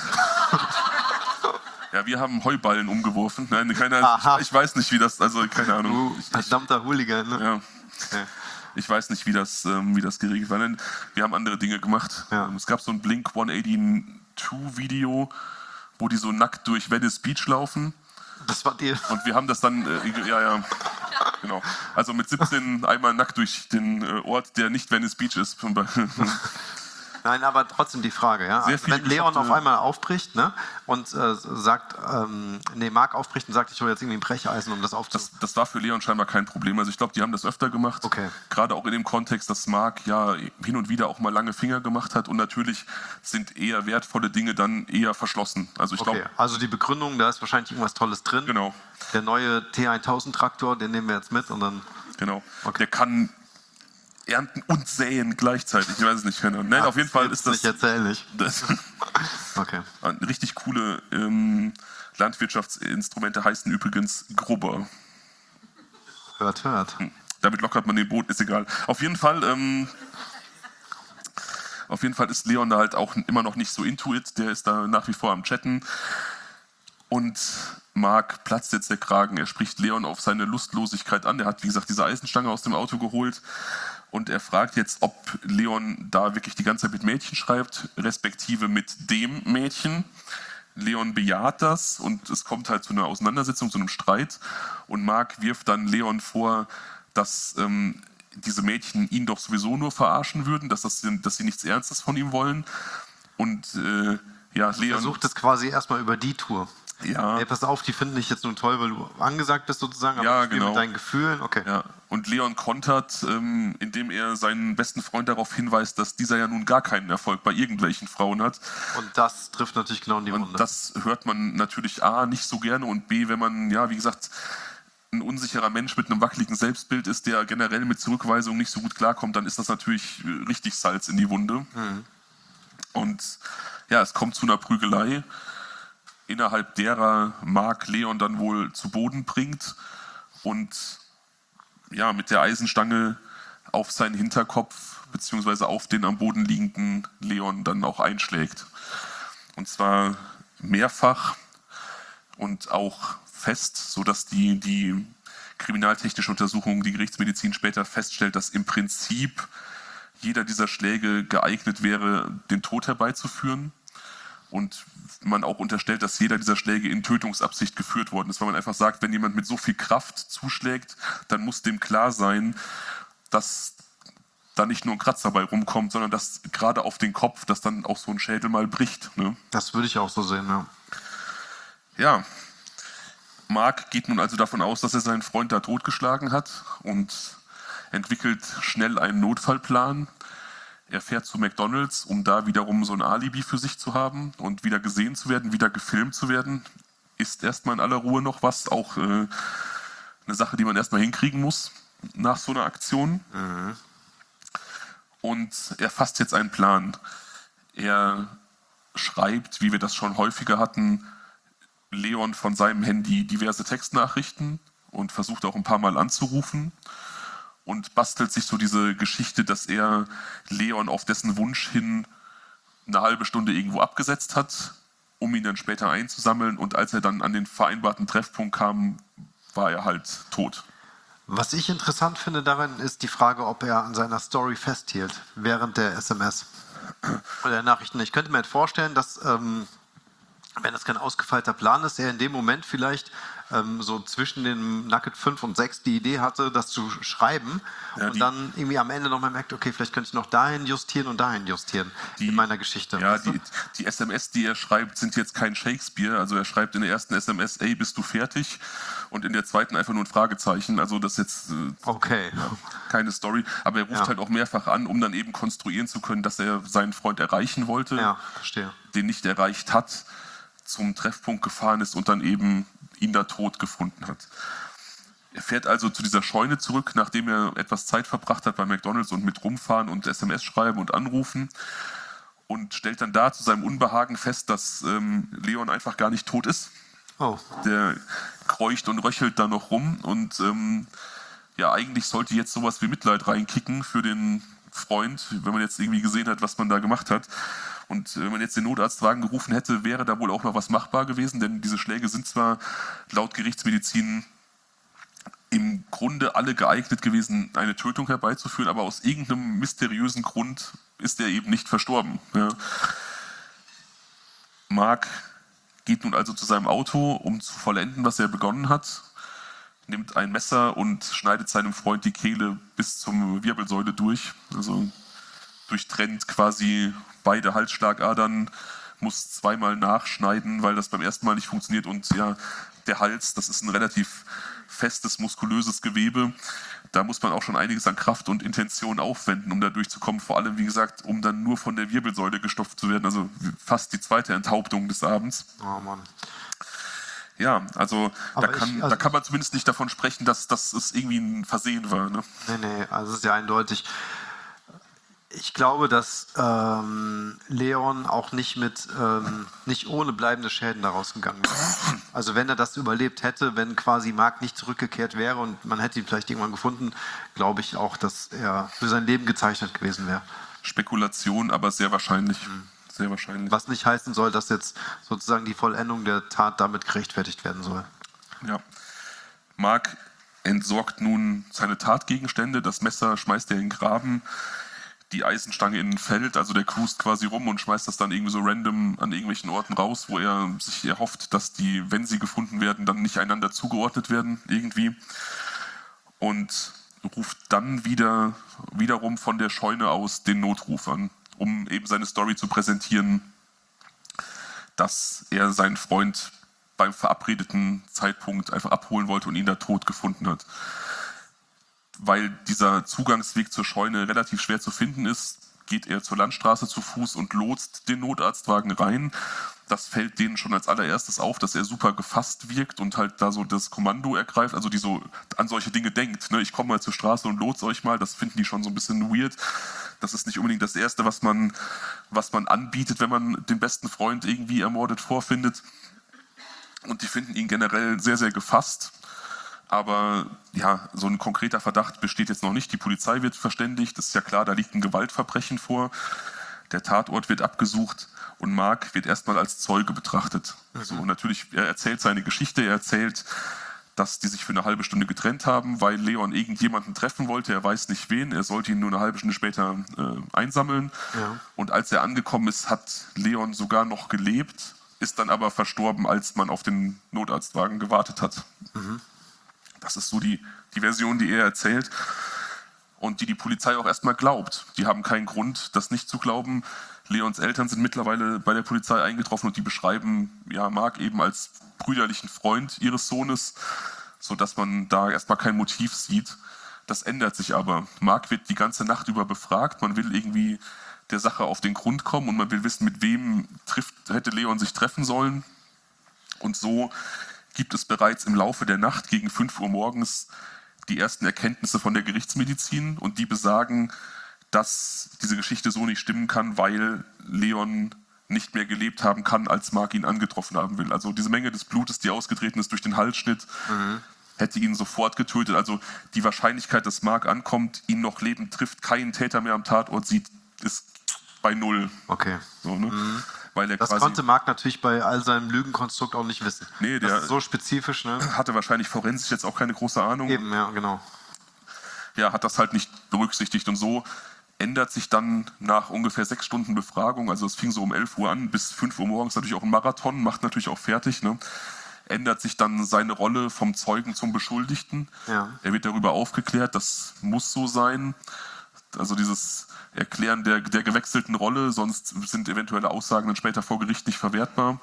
Speaker 1: Ja, wir haben Heuballen umgeworfen. Nein, keine, ich, ich weiß nicht, wie das, also keine Ahnung.
Speaker 2: Du verdammter Hooligan, ne?
Speaker 1: Ja.
Speaker 2: Okay.
Speaker 1: Ich weiß nicht, wie das, ähm, wie das geregelt war. Denn wir haben andere Dinge gemacht.
Speaker 2: Ja.
Speaker 1: Es gab so ein Blink hundertzweiundachtzig Video, wo die so nackt durch Venice Beach laufen.
Speaker 2: Das war dir.
Speaker 1: Und wir haben das dann, äh, ja, ja, genau. Also mit siebzehn einmal nackt durch den äh, Ort, der nicht Venice Beach ist.
Speaker 2: Nein, aber trotzdem die Frage, ja. Also wenn Leon auf einmal aufbricht, ne, und äh, sagt, ähm, nee, Mark aufbricht und sagt, ich hole jetzt irgendwie ein Brecheisen, um das aufzunehmen.
Speaker 1: Das, das war für Leon scheinbar kein Problem. Also ich glaube, die haben das öfter gemacht.
Speaker 2: Okay.
Speaker 1: Gerade auch in dem Kontext, dass Mark ja hin und wieder auch mal lange Finger gemacht hat. Und natürlich sind eher wertvolle Dinge dann eher verschlossen. Also ich
Speaker 2: okay,
Speaker 1: glaube,
Speaker 2: also die Begründung, da ist wahrscheinlich irgendwas Tolles drin.
Speaker 1: Genau.
Speaker 2: Der neue T tausend Traktor, den nehmen wir jetzt mit und dann...
Speaker 1: Genau.
Speaker 2: Okay.
Speaker 1: Der kann ernten und säen gleichzeitig. Ich weiß es nicht genau. Nein,
Speaker 2: Ach,
Speaker 1: auf jeden Fall ist das...
Speaker 2: Nicht erzählich.
Speaker 1: das
Speaker 2: Okay.
Speaker 1: Richtig coole ähm, Landwirtschaftsinstrumente heißen übrigens Grubber.
Speaker 2: Hört, hört.
Speaker 1: Damit lockert man den Boden, ist egal. Auf jeden Fall, ähm, auf jeden Fall ist Leon da halt auch immer noch nicht so into it. Der ist da nach wie vor am Chatten. Und Mark platzt jetzt der Kragen. Er spricht Leon auf seine Lustlosigkeit an. Er hat, wie gesagt, diese Eisenstange aus dem Auto geholt. Und er fragt jetzt, ob Leon da wirklich die ganze Zeit mit Mädchen schreibt, respektive mit dem Mädchen. Leon bejaht das und es kommt halt zu einer Auseinandersetzung, zu einem Streit. Und Mark wirft dann Leon vor, dass ähm, diese Mädchen ihn doch sowieso nur verarschen würden, dass, das, dass sie nichts Ernstes von ihm wollen. Und äh, ja, Leon
Speaker 2: versucht es quasi erstmal über die Tour.
Speaker 1: Ja.
Speaker 2: Ey, pass auf, die finden dich jetzt nur toll, weil du angesagt bist sozusagen, aber
Speaker 1: ja,
Speaker 2: du spielst
Speaker 1: genau.
Speaker 2: mit deinen Gefühlen. Okay.
Speaker 1: Ja. Und Leon kontert, ähm, indem er seinen besten Freund darauf hinweist, dass dieser ja nun gar keinen Erfolg bei irgendwelchen Frauen hat.
Speaker 2: Und das trifft natürlich genau in die Runde.
Speaker 1: Und das hört man natürlich A, nicht so gerne und B, wenn man, ja, wie gesagt, ein unsicherer Mensch mit einem wackeligen Selbstbild ist, der generell mit Zurückweisungen nicht so gut klarkommt, dann ist das natürlich richtig Salz in die Wunde. Mhm. Und ja, es kommt zu einer Prügelei, innerhalb derer Mark Leon dann wohl zu Boden bringt und ja, mit der Eisenstange auf seinen Hinterkopf beziehungsweise auf den am Boden liegenden Leon dann auch einschlägt. Und zwar mehrfach und auch fest, sodass die, die kriminaltechnische Untersuchung, die Gerichtsmedizin später feststellt, dass im Prinzip jeder dieser Schläge geeignet wäre, den Tod herbeizuführen. Und man auch unterstellt, dass jeder dieser Schläge in Tötungsabsicht geführt worden ist, weil man einfach sagt, wenn jemand mit so viel Kraft zuschlägt, dann muss dem klar sein, dass da nicht nur ein Kratzer bei rumkommt, sondern dass gerade auf den Kopf, dass dann auch so ein Schädel mal bricht. Ne?
Speaker 2: Das würde ich auch so sehen, ja.
Speaker 1: Ja, Mark geht nun also davon aus, dass er seinen Freund da totgeschlagen hat und entwickelt schnell einen Notfallplan. Er fährt zu McDonald's, um da wiederum so ein Alibi für sich zu haben und wieder gesehen zu werden, wieder gefilmt zu werden. Ist erstmal in aller Ruhe noch was, auch äh, eine Sache, die man erstmal hinkriegen muss nach so einer Aktion. Mhm. Und er fasst jetzt einen Plan. Er schreibt, wie wir das schon häufiger hatten, Leon von seinem Handy diverse Textnachrichten und versucht auch ein paar Mal anzurufen. Und bastelt sich so diese Geschichte, dass er Leon auf dessen Wunsch hin eine halbe Stunde irgendwo abgesetzt hat, um ihn dann später einzusammeln. Und als er dann an den vereinbarten Treffpunkt kam, war er halt tot.
Speaker 2: Was ich interessant finde daran, ist die Frage, ob er an seiner Story festhielt während der S M S oder der Nachrichten. Ich könnte mir halt vorstellen, dass, ähm, wenn das kein ausgefeilter Plan ist, er in dem Moment vielleicht ähm, so zwischen den Nugget fünf und sechs die Idee hatte, das zu schreiben
Speaker 1: ja,
Speaker 2: und dann irgendwie am Ende nochmal merkt, okay, vielleicht könnte ich noch dahin justieren und dahin justieren
Speaker 1: die,
Speaker 2: in meiner Geschichte.
Speaker 1: Ja, die, die S M S, die er schreibt, sind jetzt kein Shakespeare. Also er schreibt in der ersten S M S, ey, bist du fertig? Und in der zweiten einfach nur ein Fragezeichen. Also das ist jetzt äh,
Speaker 2: okay.
Speaker 1: keine Story. Aber er ruft ja. halt auch mehrfach an, um dann eben konstruieren zu können, dass er seinen Freund erreichen wollte,
Speaker 2: ja, verstehe.
Speaker 1: Den nicht erreicht hat, zum Treffpunkt gefahren ist und dann eben ihn da tot gefunden hat. Er fährt also zu dieser Scheune zurück, nachdem er etwas Zeit verbracht hat bei McDonald's und mit rumfahren und S M S schreiben und anrufen und stellt dann da zu seinem Unbehagen fest, dass ähm, Leon einfach gar nicht tot ist.
Speaker 2: Oh.
Speaker 1: Der kreucht und röchelt da noch rum und ähm, ja, eigentlich sollte jetzt sowas wie Mitleid reinkicken für den Freund, wenn man jetzt irgendwie gesehen hat, was man da gemacht hat. Und wenn man jetzt den Notarztwagen gerufen hätte, wäre da wohl auch noch was machbar gewesen, denn diese Schläge sind zwar laut Gerichtsmedizin im Grunde alle geeignet gewesen, eine Tötung herbeizuführen, aber aus irgendeinem mysteriösen Grund ist er eben nicht verstorben. Ja. Mark geht nun also zu seinem Auto, um zu vollenden, was er begonnen hat, nimmt ein Messer und schneidet seinem Freund die Kehle bis zum Wirbelsäule durch, also durchtrennt quasi beide Halsschlagadern, muss zweimal nachschneiden, weil das beim ersten Mal nicht funktioniert und ja, der Hals, das ist ein relativ festes, muskulöses Gewebe, da muss man auch schon einiges an Kraft und Intention aufwenden, um da durchzukommen, vor allem, wie gesagt, um dann nur von der Wirbelsäule gestopft zu werden, also fast die zweite Enthauptung des Abends.
Speaker 2: Oh Mann.
Speaker 1: Ja, also, da kann,
Speaker 2: ich, also
Speaker 1: da kann man zumindest nicht davon sprechen, dass, dass es irgendwie ein Versehen war. Ne?
Speaker 2: Nee, nee, also es ist ja eindeutig. Ich glaube, dass ähm, Leon auch nicht mit ähm, nicht ohne bleibende Schäden daraus gegangen wäre. Also wenn er das überlebt hätte, wenn quasi Mark nicht zurückgekehrt wäre und man hätte ihn vielleicht irgendwann gefunden, glaube ich auch, dass er für sein Leben gezeichnet gewesen wäre.
Speaker 1: Spekulation, aber sehr wahrscheinlich. Mhm. Sehr wahrscheinlich.
Speaker 2: Was nicht heißen soll, dass jetzt sozusagen die Vollendung der Tat damit gerechtfertigt werden soll.
Speaker 1: Ja. Mark entsorgt nun seine Tatgegenstände. Das Messer schmeißt er in den Graben, die Eisenstange in ein Feld, also der cruist quasi rum und schmeißt das dann irgendwie so random an irgendwelchen Orten raus, wo er sich erhofft, dass die, wenn sie gefunden werden, dann nicht einander zugeordnet werden irgendwie. Und ruft dann wieder wiederum von der Scheune aus den Notruf an, um eben seine Story zu präsentieren, dass er seinen Freund beim verabredeten Zeitpunkt einfach abholen wollte und ihn da tot gefunden hat. Weil dieser Zugangsweg zur Scheune relativ schwer zu finden ist, geht er zur Landstraße zu Fuß und lotst den Notarztwagen rein. Das fällt denen schon als allererstes auf, dass er super gefasst wirkt und halt da so das Kommando ergreift, also die so an solche Dinge denkt. Ne? Ich komme mal zur Straße und lotse euch mal, das finden die schon so ein bisschen weird. Das ist nicht unbedingt das Erste, was man, was man anbietet, wenn man den besten Freund irgendwie ermordet vorfindet. Und die finden ihn generell sehr, sehr gefasst. Aber ja, so ein konkreter Verdacht besteht jetzt noch nicht. Die Polizei wird verständigt, das ist ja klar, da liegt ein Gewaltverbrechen vor. Der Tatort wird abgesucht und Mark wird erstmal als Zeuge betrachtet. Mhm. So, und natürlich, er erzählt seine Geschichte, er erzählt, dass die sich für eine halbe Stunde getrennt haben, weil Leon irgendjemanden treffen wollte, er weiß nicht wen, er sollte ihn nur eine halbe Stunde später äh, einsammeln. Ja. Und als er angekommen ist, hat Leon sogar noch gelebt, ist dann aber verstorben, als man auf den Notarztwagen gewartet hat. Mhm. Das ist so die, die Version, die er erzählt und die die Polizei auch erstmal glaubt. Die haben keinen Grund, das nicht zu glauben. Leons Eltern sind mittlerweile bei der Polizei eingetroffen und die beschreiben ja, Mark eben als brüderlichen Freund ihres Sohnes, sodass man da erstmal kein Motiv sieht. Das ändert sich aber. Mark wird die ganze Nacht über befragt. Man will irgendwie der Sache auf den Grund kommen und man will wissen, mit wem trifft, hätte Leon sich treffen sollen. Und so gibt es bereits im Laufe der Nacht gegen fünf Uhr morgens die ersten Erkenntnisse von der Gerichtsmedizin und die besagen, dass diese Geschichte so nicht stimmen kann, weil Leon nicht mehr gelebt haben kann, als Mark ihn angetroffen haben will. Also diese Menge des Blutes, die ausgetreten ist durch den Halsschnitt, mhm. hätte ihn sofort getötet. Also die Wahrscheinlichkeit, dass Mark ankommt, ihn noch lebend trifft, keinen Täter mehr am Tatort sieht, ist bei null.
Speaker 2: Okay.
Speaker 1: So, ne?
Speaker 2: Mhm.
Speaker 1: Weil er
Speaker 2: das
Speaker 1: quasi,
Speaker 2: konnte Mark natürlich bei all seinem Lügenkonstrukt auch nicht wissen.
Speaker 1: Nee, der
Speaker 2: das ist so spezifisch. Ne?
Speaker 1: Hatte wahrscheinlich forensisch jetzt auch keine große Ahnung.
Speaker 2: Eben, ja, genau.
Speaker 1: Ja, hat das halt nicht berücksichtigt und so ändert sich dann nach ungefähr sechs Stunden Befragung, also es fing so um elf Uhr an, bis fünf Uhr morgens natürlich auch ein Marathon, macht natürlich auch fertig, ne? Ändert sich dann seine Rolle vom Zeugen zum Beschuldigten. Ja. Er wird darüber aufgeklärt, das muss so sein. Also dieses Erklären der, der gewechselten Rolle, sonst sind eventuelle Aussagen dann später vor Gericht nicht verwertbar.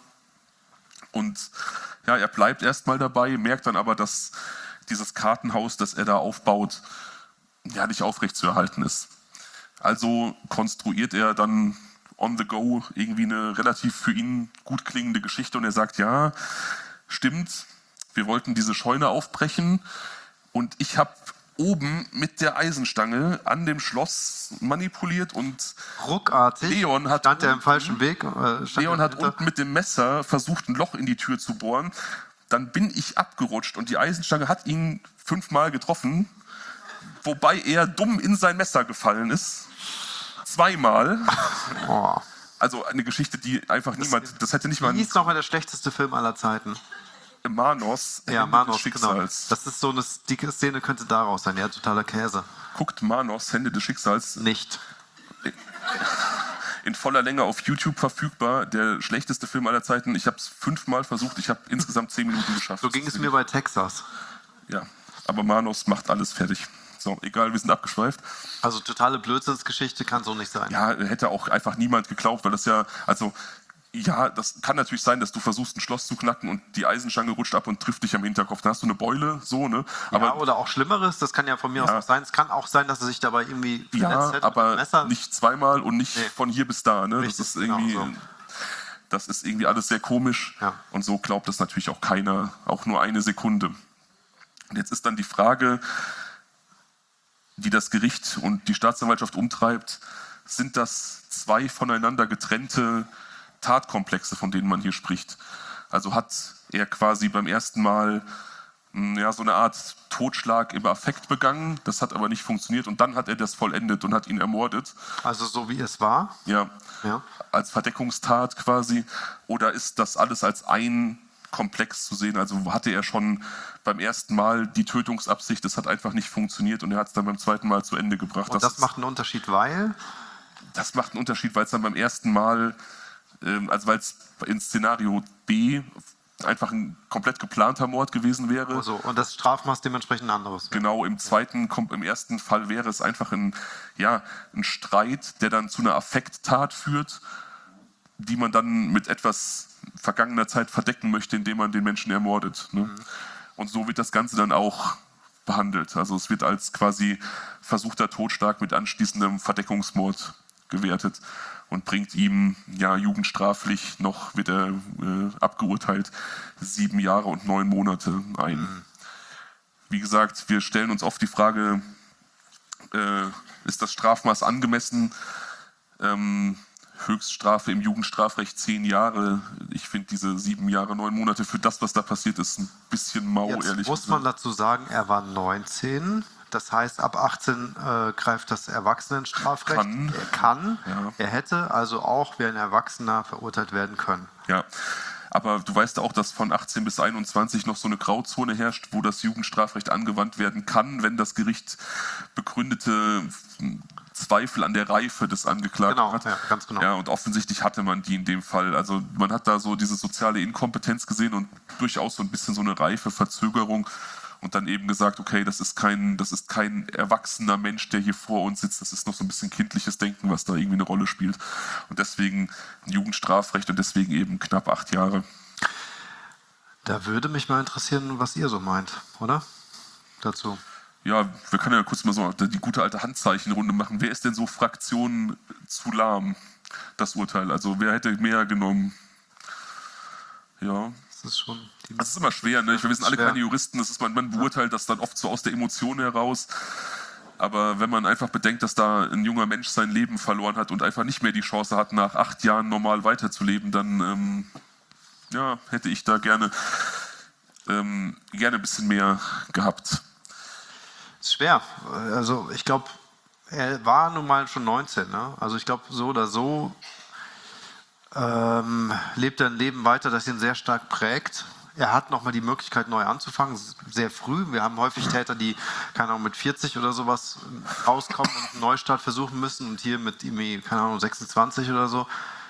Speaker 1: Und ja, er bleibt erstmal dabei, merkt dann aber, dass dieses Kartenhaus, das er da aufbaut, ja nicht aufrechtzuerhalten ist. Also konstruiert er dann on the go irgendwie eine relativ für ihn gut klingende Geschichte und er sagt, ja, stimmt, wir wollten diese Scheune aufbrechen und ich habe oben mit der Eisenstange an dem Schloss manipuliert und
Speaker 2: ruckartig
Speaker 1: Leon hat
Speaker 2: stand er im falschen Weg. Äh,
Speaker 1: Leon hat unten mit dem Messer versucht, ein Loch in die Tür zu bohren. Dann bin ich abgerutscht und die Eisenstange hat ihn fünfmal getroffen, wobei er dumm in sein Messer gefallen ist. Zweimal.
Speaker 2: Oh.
Speaker 1: Also eine Geschichte, die einfach das, niemand, das hätte nicht mal...
Speaker 2: Wie hieß nochmal der schlechteste Film aller Zeiten?
Speaker 1: Manos,
Speaker 2: ja,
Speaker 1: Hände
Speaker 2: Manos,
Speaker 1: des Schicksals.
Speaker 2: Genau. Das ist so eine, die Szene könnte daraus sein, ja, totaler Käse.
Speaker 1: Guckt Manos, Hände des Schicksals.
Speaker 2: Nicht.
Speaker 1: In voller Länge auf YouTube verfügbar, der schlechteste Film aller Zeiten. Ich habe es fünfmal versucht, ich habe insgesamt zehn Minuten geschafft.
Speaker 2: So ging es mir bei Texas.
Speaker 1: Ja, aber Manos macht alles fertig. So, egal, wir sind abgeschweift.
Speaker 2: Also totale Blödsinnsgeschichte kann so nicht sein.
Speaker 1: Ja, hätte auch einfach niemand geglaubt, weil das ja, also ja, das kann natürlich sein, dass du versuchst, ein Schloss zu knacken und die Eisenstange rutscht ab und trifft dich am Hinterkopf. Dann hast du eine Beule, so, ne? Aber,
Speaker 2: ja, oder auch Schlimmeres, das kann ja von mir ja. aus auch sein. Es kann auch sein, dass er sich dabei irgendwie
Speaker 1: verletzt ja, hätte aber mit Messer. Nicht zweimal und nicht nee. von hier bis da, ne? Richtig, das ist irgendwie, genau so. Das ist irgendwie alles sehr komisch ja. und so glaubt das natürlich auch keiner, auch nur eine Sekunde. Und jetzt ist dann die Frage, die das Gericht und die Staatsanwaltschaft umtreibt, sind das zwei voneinander getrennte Tatkomplexe, von denen man hier spricht. Also hat er quasi beim ersten Mal ja, so eine Art Totschlag im Affekt begangen, das hat aber nicht funktioniert und dann hat er das vollendet und hat ihn ermordet.
Speaker 3: Also so wie es war?
Speaker 1: Ja,
Speaker 3: ja.
Speaker 1: Als Verdeckungstat quasi. Oder ist das alles als ein Komplex zu sehen? Also hatte er schon beim ersten Mal die Tötungsabsicht, das hat einfach nicht funktioniert und er hat es dann beim zweiten Mal zu Ende gebracht.
Speaker 3: Und das, das macht einen Unterschied, weil?
Speaker 1: Das macht einen Unterschied, weil es dann beim ersten Mal, ähm, also weil es in Szenario B einfach ein komplett geplanter Mord gewesen wäre.
Speaker 3: Also, und das Strafmaß dementsprechend ein anderes.
Speaker 1: Genau, im zweiten, im ersten Fall wäre es einfach ein, ja, ein Streit, der dann zu einer Affekttat führt, die man dann mit etwas vergangener Zeit verdecken möchte, indem man den Menschen ermordet. Ne? Mhm. Und so wird das Ganze dann auch behandelt. Also es wird als quasi versuchter Totschlag mit anschließendem Verdeckungsmord gewertet und bringt ihm ja jugendstraflich noch, wird er äh, abgeurteilt, sieben Jahre und neun Monate ein. Mhm. Wie gesagt, wir stellen uns oft die Frage, äh, ist das Strafmaß angemessen? Ähm, Höchststrafe im Jugendstrafrecht zehn Jahre. Ich finde diese sieben Jahre, neun Monate für das, was da passiert ist, ein bisschen mau,
Speaker 3: Jetzt
Speaker 1: ehrlich
Speaker 3: muss
Speaker 1: gesagt.
Speaker 3: Man dazu sagen, er war neunzehn. Das heißt, ab achtzehn äh, greift das Erwachsenenstrafrecht.
Speaker 1: Kann.
Speaker 3: Er kann,
Speaker 1: ja.
Speaker 3: er hätte also auch wie ein Erwachsener verurteilt werden können.
Speaker 1: Ja, aber du weißt auch, dass von achtzehn bis einundzwanzig noch so eine Grauzone herrscht, wo das Jugendstrafrecht angewandt werden kann, wenn das Gericht begründete Zweifel an der Reife des Angeklagten
Speaker 3: genau,
Speaker 1: hat.
Speaker 3: Ja, ganz genau.
Speaker 1: Ja, und offensichtlich hatte man die in dem Fall. Also man hat da so diese soziale Inkompetenz gesehen und durchaus so ein bisschen so eine Reifeverzögerung. Und dann eben gesagt, okay, das ist kein, das ist kein erwachsener Mensch, der hier vor uns sitzt. Das ist noch so ein bisschen kindliches Denken, was da irgendwie eine Rolle spielt. Und deswegen ein Jugendstrafrecht und deswegen eben knapp acht Jahre.
Speaker 3: Da würde mich mal interessieren, was ihr so meint, oder? Dazu.
Speaker 1: Ja, wir können ja kurz mal so die gute alte Handzeichenrunde machen. Wer ist denn so Fraktion zu lahm, das Urteil? Also wer hätte mehr genommen? Ja.
Speaker 3: Das ist schon...
Speaker 1: Das ist immer schwer, ne? Wir sind alle keine Juristen, das ist, man, man beurteilt das dann oft so aus der Emotion heraus. Aber wenn man einfach bedenkt, dass da ein junger Mensch sein Leben verloren hat und einfach nicht mehr die Chance hat, nach acht Jahren normal weiterzuleben, dann ähm, ja, hätte ich da gerne, ähm, gerne ein bisschen mehr gehabt.
Speaker 3: Das ist schwer. Also ich glaube, er war nun mal schon neunzehn. Ne? Also ich glaube, so oder so ähm, lebt er ein Leben weiter, das ihn sehr stark prägt. Er hat nochmal die Möglichkeit, neu anzufangen, sehr früh. Wir haben häufig Täter, die, keine Ahnung, mit vierzig oder sowas rauskommen und einen Neustart versuchen müssen. Und hier mit ihm, keine Ahnung, sechsundzwanzig oder so.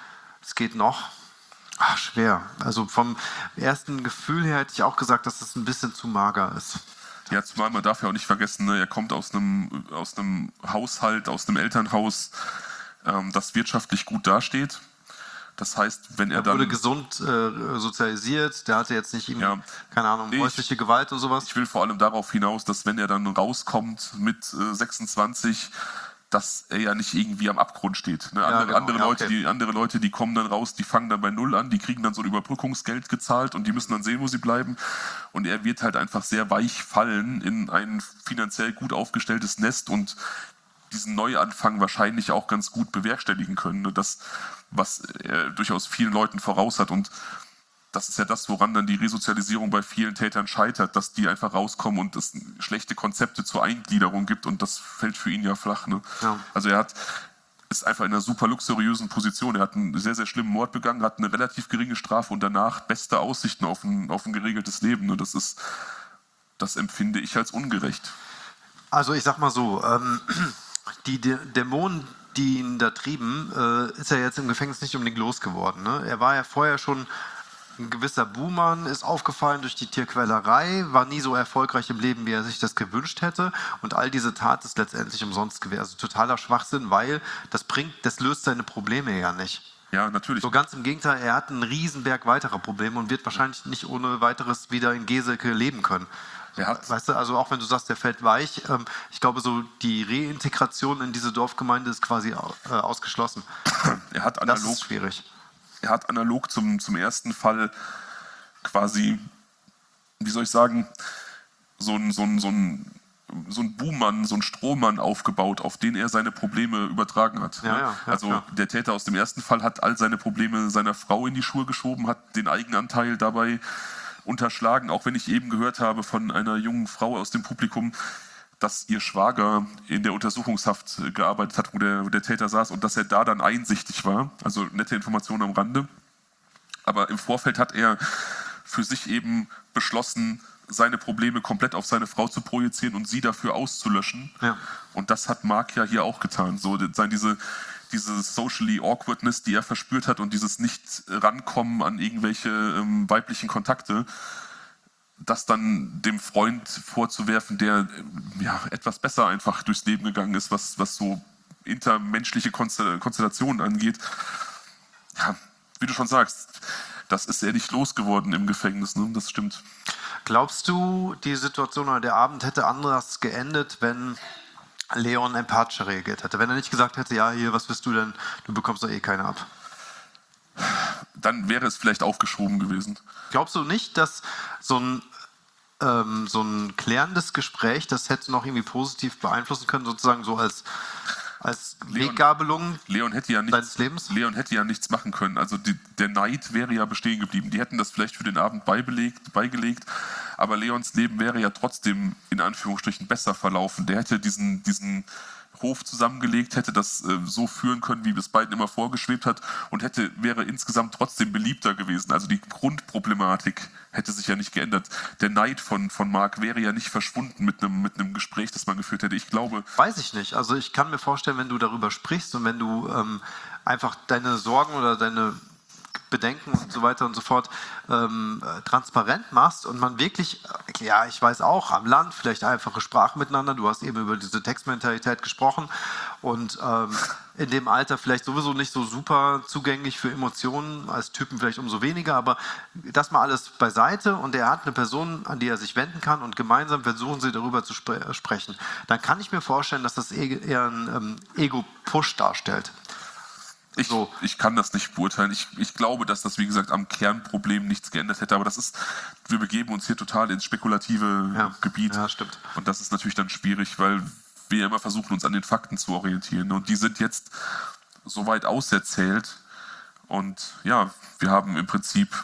Speaker 3: Es geht noch. Ach, schwer. Also vom ersten Gefühl her hätte ich auch gesagt, dass es ein bisschen zu mager ist.
Speaker 1: Ja, zumal man darf ja auch nicht vergessen, ne, er kommt aus einem, aus einem Haushalt, aus einem Elternhaus, ähm, das wirtschaftlich gut dasteht. Das heißt, wenn er, er dann...
Speaker 3: Er wurde gesund äh, sozialisiert, der hatte jetzt nicht irgendwie, ja, keine Ahnung, nee, häusliche
Speaker 1: ich,
Speaker 3: Gewalt und sowas.
Speaker 1: Ich will vor allem darauf hinaus, dass wenn er dann rauskommt mit äh, sechsundzwanzig, dass er ja nicht irgendwie am Abgrund steht. Ne?
Speaker 3: Ja,
Speaker 1: andere,
Speaker 3: genau.
Speaker 1: andere,
Speaker 3: ja,
Speaker 1: Leute,
Speaker 3: okay.
Speaker 1: die, andere Leute, die kommen dann raus, die fangen dann bei Null an, die kriegen dann so ein Überbrückungsgeld gezahlt und die müssen dann sehen, wo sie bleiben. Und er wird halt einfach sehr weich fallen in ein finanziell gut aufgestelltes Nest und diesen Neuanfang wahrscheinlich auch ganz gut bewerkstelligen können. Das, was er durchaus vielen Leuten voraus hat. Und das ist ja das, woran dann die Resozialisierung bei vielen Tätern scheitert, dass die einfach rauskommen und es schlechte Konzepte zur Eingliederung gibt. Und das fällt für ihn ja flach. Ne?
Speaker 3: Ja.
Speaker 1: Also er hat, ist einfach in einer super luxuriösen Position. Er hat einen sehr, sehr schlimmen Mord begangen, hat eine relativ geringe Strafe und danach beste Aussichten auf ein, auf ein geregeltes Leben. Ne? Das ist, das empfinde ich als ungerecht.
Speaker 3: Also ich sag mal so, ähm, die Dä- Dämonen, die ihn da trieben, äh, ist er jetzt im Gefängnis nicht unbedingt losgeworden. Ne? Er war ja vorher schon ein gewisser Buhmann, ist aufgefallen durch die Tierquälerei, war nie so erfolgreich im Leben, wie er sich das gewünscht hätte. Und all diese Tat ist letztendlich umsonst gewesen. Also totaler Schwachsinn, weil das bringt, das löst seine Probleme ja nicht.
Speaker 1: Ja, natürlich.
Speaker 3: So ganz im Gegenteil, er hat einen Riesenberg weiterer Probleme und wird wahrscheinlich nicht ohne weiteres wieder in Geseke leben können.
Speaker 1: Er hat,
Speaker 3: Weißt du, also auch wenn du sagst, der fällt weich, ähm, ich glaube, so die Reintegration in diese Dorfgemeinde ist quasi äh, ausgeschlossen.
Speaker 1: er hat
Speaker 3: Das
Speaker 1: analog,
Speaker 3: ist schwierig.
Speaker 1: er hat analog zum, zum ersten Fall quasi, wie soll ich sagen, so ein, so ein, so ein so einen Buhmann, so einen Strohmann aufgebaut, auf den er seine Probleme übertragen hat.
Speaker 3: Ja, ja, ja,
Speaker 1: also
Speaker 3: klar.
Speaker 1: der Täter aus dem ersten Fall hat all seine Probleme seiner Frau in die Schuhe geschoben, hat den Eigenanteil dabei unterschlagen, auch wenn ich eben gehört habe von einer jungen Frau aus dem Publikum, dass ihr Schwager in der Untersuchungshaft gearbeitet hat, wo der, wo der Täter saß und dass er da dann einsichtig war. Also nette Informationen am Rande. Aber im Vorfeld hat er für sich eben beschlossen, seine Probleme komplett auf seine Frau zu projizieren und sie dafür auszulöschen.
Speaker 3: Ja.
Speaker 1: Und das hat Mark ja hier auch getan. So, diese, diese socially awkwardness, die er verspürt hat und dieses Nicht-Rankommen an irgendwelche ähm, weiblichen Kontakte, das dann dem Freund vorzuwerfen, der ja, etwas besser einfach durchs Leben gegangen ist, was, was so intermenschliche Konstellationen angeht. Ja, wie du schon sagst, das ist er nicht losgeworden im Gefängnis, ne? Das stimmt.
Speaker 3: Glaubst du, die Situation oder der Abend hätte anders geendet, wenn Leon empathischer reagiert hätte? Wenn er nicht gesagt hätte, ja, hier, was bist du denn? Du bekommst doch eh keine ab.
Speaker 1: Dann wäre es vielleicht aufgeschoben gewesen.
Speaker 3: Glaubst du nicht, dass so ein, ähm, so ein klärendes Gespräch, das hätte noch irgendwie positiv beeinflussen können, sozusagen so als, als
Speaker 1: Leon,
Speaker 3: Weggabelung
Speaker 1: Leon hätte ja
Speaker 3: deines
Speaker 1: nichts,
Speaker 3: Lebens?
Speaker 1: Leon hätte ja nichts machen können. Also die, der Neid wäre ja bestehen geblieben. Die hätten das vielleicht für den Abend beibelegt, beigelegt, aber Leons Leben wäre ja trotzdem in Anführungsstrichen besser verlaufen. Der hätte diesen, diesen Hof zusammengelegt, hätte das äh, so führen können, wie es beiden immer vorgeschwebt hat und hätte, wäre insgesamt trotzdem beliebter gewesen. Also die Grundproblematik hätte sich ja nicht geändert. Der Neid von, von Mark wäre ja nicht verschwunden mit einem, mit einem Gespräch, das man geführt hätte. Ich glaube...
Speaker 3: Weiß ich nicht. Also ich kann mir vorstellen, wenn du darüber sprichst und wenn du ähm, einfach deine Sorgen oder deine Bedenken und so weiter und so fort ähm, transparent machst und man wirklich, ja, ich weiß auch, am Land vielleicht einfache Sprache miteinander, du hast eben über diese Textmentalität gesprochen und ähm, in dem Alter vielleicht sowieso nicht so super zugänglich für Emotionen, als Typen vielleicht umso weniger, aber das mal alles beiseite und er hat eine Person, an die er sich wenden kann und gemeinsam versuchen sie darüber zu spre- sprechen. Dann kann ich mir vorstellen, dass das eher ein ähm, Ego-Push darstellt.
Speaker 1: Ich,
Speaker 3: So.
Speaker 1: ich kann das nicht beurteilen. Ich, ich glaube, dass das, wie gesagt, am Kernproblem nichts geändert hätte. Aber das ist, wir begeben uns hier total ins spekulative
Speaker 3: Ja.
Speaker 1: Gebiet.
Speaker 3: Ja, stimmt.
Speaker 1: Und das ist natürlich dann schwierig, weil wir ja immer versuchen, uns an den Fakten zu orientieren. Und die sind jetzt so weit auserzählt. Und ja, wir haben im Prinzip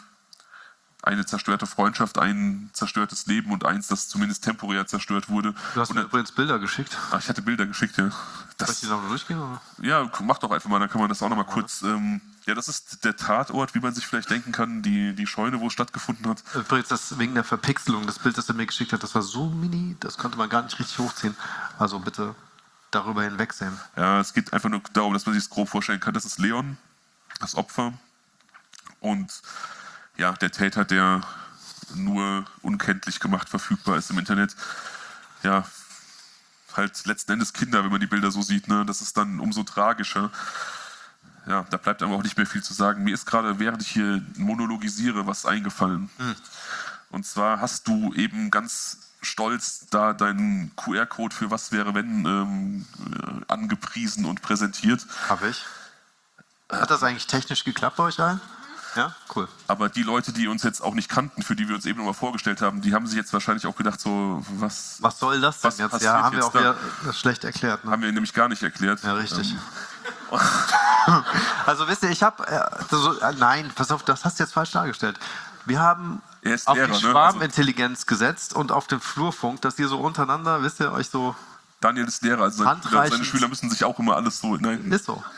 Speaker 1: eine zerstörte Freundschaft, ein zerstörtes Leben und eins, das zumindest temporär zerstört wurde.
Speaker 3: Du hast
Speaker 1: und,
Speaker 3: mir übrigens Bilder geschickt.
Speaker 1: ach, ich hatte Bilder geschickt, ja.
Speaker 3: Soll ich
Speaker 1: Das,
Speaker 3: die noch durchgehen? Oder?
Speaker 1: ja, mach doch einfach mal, dann kann man das auch noch mal kurz... Ähm, ja, das ist der Tatort, wie man sich vielleicht denken kann, die, die Scheune, wo es stattgefunden hat.
Speaker 3: Übrigens, das wegen der Verpixelung, das Bild, das er mir geschickt hat, das war so mini, das konnte man gar nicht richtig hochziehen. Also bitte darüber hinwegsehen.
Speaker 1: Ja, es geht einfach nur darum, dass man sich das grob vorstellen kann. Das ist Leon, das Opfer. Und ja, der Täter, der nur unkenntlich gemacht verfügbar ist im Internet. Ja, halt letzten Endes Kinder, wenn man die Bilder so sieht. Ne? Das ist dann umso tragischer. Ja, da bleibt aber auch nicht mehr viel zu sagen. Mir ist gerade, während ich hier monologisiere, was eingefallen. Hm. Und zwar hast du eben ganz stolz da deinen Q R-Code für Was wäre wenn ähm, äh, angepriesen und präsentiert.
Speaker 3: Habe ich. Hat das eigentlich technisch geklappt bei euch allen? Ja, cool.
Speaker 1: Aber die Leute, die uns jetzt auch nicht kannten, für die wir uns eben nochmal vorgestellt haben, die haben sich jetzt wahrscheinlich auch gedacht, so, was...
Speaker 3: Was soll das denn
Speaker 1: was
Speaker 3: jetzt?
Speaker 1: passiert
Speaker 3: Ja, haben wir
Speaker 1: jetzt
Speaker 3: auch
Speaker 1: da?
Speaker 3: wieder das schlecht erklärt. Ne?
Speaker 1: Haben wir nämlich gar nicht erklärt.
Speaker 3: Ja, richtig.
Speaker 1: Ähm,
Speaker 3: Also wisst ihr, ich habe... Äh, so, äh, nein, pass auf, das hast du jetzt falsch dargestellt. Wir haben
Speaker 1: Er ist
Speaker 3: auf
Speaker 1: Lehrer,
Speaker 3: die
Speaker 1: ne?
Speaker 3: Schwarmintelligenz gesetzt und auf den Flurfunk, dass ihr so untereinander, wisst ihr, euch so...
Speaker 1: Daniel ist Lehrer, also seine,
Speaker 3: Handreichend.
Speaker 1: seine Schüler müssen sich auch immer alles so... Nein,
Speaker 3: Ist so.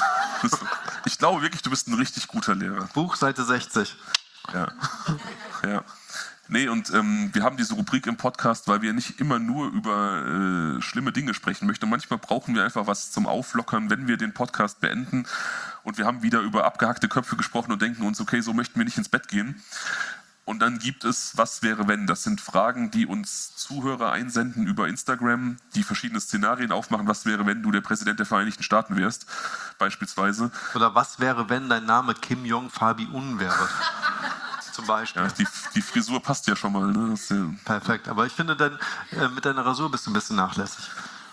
Speaker 1: ich glaube wirklich, du bist ein richtig guter Lehrer.
Speaker 3: Buch, Seite sechzig.
Speaker 1: Ja. Ja. Nee, und ähm, wir haben diese Rubrik im Podcast, weil wir nicht immer nur über äh, schlimme Dinge sprechen möchten. Und manchmal brauchen wir einfach was zum Auflockern, wenn wir den Podcast beenden. Und wir haben wieder über abgehackte Köpfe gesprochen und denken uns, okay, so möchten wir nicht ins Bett gehen. Und dann gibt es Was wäre wenn? Das sind Fragen, die uns Zuhörer einsenden über Instagram, die verschiedene Szenarien aufmachen. Was wäre, wenn du der Präsident der Vereinigten Staaten wärst, beispielsweise.
Speaker 3: Oder was wäre, wenn dein Name Kim Jong Fabi-Un wäre? Zum Beispiel.
Speaker 1: Ja, die, die Frisur passt ja schon mal. Ne? Das ist ja
Speaker 3: Perfekt. Aber ich finde, dein, äh, mit deiner Rasur bist du ein bisschen nachlässig.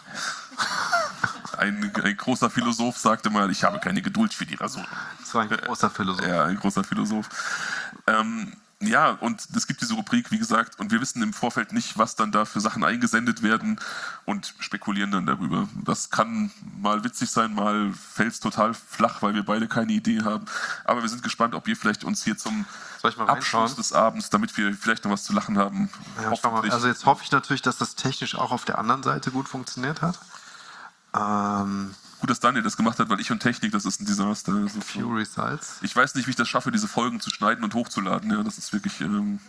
Speaker 1: ein, ein großer Philosoph sagte mal, ich habe keine Geduld für die Rasur.
Speaker 3: Das war ein großer Philosoph.
Speaker 1: Ja, ein großer Philosoph. Ähm, Ja, und es gibt diese Rubrik, wie gesagt, und wir wissen im Vorfeld nicht, was dann da für Sachen eingesendet werden und spekulieren dann darüber. Das kann mal witzig sein, mal fällt es total flach, weil wir beide keine Idee haben. Aber wir sind gespannt, ob ihr vielleicht uns hier zum
Speaker 3: Soll ich mal
Speaker 1: Abschluss
Speaker 3: reinschauen?
Speaker 1: des Abends, damit wir vielleicht noch was zu lachen haben,
Speaker 3: Ja, schau mal.
Speaker 1: hoffentlich.
Speaker 3: Also jetzt hoffe ich natürlich, dass das technisch auch auf der anderen Seite gut funktioniert hat. Ähm,
Speaker 1: Gut, dass Daniel das gemacht hat, weil ich und Technik, das ist ein Desaster. Das ist
Speaker 3: Few
Speaker 1: so.
Speaker 3: Results.
Speaker 1: Ich weiß nicht, wie ich das schaffe, diese Folgen zu schneiden und hochzuladen. Ja, das ist wirklich... Ähm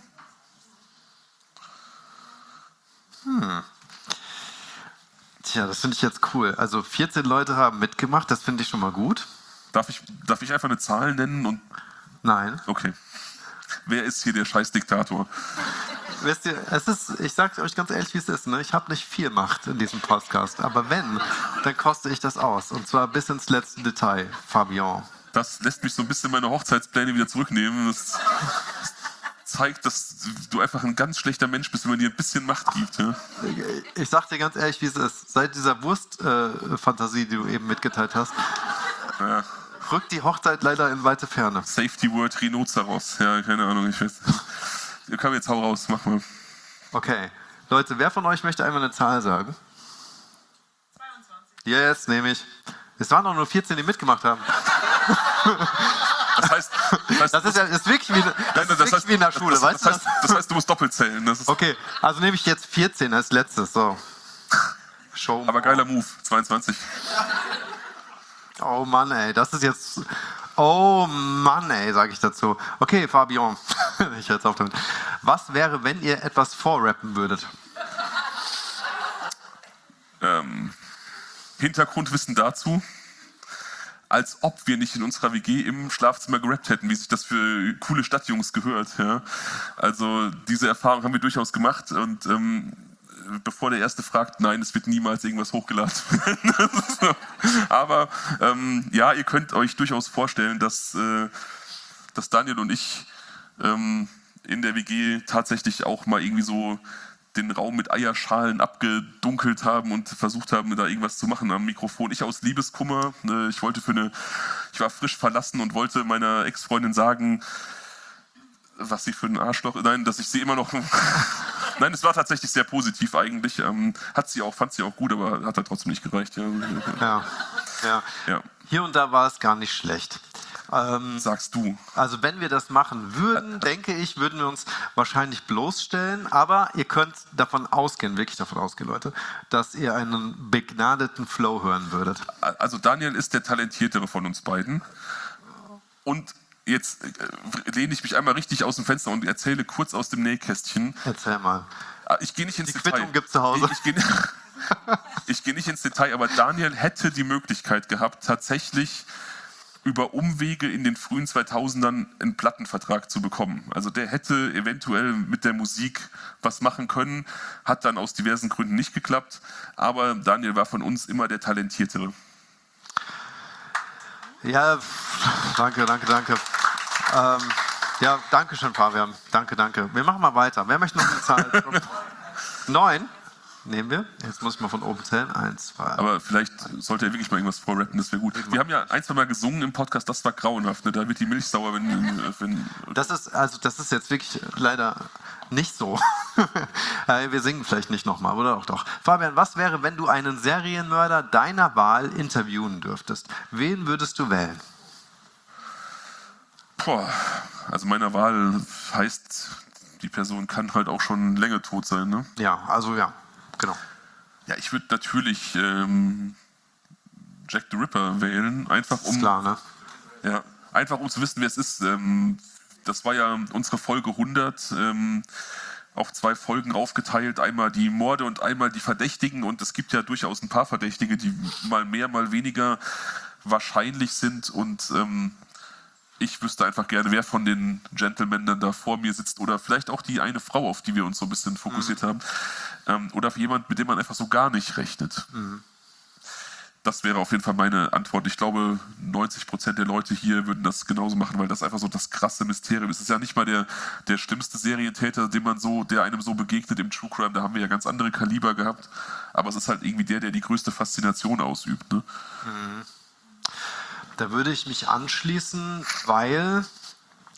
Speaker 3: Tja, das finde ich jetzt cool. Also vierzehn Leute haben mitgemacht, das finde ich schon mal gut.
Speaker 1: darf, ich, darf ich einfach eine Zahl nennen? Und
Speaker 3: Nein.
Speaker 1: okay. Wer ist hier der Scheißdiktator?
Speaker 3: Wisst ihr, es ist, ich sage euch ganz ehrlich, wie es ist. Ne? Ich habe nicht viel Macht in diesem Podcast, aber wenn, dann koste ich das aus. Und zwar bis ins letzte Detail, Fabian.
Speaker 1: Das lässt mich so ein bisschen meine Hochzeitspläne wieder zurücknehmen. Das zeigt, dass du einfach ein ganz schlechter Mensch bist, wenn man dir ein bisschen Macht gibt. Ja?
Speaker 3: Ich sag dir ganz ehrlich, wie es ist. Seit dieser Wurst-Fantasie, die du eben mitgeteilt hast,
Speaker 1: Ja.
Speaker 3: rückt die Hochzeit leider in weite Ferne.
Speaker 1: Safety Word Rhinoceros. Ja, keine Ahnung, ich weiß. Komm, jetzt hau raus, mach mal.
Speaker 3: Okay. Leute, wer von euch möchte einmal eine Zahl sagen? zweiundzwanzig. Yes, nehme ich. Es waren doch nur vierzehn, die mitgemacht haben.
Speaker 1: Das heißt, das heißt,
Speaker 3: Das ist ja ist wirklich wie, das
Speaker 1: Nein,
Speaker 3: ist
Speaker 1: das
Speaker 3: wirklich
Speaker 1: heißt,
Speaker 3: wie in der Schule,
Speaker 1: das,
Speaker 3: weißt
Speaker 1: das,
Speaker 3: du
Speaker 1: heißt,
Speaker 3: das?
Speaker 1: das heißt, du musst doppelt zählen. Das ist
Speaker 3: Okay, also nehme ich jetzt vierzehn als letztes. So. Show
Speaker 1: aber geiler Move, zweiundzwanzig.
Speaker 3: Oh Mann, ey, das ist jetzt... Oh Mann, ey, sage ich dazu. Okay, Fabian, ich höre jetzt auf damit. Was wäre, wenn ihr etwas vorrappen würdet?
Speaker 1: Ähm, Hintergrundwissen dazu. Als ob wir nicht in unserer W G im Schlafzimmer gerappt hätten, wie sich das für coole Stadtjungs gehört. Ja. Also diese Erfahrung haben wir durchaus gemacht und ähm, bevor der Erste fragt, nein, es wird niemals irgendwas hochgeladen werden. Aber ähm, ja, ihr könnt euch durchaus vorstellen, dass, äh, dass Daniel und ich ähm, in der W G tatsächlich auch mal irgendwie so den Raum mit Eierschalen abgedunkelt haben und versucht haben, da irgendwas zu machen am Mikrofon. Ich aus Liebeskummer. Äh, ich wollte für eine, ich war frisch verlassen und wollte meiner Ex-Freundin sagen, was sie für ein Arschloch, nein, dass ich sie immer noch, nein, es war tatsächlich sehr positiv eigentlich, ähm, hat sie auch, fand sie auch gut, aber hat halt trotzdem nicht gereicht. Ja.
Speaker 3: Ja, ja.
Speaker 1: Ja.
Speaker 3: Hier und da war es gar nicht schlecht. Ähm,
Speaker 1: Sagst du.
Speaker 3: also wenn wir das machen würden, denke ich, würden wir uns wahrscheinlich bloßstellen, aber ihr könnt davon ausgehen, wirklich davon ausgehen, Leute, dass ihr einen begnadeten Flow hören würdet.
Speaker 1: Also Daniel ist der Talentiertere von uns beiden und jetzt äh, lehne ich mich einmal richtig aus dem Fenster und erzähle kurz aus dem Nähkästchen.
Speaker 3: Erzähl mal.
Speaker 1: Ich gehe nicht ins
Speaker 3: Die
Speaker 1: Detail.
Speaker 3: Quittung gibt's zu Hause.
Speaker 1: Ich, ich, gehe, ich gehe nicht ins Detail, aber Daniel hätte die Möglichkeit gehabt, tatsächlich über Umwege in den frühen zweitausendern einen Plattenvertrag zu bekommen. Also der hätte eventuell mit der Musik was machen können, hat dann aus diversen Gründen nicht geklappt, aber Daniel war von uns immer der Talentiertere.
Speaker 3: Ja, danke, danke, danke. Ähm, ja, danke schön, Fabian. Danke, danke. Wir machen mal weiter. Wer möchte noch eine Zahl? Neun. Nehmen wir. Jetzt muss ich mal von oben zählen. Eins, zwei.
Speaker 1: Aber vielleicht sollte er wirklich mal irgendwas vorrappen, das wäre gut. Wir haben ja ein, zwei Mal gesungen im Podcast, das war grauenhaft. Ne? Da wird die Milch sauer, wenn... wenn
Speaker 3: Das ist, also, das ist jetzt wirklich leider nicht so. Wir singen vielleicht nicht nochmal, oder doch, doch. Fabian, was wäre, wenn du einen Serienmörder deiner Wahl interviewen dürftest? Wen würdest du wählen?
Speaker 1: Boah, also meiner Wahl heißt, die Person kann halt auch schon länger tot sein, ne?
Speaker 3: Ja, also ja, genau.
Speaker 1: Ja, ich würde natürlich ähm, Jack the Ripper wählen, einfach um,
Speaker 3: Ist klar, ne?
Speaker 1: ja, einfach um zu wissen, wer es ist. Ähm, das war ja unsere Folge hundert, ähm, auf zwei Folgen aufgeteilt, einmal die Morde und einmal die Verdächtigen, und es gibt ja durchaus ein paar Verdächtige, die mal mehr, mal weniger wahrscheinlich sind, und ähm, ich wüsste einfach gerne, wer von den Gentlemen dann da vor mir sitzt, oder vielleicht auch die eine Frau, auf die wir uns so ein bisschen fokussiert mhm. haben, ähm, oder jemand, mit dem man einfach so gar nicht rechnet. Mhm. Das wäre auf jeden Fall meine Antwort. Ich glaube, neunzig Prozent der Leute hier würden das genauso machen, weil das einfach so das krasse Mysterium ist. Es ist ja nicht mal der, der schlimmste Serientäter, dem man so, der einem so begegnet im True Crime. Da haben wir ja ganz andere Kaliber gehabt. Aber es ist halt irgendwie der, der die größte Faszination ausübt. Ne?
Speaker 3: Mhm. Da würde ich mich anschließen, weil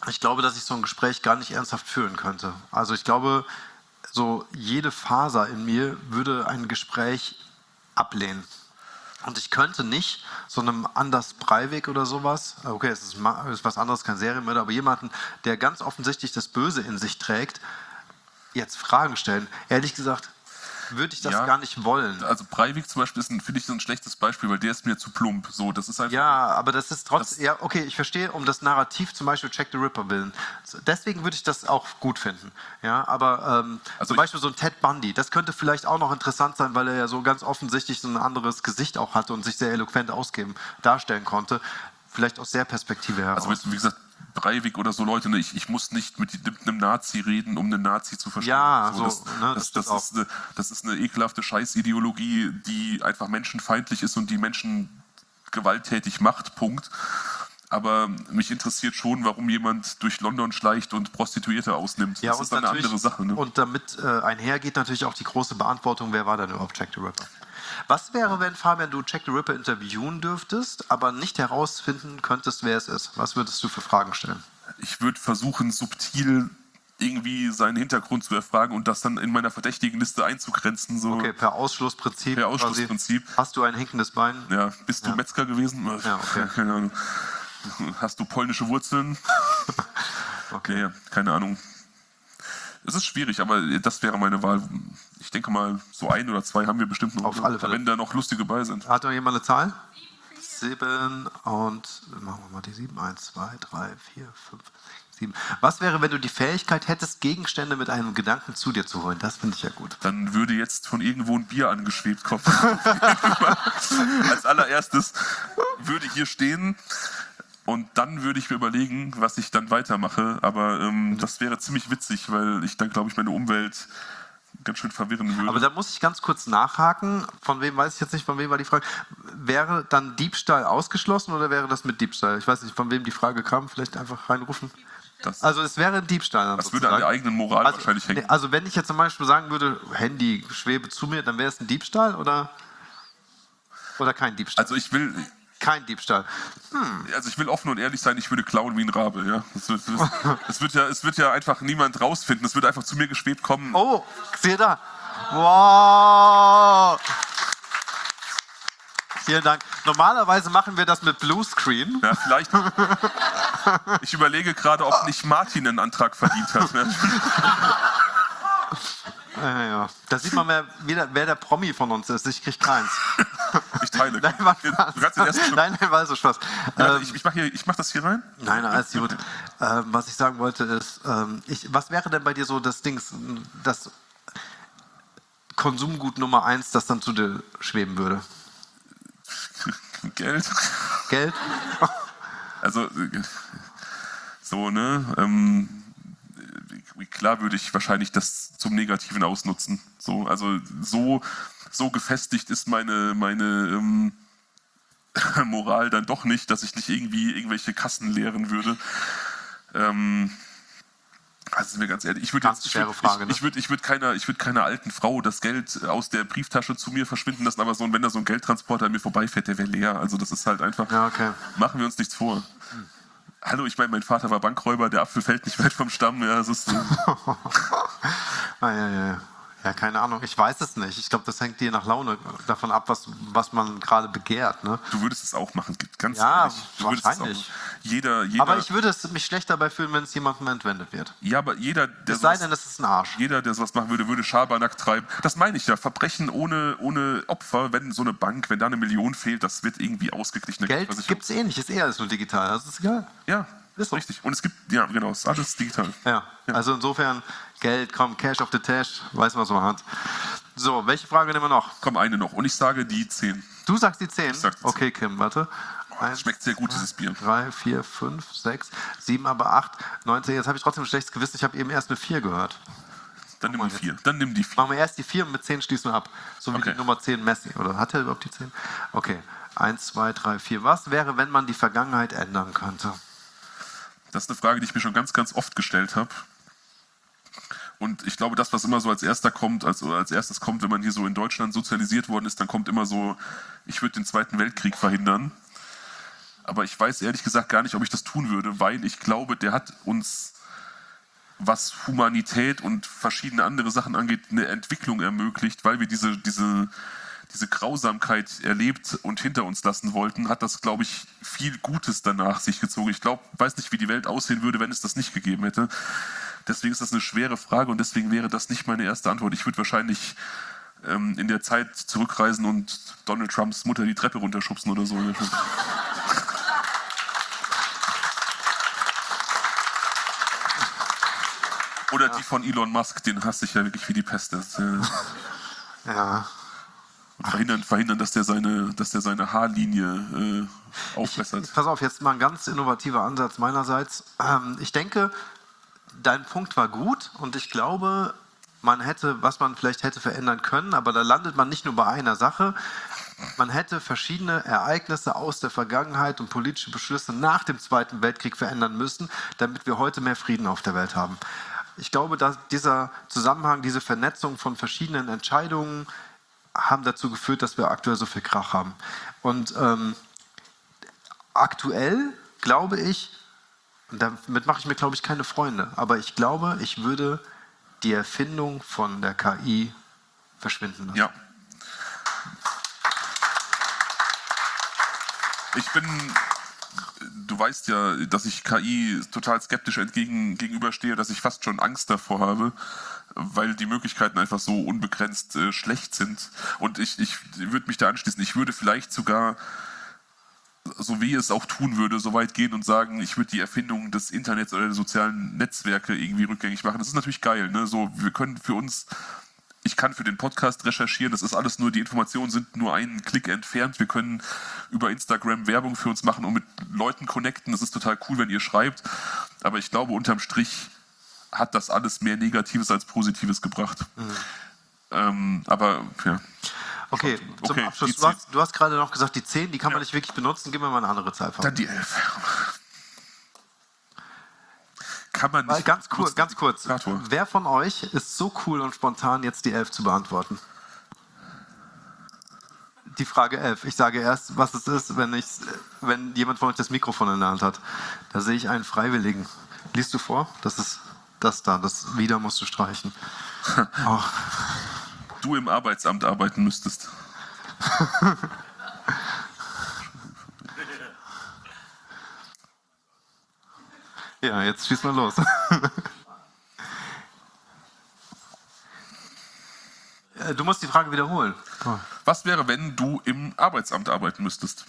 Speaker 3: ich glaube, dass ich so ein Gespräch gar nicht ernsthaft führen könnte. Also ich glaube, so jede Faser in mir würde ein Gespräch ablehnen. Und ich könnte nicht so einem Anders Breivik oder sowas, okay, es ist, ist was anderes, kein Serienmörder, aber jemanden, der ganz offensichtlich das Böse in sich trägt, jetzt Fragen stellen. Ehrlich gesagt, würde ich das
Speaker 1: Ja,
Speaker 3: gar nicht wollen.
Speaker 1: Also Breivik zum Beispiel ist, ein- finde ich, so ein schlechtes Beispiel, weil der ist mir zu plump. So, das ist einfach,
Speaker 3: Ja, aber das ist trotzdem,
Speaker 1: Das-
Speaker 3: ja, okay, ich verstehe, um das Narrativ zum Beispiel Jack the Ripper willen. Deswegen würde ich das auch gut finden. Ja, aber ähm,
Speaker 1: Also
Speaker 3: zum
Speaker 1: ich-
Speaker 3: Beispiel so ein Ted Bundy, das könnte vielleicht auch noch interessant sein, weil er ja so ganz offensichtlich so ein anderes Gesicht auch hatte und sich sehr eloquent ausgeben, darstellen konnte. Vielleicht aus der Perspektive heraus.
Speaker 1: also wie gesagt, Breivik oder so Leute, ne, ich, ich muss nicht mit, mit einem Nazi reden, um einen Nazi zu verstehen.
Speaker 3: Ja, so,
Speaker 1: das,
Speaker 3: ne,
Speaker 1: das,
Speaker 3: das
Speaker 1: das, ist eine, das ist eine ekelhafte Scheißideologie, die einfach menschenfeindlich ist und die Menschen gewalttätig macht, Punkt. Aber mich interessiert schon, warum jemand durch London schleicht und Prostituierte ausnimmt.
Speaker 3: Ja,
Speaker 1: das
Speaker 3: und
Speaker 1: ist dann eine
Speaker 3: natürlich-
Speaker 1: andere Sache. Ne?
Speaker 3: Und damit äh, einhergeht natürlich auch die große Beantwortung, wer war denn überhaupt Jack the Ripper? Was wäre, wenn, Fabian, du Jack the Ripper interviewen dürftest, aber nicht herausfinden könntest, wer es ist? Was würdest du für Fragen stellen?
Speaker 1: Ich würde versuchen, subtil irgendwie seinen Hintergrund zu erfragen und das dann in meiner verdächtigen Liste einzugrenzen. So.
Speaker 3: Okay, per Ausschlussprinzip.
Speaker 1: Per
Speaker 3: quasi.
Speaker 1: Ausschlussprinzip.
Speaker 3: Hast du ein hinkendes Bein?
Speaker 1: Ja, bist du
Speaker 3: Ja.
Speaker 1: Metzger gewesen?
Speaker 3: Ja, okay.
Speaker 1: Keine Ahnung. Hast du polnische Wurzeln?
Speaker 3: Okay.
Speaker 1: Ja, keine Ahnung. Es ist schwierig, aber das wäre meine Wahl. Ich denke mal, so ein oder zwei haben wir bestimmt noch.
Speaker 3: Auf alle Fälle.
Speaker 1: Wenn da noch lustige bei sind.
Speaker 3: Hat noch jemand eine Zahl? Sieben und machen wir mal die sieben. Eins, zwei, drei, vier, fünf, sechs, sieben. Was wäre, wenn du die Fähigkeit hättest, Gegenstände mit einem Gedanken zu dir zu holen? Das finde ich ja gut.
Speaker 1: Dann würde jetzt von irgendwo ein Bier angeschwebt kommen. Als allererstes würde hier stehen und dann würde ich mir überlegen, was ich dann weitermache. Aber ähm, das wäre ziemlich witzig, weil ich dann, glaube ich, meine Umwelt ganz schön verwirren würde.
Speaker 3: Aber da muss ich ganz kurz nachhaken. Von wem weiß ich jetzt nicht, von wem war die Frage. Wäre dann Diebstahl ausgeschlossen oder wäre das mit Diebstahl? Ich weiß nicht, von wem die Frage kam. Vielleicht einfach reinrufen.
Speaker 1: das
Speaker 3: Also es wäre ein Diebstahl. Dann
Speaker 1: das würde an der
Speaker 3: sozusagen.
Speaker 1: eigenen Moral
Speaker 3: Also,
Speaker 1: wahrscheinlich hängen.
Speaker 3: nee, also wenn ich jetzt zum Beispiel sagen würde, Handy schwebe zu mir, dann wäre es ein Diebstahl oder, oder kein Diebstahl?
Speaker 1: Also ich will,
Speaker 3: kein Diebstahl.
Speaker 1: also ich will offen und ehrlich sein, ich würde klauen wie ein Rabe. Ja? Es, wird, es, es, wird ja, es wird ja einfach niemand rausfinden. Es wird einfach zu mir geschwebt kommen.
Speaker 3: Oh, seht ihr da? Wow! Vielen Dank. Normalerweise machen wir das mit Bluescreen.
Speaker 1: Ja, vielleicht. Ich überlege gerade, ob nicht Martin einen Antrag verdient hat. Ne?
Speaker 3: Ja, ja. Da sieht man mehr, wer, wer der Promi von uns ist. Ich krieg keins.
Speaker 1: Ich teile.
Speaker 3: Nein, war
Speaker 1: Du
Speaker 3: Spaß.
Speaker 1: kannst den ersten Schluck-
Speaker 3: Nein, nein, war so Spaß.
Speaker 1: Ja,
Speaker 3: Ähm,
Speaker 1: ich ich mache ich mach das hier rein.
Speaker 3: Nein, alles gut. Ähm, was ich sagen wollte ist, ähm, ich, was wäre denn bei dir so das Ding, das Konsumgut Nummer eins, das dann zu dir schweben würde?
Speaker 1: Geld.
Speaker 3: Geld?
Speaker 1: Also, äh, so, ne? Ähm, äh, klar würde ich wahrscheinlich das zum Negativen ausnutzen. So, also, so, so gefestigt ist meine, meine ähm, Moral dann doch nicht, dass ich nicht irgendwie irgendwelche Kassen leeren würde. Ähm, also sind wir ganz ehrlich, ich würde
Speaker 3: Ganz
Speaker 1: jetzt, ich
Speaker 3: schwere
Speaker 1: würd,
Speaker 3: Frage,
Speaker 1: ich,
Speaker 3: ne?
Speaker 1: ich würde, ich würde keiner, ich würde keiner alten Frau das Geld aus der Brieftasche zu mir verschwinden lassen, aber so, wenn da so ein Geldtransporter an mir vorbeifährt, der wäre leer. Also das ist halt einfach,
Speaker 3: Ja, okay.
Speaker 1: machen wir uns nichts vor. Hallo, ich meine, mein Vater war Bankräuber, der Apfel fällt nicht weit vom Stamm. Ja, das ist, äh,
Speaker 3: Ah, ja, ja, ja. Ja, keine Ahnung. Ich weiß es nicht. Ich glaube, das hängt je nach Laune davon ab, was, was man gerade begehrt. Ne?
Speaker 1: du würdest es auch machen, ganz
Speaker 3: Ja,
Speaker 1: ehrlich. Du würdest es auch
Speaker 3: wahrscheinlich.
Speaker 1: machen. Jeder, jeder,
Speaker 3: Aber ich würde es mich schlecht dabei fühlen, wenn es jemandem entwendet wird.
Speaker 1: ja, aber jeder, der
Speaker 3: Es sei
Speaker 1: sowas,
Speaker 3: denn, es ist ein Arsch.
Speaker 1: jeder, der sowas machen würde, würde Schabernack treiben. Das meine ich ja. Verbrechen ohne, ohne Opfer, wenn so eine Bank, wenn da eine Million fehlt, das wird irgendwie ausgeglichen.
Speaker 3: Geld
Speaker 1: Also ich-
Speaker 3: gibt es eh nicht. Ist eh alles nur digital. Das ist egal.
Speaker 1: Ja,
Speaker 3: Ist so.
Speaker 1: richtig. Und es gibt, ja, genau, es ist alles digital.
Speaker 3: Ja, also insofern Geld, komm, Cash auf the Tash, weiß man, was man hat. So, welche Frage nehmen wir noch?
Speaker 1: Komm, eine noch. Und ich sage die zehn.
Speaker 3: Du sagst die zehn?
Speaker 1: Ich sag die zehn.
Speaker 3: Okay, Kim, warte.
Speaker 1: Das schmeckt sehr gut, dieses Bier.
Speaker 3: drei, vier, fünf, sechs, sieben, aber acht, neun, zehn. Jetzt habe ich trotzdem ein schlechtes Gewissen. Ich habe eben erst eine vier gehört.
Speaker 1: Dann nimm
Speaker 3: mal
Speaker 1: die
Speaker 3: jetzt.
Speaker 1: vier. Dann nimm die vier.
Speaker 3: Machen wir erst die vier und mit zehn schließen wir ab. So wie
Speaker 1: Okay.
Speaker 3: die Nummer zehn Messi. Oder hat er überhaupt die zehn? Okay. eins, zwei, drei, vier. Was wäre, wenn man die Vergangenheit ändern könnte?
Speaker 1: Das ist eine Frage, die ich mir schon ganz, ganz oft gestellt habe. Und ich glaube, das, was immer so als erster kommt, als, oder als erstes kommt, wenn man hier so in Deutschland sozialisiert worden ist, dann kommt immer so, ich würde den Zweiten Weltkrieg verhindern. Aber ich weiß ehrlich gesagt gar nicht, ob ich das tun würde, weil ich glaube, der hat uns, was Humanität und verschiedene andere Sachen angeht, eine Entwicklung ermöglicht, weil wir diese, diese, diese Grausamkeit erlebt und hinter uns lassen wollten, hat das, glaube ich, viel Gutes danach sich gezogen. Ich glaube, weiß nicht, wie die Welt aussehen würde, wenn es das nicht gegeben hätte. Deswegen ist das eine schwere Frage und deswegen wäre das nicht meine erste Antwort. Ich würde wahrscheinlich ähm, in der Zeit zurückreisen und Donald Trumps Mutter die Treppe runterschubsen oder so. Oder ja. Die von Elon Musk, den hasse ich ja wirklich wie die Pest. Das, äh
Speaker 3: ja.
Speaker 1: Und verhindern, verhindern, dass der seine, dass der seine Haarlinie äh, aufbessert.
Speaker 3: Ich, pass auf, jetzt mal ein ganz innovativer Ansatz meinerseits. Ähm, ich denke, dein Punkt war gut und ich glaube, man hätte, was man vielleicht hätte verändern können, aber da landet man nicht nur bei einer Sache. Man hätte verschiedene Ereignisse aus der Vergangenheit und politische Beschlüsse nach dem Zweiten Weltkrieg verändern müssen, damit wir heute mehr Frieden auf der Welt haben. Ich glaube, dass dieser Zusammenhang, diese Vernetzung von verschiedenen Entscheidungen haben dazu geführt, dass wir aktuell so viel Krach haben. Und ähm, aktuell glaube ich, und damit mache ich mir, glaube ich, keine Freunde, aber ich glaube, ich würde die Erfindung von der K I verschwinden lassen.
Speaker 1: Ja. Ich bin, du weißt ja, dass ich K I total skeptisch entgegen, gegenüberstehe, dass ich fast schon Angst davor habe, weil die Möglichkeiten einfach so unbegrenzt äh, schlecht sind. Und ich, ich würde mich da anschließen. Ich würde vielleicht sogar, so wie es auch tun würde, so weit gehen und sagen, ich würde die Erfindung des Internets oder der sozialen Netzwerke irgendwie rückgängig machen. Das ist natürlich geil, ne? So, wir können für uns, ich kann für den Podcast recherchieren, das ist alles nur, die Informationen sind nur einen Klick entfernt. Wir können über Instagram Werbung für uns machen und mit Leuten connecten. Das ist total cool, wenn ihr schreibt. Aber ich glaube, unterm Strich hat das alles mehr Negatives als Positives gebracht. Mhm. Ähm, aber, ja.
Speaker 3: Okay, zum
Speaker 1: okay,
Speaker 3: Abschluss. Du hast, du hast gerade noch gesagt, die zehn, die kann ja. man nicht wirklich benutzen. Gib mir mal eine andere Zahl.
Speaker 1: Dann die elf. Kann man nicht.
Speaker 3: Ganz, cool, ganz kurz.
Speaker 1: Kator.
Speaker 3: Wer von euch ist so cool und spontan, jetzt die elf zu beantworten? Die Frage elf. Ich sage erst, was es ist, wenn, ich, wenn jemand von euch das Mikrofon in der Hand hat. Da sehe ich einen Freiwilligen. Liest du vor? Das ist das da. Das wieder musst du streichen. Oh.
Speaker 1: Du im Arbeitsamt arbeiten müsstest.
Speaker 3: Ja, jetzt schieß mal los. Du musst die Frage wiederholen. Oh.
Speaker 1: Was wäre, wenn du im Arbeitsamt arbeiten müsstest?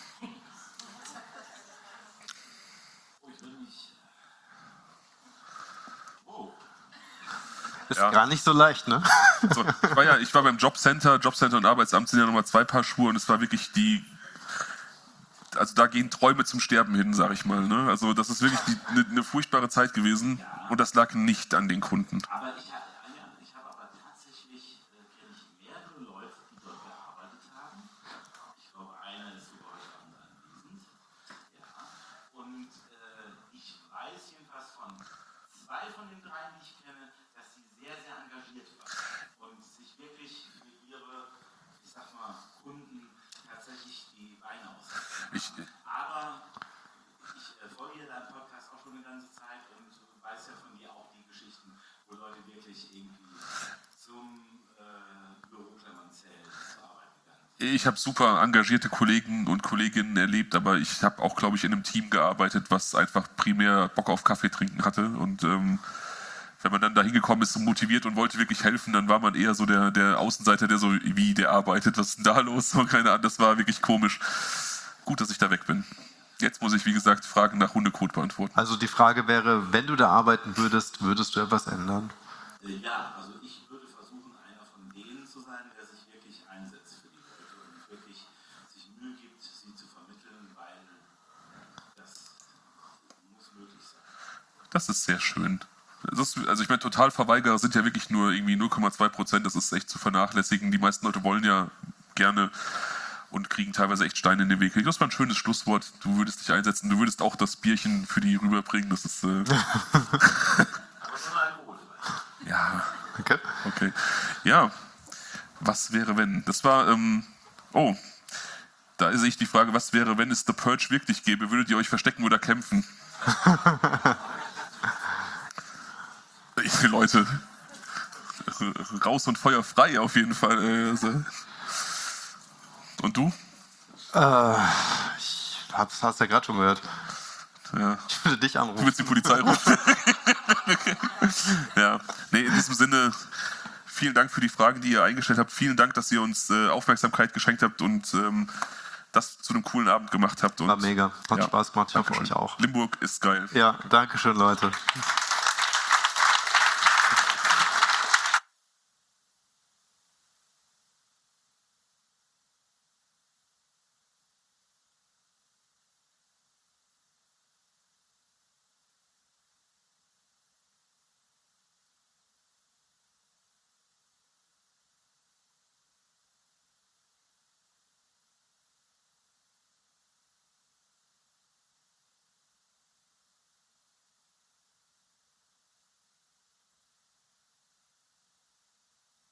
Speaker 3: Ist ja gar nicht so leicht, ne?
Speaker 1: So, ich, war ja, ich war beim Jobcenter. Jobcenter und Arbeitsamt sind ja nochmal zwei Paar Schuhe und es war wirklich die. Also da gehen Träume zum Sterben hin, sag ich mal. Ne? Also das ist wirklich eine ne furchtbare Zeit gewesen ja. Und das lag nicht an den Kunden.
Speaker 4: Aber ich, ich habe aber tatsächlich, äh, kenne ich mehrere Leute, die dort gearbeitet haben. Ich glaube, einer ist sogar heute anwesend. Ja. Und äh, ich weiß jedenfalls von zwei von den drei, die ich kenne, dass sie sehr, sehr engagiert waren und sich wirklich für ihre, ich sag mal, Kunden tatsächlich die Beine ausstrecken.
Speaker 1: Ich,
Speaker 4: Aber ich äh, folge dir deinen Podcast auch schon eine ganze Zeit und du weißt ja von dir auch die Geschichten, wo Leute wirklich irgendwie zum äh, Büroklammerzell zur Arbeit gegangen sind.
Speaker 1: Ich habe super engagierte Kollegen und Kolleginnen erlebt, aber ich habe auch, glaube ich, in einem Team gearbeitet, was einfach primär Bock auf Kaffee trinken hatte. Und ähm, wenn man dann da hingekommen ist und motiviert und wollte wirklich helfen, dann war man eher so der, der Außenseiter, der so, wie, der arbeitet, was ist denn da los? Und keine Ahnung, das war wirklich komisch. Gut, dass ich da weg bin. Jetzt muss ich, wie gesagt, Fragen nach Hundekot beantworten.
Speaker 3: Also die Frage wäre, wenn du da arbeiten würdest, würdest du etwas ändern?
Speaker 4: Äh, ja, also ich würde versuchen, einer von denen zu sein, der sich wirklich einsetzt für die Leute und wirklich sich Mühe gibt, sie zu vermitteln, weil das muss möglich sein.
Speaker 1: Das ist sehr schön. Das ist, also ich meine, Totalverweigerer sind ja wirklich nur irgendwie null Komma zwei Prozent, das ist echt zu vernachlässigen. Die meisten Leute wollen ja gerne und kriegen teilweise echt Steine in den Weg. Das war ein schönes Schlusswort. Du würdest dich einsetzen, du würdest auch das Bierchen für die rüberbringen. Das ist. Äh
Speaker 4: Aber schon Alkohol.
Speaker 1: Ja.
Speaker 3: Okay.
Speaker 1: Okay. Ja. Was wäre, wenn? Das war. Ähm oh. Da ist echt die Frage, was wäre, wenn es The Purge wirklich gäbe? Würdet ihr euch verstecken oder kämpfen? Leute, raus und Feuer frei auf jeden Fall. Also. Und du?
Speaker 3: Äh, ich hab's, hast ja gerade schon gehört.
Speaker 1: Ja.
Speaker 3: Ich würde dich anrufen.
Speaker 1: Du willst die Polizei rufen. Ja, nee, in diesem Sinne, vielen Dank für die Fragen, die ihr eingestellt habt. Vielen Dank, dass ihr uns äh, Aufmerksamkeit geschenkt habt und ähm, das zu einem coolen Abend gemacht habt. Und,
Speaker 3: War mega. Hat
Speaker 1: ja,
Speaker 3: Spaß gemacht. Ich hoffe
Speaker 1: Dankeschön.
Speaker 3: euch auch.
Speaker 1: Limburg ist geil.
Speaker 3: Ja, danke schön, Leute.